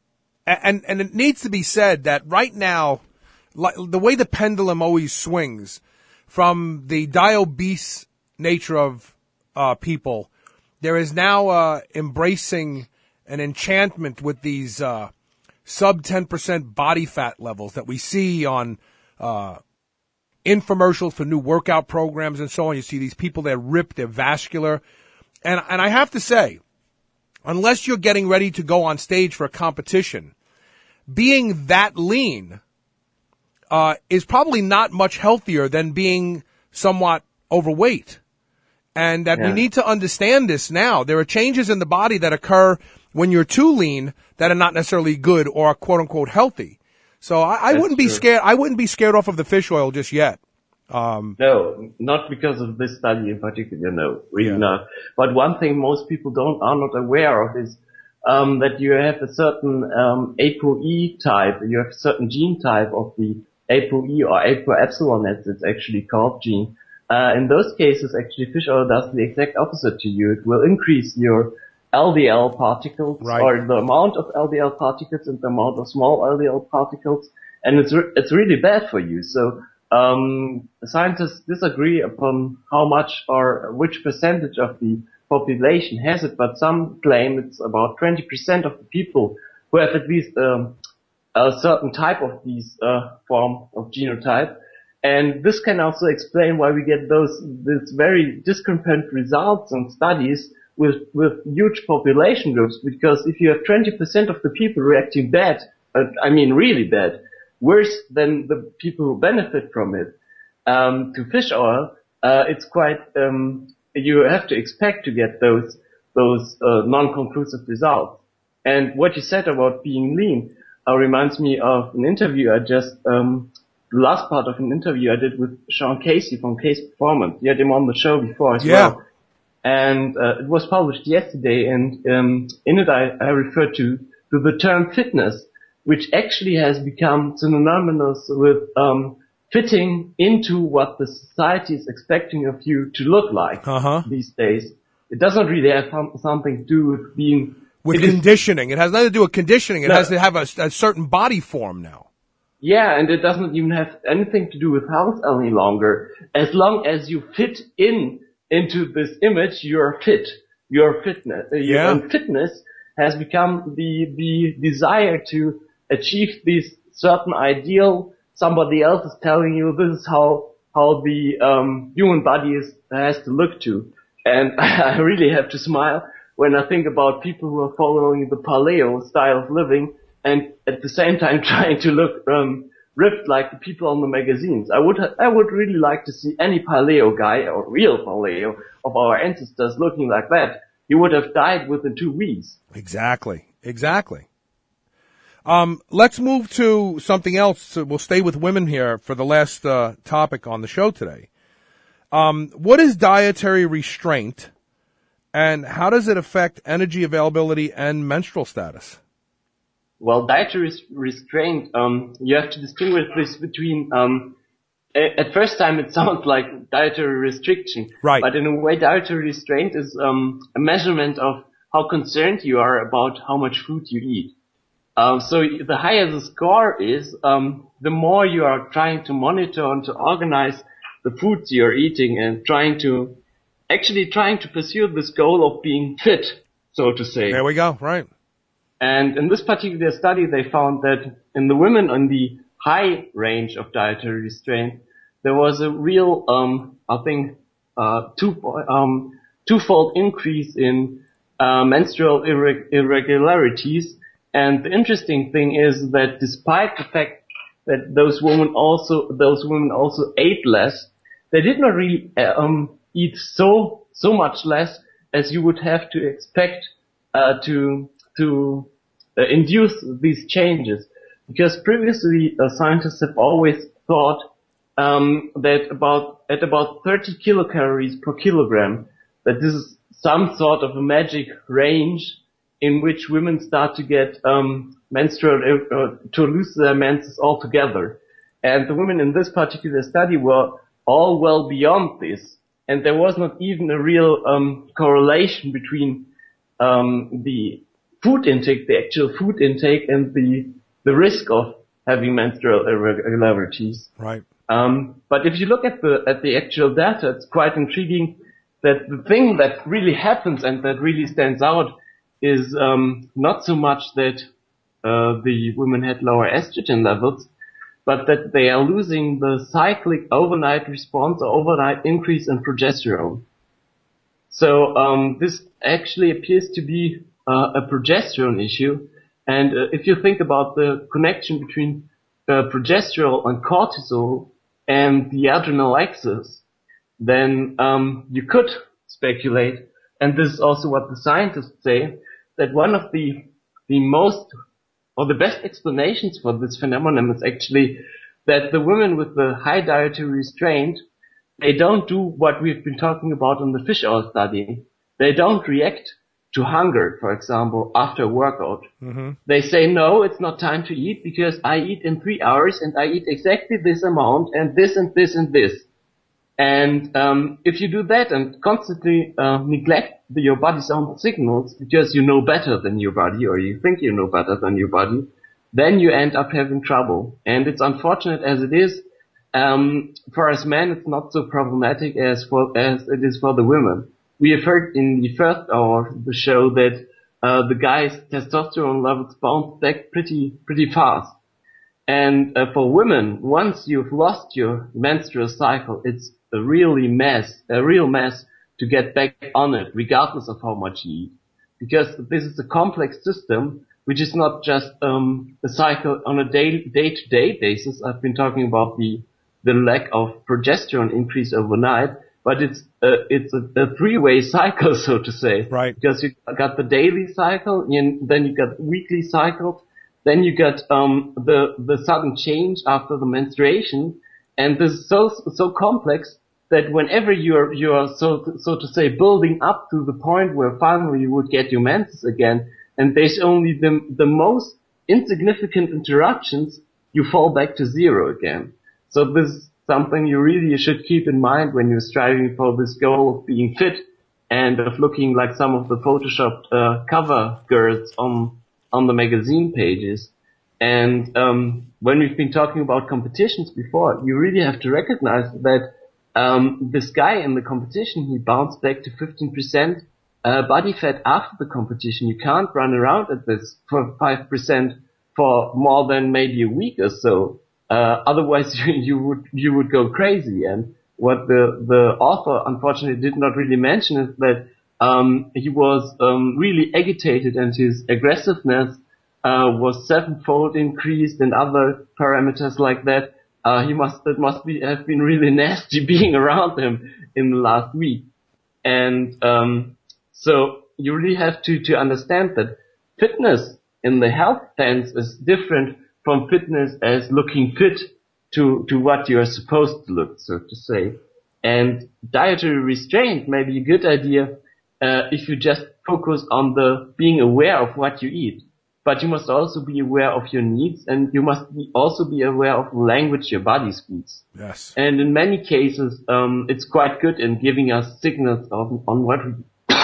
And, and it needs to be said that right now, like, the way the pendulum always swings from the die-obese nature of uh, people, there is now uh, embracing an enchantment with these uh, sub ten percent body fat levels that we see on uh, infomercials for new workout programs and so on. You see these people, they're ripped, they're vascular. And, and I have to say, unless you're getting ready to go on stage for a competition, being that lean uh, is probably not much healthier than being somewhat overweight. And that Yeah. we need to understand this now. There are changes in the body that occur when you're too lean that are not necessarily good or quote unquote healthy. So I, I That's wouldn't be true. scared. I wouldn't be scared off of the fish oil just yet. Um, No, not because of this study in particular, no, really Yeah. not. But one thing most people don't are not aware of is um, that you have a certain um, ApoE type, you have a certain gene type of the ApoE or ApoEpsilon as it's actually called gene. Uh, in those cases, actually, fish oil does the exact opposite to you. It will increase your L D L particles, Right. or the amount of L D L particles and the amount of small L D L particles, and it's re- it's really bad for you. So um, scientists disagree upon how much or which percentage of the population has it, but some claim it's about twenty percent of the people who have at least um, a certain type of these uh, form of genotype. And this can also explain why we get those this very discrepant results and studies with with huge population groups. Because if you have twenty percent of the people reacting bad, uh, I mean really bad, worse than the people who benefit from it, um, to fish oil, uh, it's quite um, you have to expect to get those those uh, non-conclusive results. And what you said about being lean uh, reminds me of an interview I just. Um, The last part of an interview I did with Sean Casey from Case Performance. You had him on the show before as Yeah. well. And uh, it was published yesterday, and um, in it I, I referred to, to the term fitness, which actually has become synonymous with um, fitting into what the society is expecting of you to look like Uh-huh. these days. It doesn't really have some, something to do with being... with it is- conditioning. It has nothing to do with conditioning. It No. has to have a, a certain body form now. Yeah, and it doesn't even have anything to do with health any longer. As long as you fit in into this image, you're fit. Your fitness, uh, your Yeah. and fitness has become the the desire to achieve this certain ideal. Somebody else is telling you this is how how the um, human body is has to look to, and I really have to smile when I think about people who are following the paleo style of living. And at the same time trying to look um, ripped like the people on the magazines. I would ha- I would really like to see any paleo guy or real paleo of our ancestors looking like that. He would have died within two weeks. Exactly. Exactly. Um, let's move to something else. So we'll stay with women here for the last uh, topic on the show today. Um, what is dietary restraint, and how does it affect energy availability and menstrual status? Well, dietary restraint, um, you have to distinguish this between, um, at first time it sounds like dietary restriction. Right. But in a way, dietary restraint is, um, a measurement of how concerned you are about how much food you eat. Um, so the higher the score is, um, the more you are trying to monitor and to organize the foods you're eating and trying to, actually trying to pursue this goal of being fit, so to say. There we go. Right. And in this particular study, they found that in the women on the high range of dietary restraint, there was a real, um, I think, uh, two, um, twofold increase in uh, menstrual irre- irregularities. And the interesting thing is that despite the fact that those women also, those women also ate less, they did not really um, eat so so much less as you would have to expect uh, to. to uh, induce these changes. Because previously uh, scientists have always thought um, that about at about thirty kilocalories per kilogram, that this is some sort of a magic range in which women start to get um, menstrual, uh, to lose their menses altogether. And the women in this particular study were all well beyond this. And there was not even a real um, correlation between um, the food intake, the actual food intake, and the the risk of having menstrual irregularities. Right. Um, but if you look at the at the actual data, it's quite intriguing that the thing that really happens and that really stands out is um, not so much that uh, the women had lower estrogen levels, but that they are losing the cyclic overnight response or overnight increase in progesterone. So um, this actually appears to be uh, a progesterone issue. And uh, if you think about the connection between uh, progesterone and cortisol and the adrenal axis, then um, you could speculate, and this is also what the scientists say, that one of the the most or the best explanations for this phenomenon is actually that the women with the high dietary restraint, they don't do what we've been talking about in the fish oil study. They don't react to hunger, for example, after a workout. Mm-hmm. They say, no, it's not time to eat because I eat in three hours and I eat exactly this amount and this and this and this. And um, if you do that and constantly uh, neglect the, your body's own signals because you know better than your body or you think you know better than your body, then you end up having trouble. And it's unfortunate as it is. Um, for us men, it's not so problematic as for as it is for the women. We have heard in the first hour of the show that uh, the guy's testosterone levels bounce back pretty pretty fast. And uh, for women, once you've lost your menstrual cycle, it's a really mess, a real mess to get back on it, regardless of how much you eat. Because this is a complex system, which is not just um, a cycle on a day, day-to-day basis. I've been talking about the the lack of progesterone increase overnight, but it's uh, it's a, a three-way cycle, so to say. Right. Because you got the daily cycle, and then you got weekly cycles, then you got um, the the sudden change after the menstruation, and this is so so complex that whenever you're you're so to, so to say building up to the point where finally you would get your menses again, and there's only the the most insignificant interruptions, you fall back to zero again. So this is something you really should keep in mind when you're striving for this goal of being fit and of looking like some of the photoshopped uh, cover girls on on the magazine pages. And um, when we've been talking about competitions before, you really have to recognize that um, this guy in the competition, he bounced back to fifteen percent uh, body fat after the competition. You can't run around at this for five percent for more than maybe a week or so. Uh, otherwise you, you would, you would go crazy. And what the, the author unfortunately did not really mention is that, um, he was, um, really agitated and his aggressiveness, uh, was sevenfold increased and other parameters like that. Uh, he must, it must be, have been really nasty being around him in the last week. And, um, so you really have to, to understand that fitness in the health sense is different from fitness as looking fit to, to what you are supposed to look, so to say. And dietary restraint may be a good idea, uh, if you just focus on the being aware of what you eat. But you must also be aware of your needs, and you must be also be aware of the language your body speaks. Yes. And in many cases, um, it's quite good in giving us signals on, on what we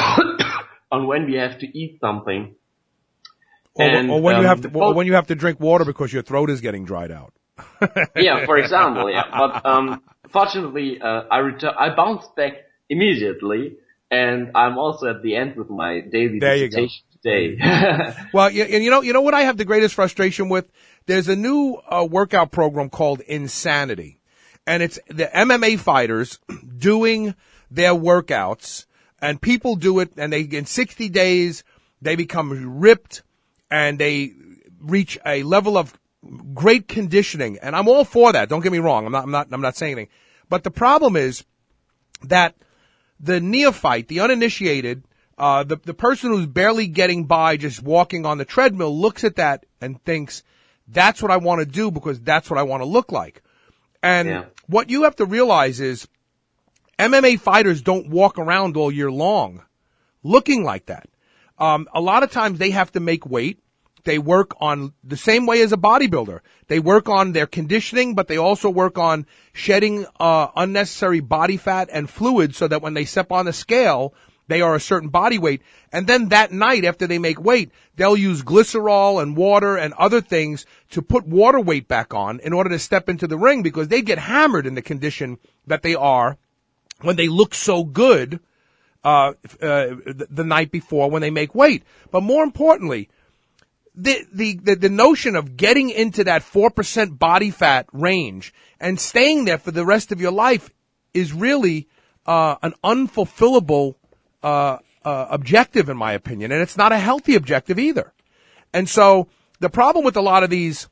on when we have to eat something. Or, and, or when um, you have to, or when you have to drink water because your throat is getting dried out. Yeah, for example, yeah. But um, fortunately, uh, I return, I bounced back immediately, and I'm also at the end with my daily There you dissertation go. today. Well, you, and you know, you know what I have the greatest frustration with? There's a new uh, workout program called Insanity, and it's the M M A fighters doing their workouts, and people do it, and they in sixty days they become ripped. And they reach a level of great conditioning, and I'm all for that. Don't get me wrong. I'm not, I'm not, I'm not saying anything. But the problem is that the neophyte, the uninitiated, uh, the, the person who's barely getting by just walking on the treadmill looks at that and thinks, that's what I want to do because that's what I want to look like. And Yeah. what you have to realize is M M A fighters don't walk around all year long looking like that. Um, a lot of times they have to make weight. They work on the same way as a bodybuilder. They work on their conditioning, but they also work on shedding uh, unnecessary body fat and fluid so that when they step on the scale, they are a certain body weight. And then that night after they make weight, they'll use glycerol and water and other things to put water weight back on in order to step into the ring, because they get hammered in the condition that they are when they look so good uh, uh the, the night before when they make weight. But more importantly, the, the, the, the notion of getting into that four percent body fat range and staying there for the rest of your life is really uh an unfulfillable uh, uh objective, in my opinion, and it's not a healthy objective either. And so the problem with a lot of these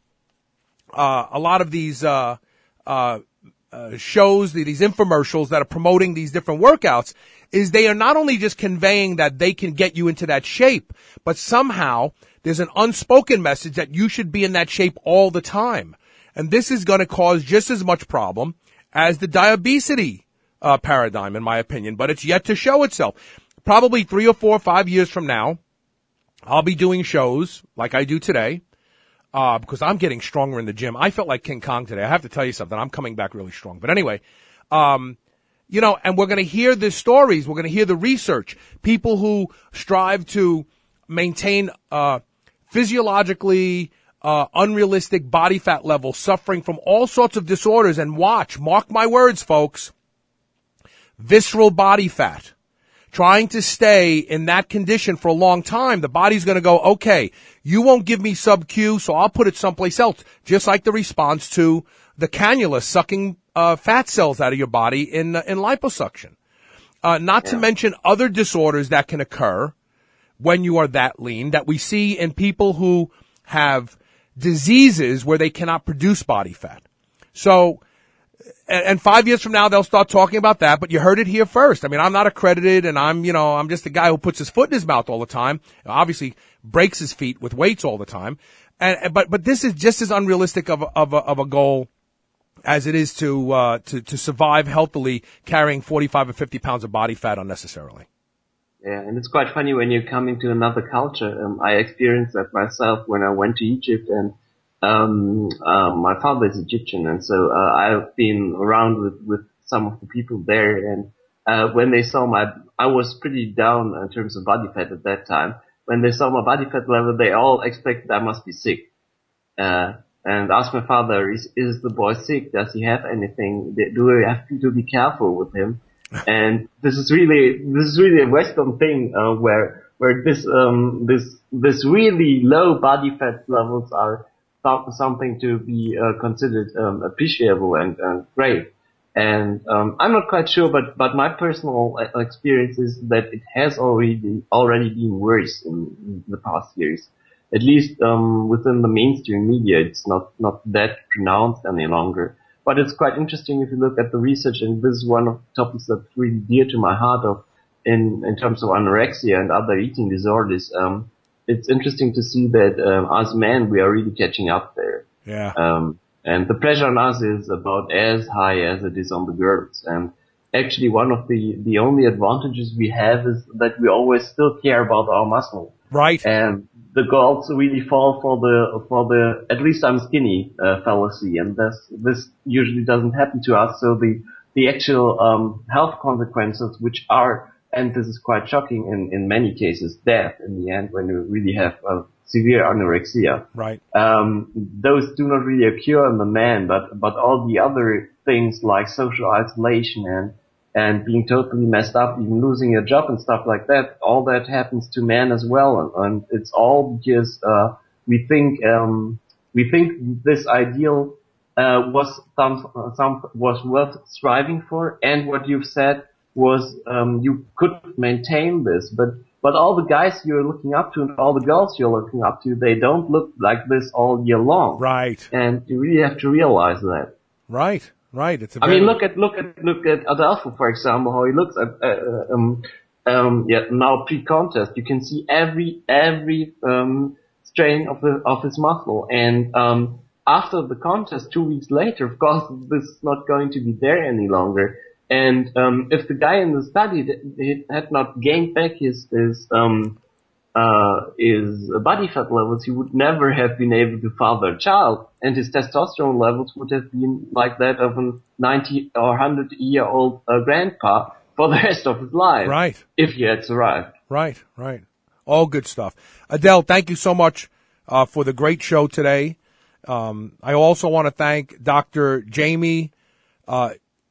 uh a lot of these uh uh, uh shows, these infomercials that are promoting these different workouts, is they are not only just conveying that they can get you into that shape, but somehow there's an unspoken message that you should be in that shape all the time. And this is going to cause just as much problem as the diabesity Uh, paradigm, in my opinion, but it's yet to show itself. Probably three or four or five years from now, I'll be doing shows like I do today, uh, because I'm getting stronger in the gym. I felt like King Kong today. I have to tell you something. I'm coming back really strong. But anyway, um, you know, and we're going to hear the stories. We're going to hear the research. People who strive to maintain, uh, physiologically, uh, unrealistic body fat levels, suffering from all sorts of disorders. And watch, mark my words, folks. Visceral body fat, trying to stay in that condition for a long time. The body's going to go, okay, you won't give me sub-Q, so I'll put it someplace else. Just like the response to the cannula sucking uh, fat cells out of your body in uh, in liposuction. Uh, not yeah. to mention other disorders that can occur when you are that lean, that we see in people who have diseases where they cannot produce body fat. So, and five years from now, they'll start talking about that, but you heard it here first. I mean, I'm not accredited, and I'm, you know, I'm just a guy who puts his foot in his mouth all the time, obviously breaks his feet with weights all the time. And, but, but this is just as unrealistic of a, of a, of a goal as it is to, uh, to, to survive healthily carrying forty-five or fifty pounds of body fat unnecessarily. Yeah, and it's quite funny when you come into another culture. Um, I experienced that myself when I went to Egypt, and Um, uh, my father is Egyptian, and so uh, I've been around with, with some of the people there, and uh, when they saw my, I was pretty down in terms of body fat at that time. When they saw my body fat level, they all expected I must be sick, uh, and asked my father, is, is the boy sick? Does he have anything? Do we have to be careful with him? And this is really, this is really a Western thing, uh, where, where this, um, this, this really low body fat levels are something to be uh, considered um, appreciable and uh, great. And um, I'm not quite sure, but but my personal experience is that it has already been, already been worse in, in the past years. At least um, within the mainstream media, it's not not that pronounced any longer. But it's quite interesting if you look at the research, and this is one of the topics that's really dear to my heart of in in terms of anorexia and other eating disorders. Um, It's interesting to see that um, as men, we are really catching up there. Yeah. Um, and the pressure on us is about as high as it is on the girls. And actually, one of the, the only advantages we have is that we always still care about our muscle. Right. And the girls really fall for the, for the, at least I'm skinny, uh, fallacy. And this, this usually doesn't happen to us. So the, the actual, um, health consequences, which are, and this is quite shocking in, in many cases, death in the end when you really have uh, severe anorexia. Right. Um, those do not really occur in the man, but, but all the other things like social isolation and, and being totally messed up, even losing your job and stuff like that, all that happens to men as well. And, and it's all because, uh, we think, um, we think this ideal, uh, was some, some, was worth striving for. And what you've said, was um you could maintain this, but but all the guys you're looking up to and all the girls you're looking up to, they don't look like this all year long. Right. And you really have to realize that. Right. Right. It's a I mean, look at look at look at Adolfo, for example, how he looks at uh, um um yeah now pre-contest. You can see every every um strain of the of his muscle, and um after the contest, two weeks later, of course, this is not going to be there any longer. And um if the guy in the study had not gained back his his um uh his body fat levels, he would never have been able to father a child, and his testosterone levels would have been like that of a ninety or one hundred year old uh, grandpa for the rest of his life. Right. If he had survived. Right, right. All good stuff. Adele, thank you so much uh, for the great show today. Um, I also want to thank Doctor Jamie uh,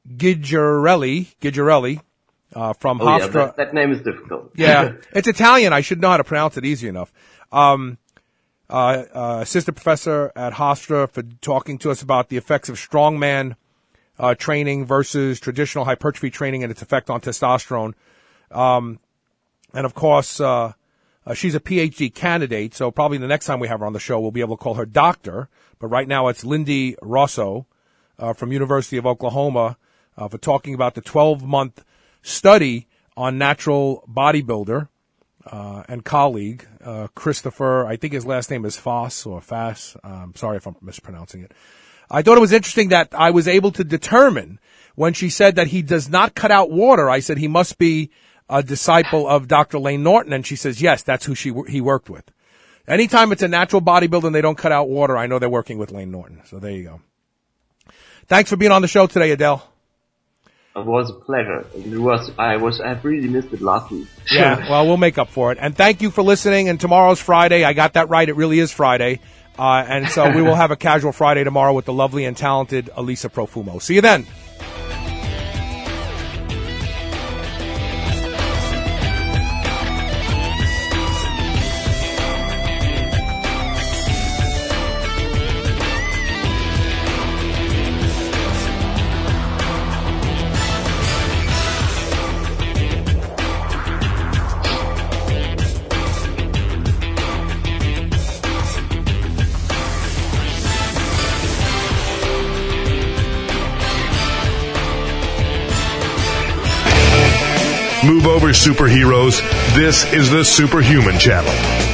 Gigerelli, Gigerelli uh, from oh, Hofstra. Yeah, that, that name is difficult. Yeah, it's Italian. I should know how to pronounce it easy enough. Um, uh, uh, assistant professor at Hofstra for talking to us about the effects of strongman uh, training versus traditional hypertrophy training and its effect on testosterone. Um, and of course, uh, uh, she's a P H D candidate, so probably the next time we have her on the show, we'll be able to call her doctor. But right now it's Lindy Rosso uh, from University of Oklahoma uh, for talking about the twelve-month study on natural bodybuilder uh, and colleague, uh, Christopher, I think his last name is Foss or Fass. I'm sorry if I'm mispronouncing it. I thought it was interesting that I was able to determine when she said that he does not cut out water. I said he must be a disciple of Doctor Lane Norton, and she says, yes, that's who she he worked with. Anytime it's a natural bodybuilder and they don't cut out water, I know they're working with Lane Norton. So there you go. Thanks for being on the show today, Adele. It was a pleasure. It was, I was, I really missed it last week. Yeah, well, we'll make up for it. And thank you for listening. And tomorrow's Friday. I got that right. It really is Friday. Uh, and so we will have a casual Friday tomorrow with the lovely and talented Elisa Profumo. See you then. Move over, superheroes. This is the Superhuman Channel.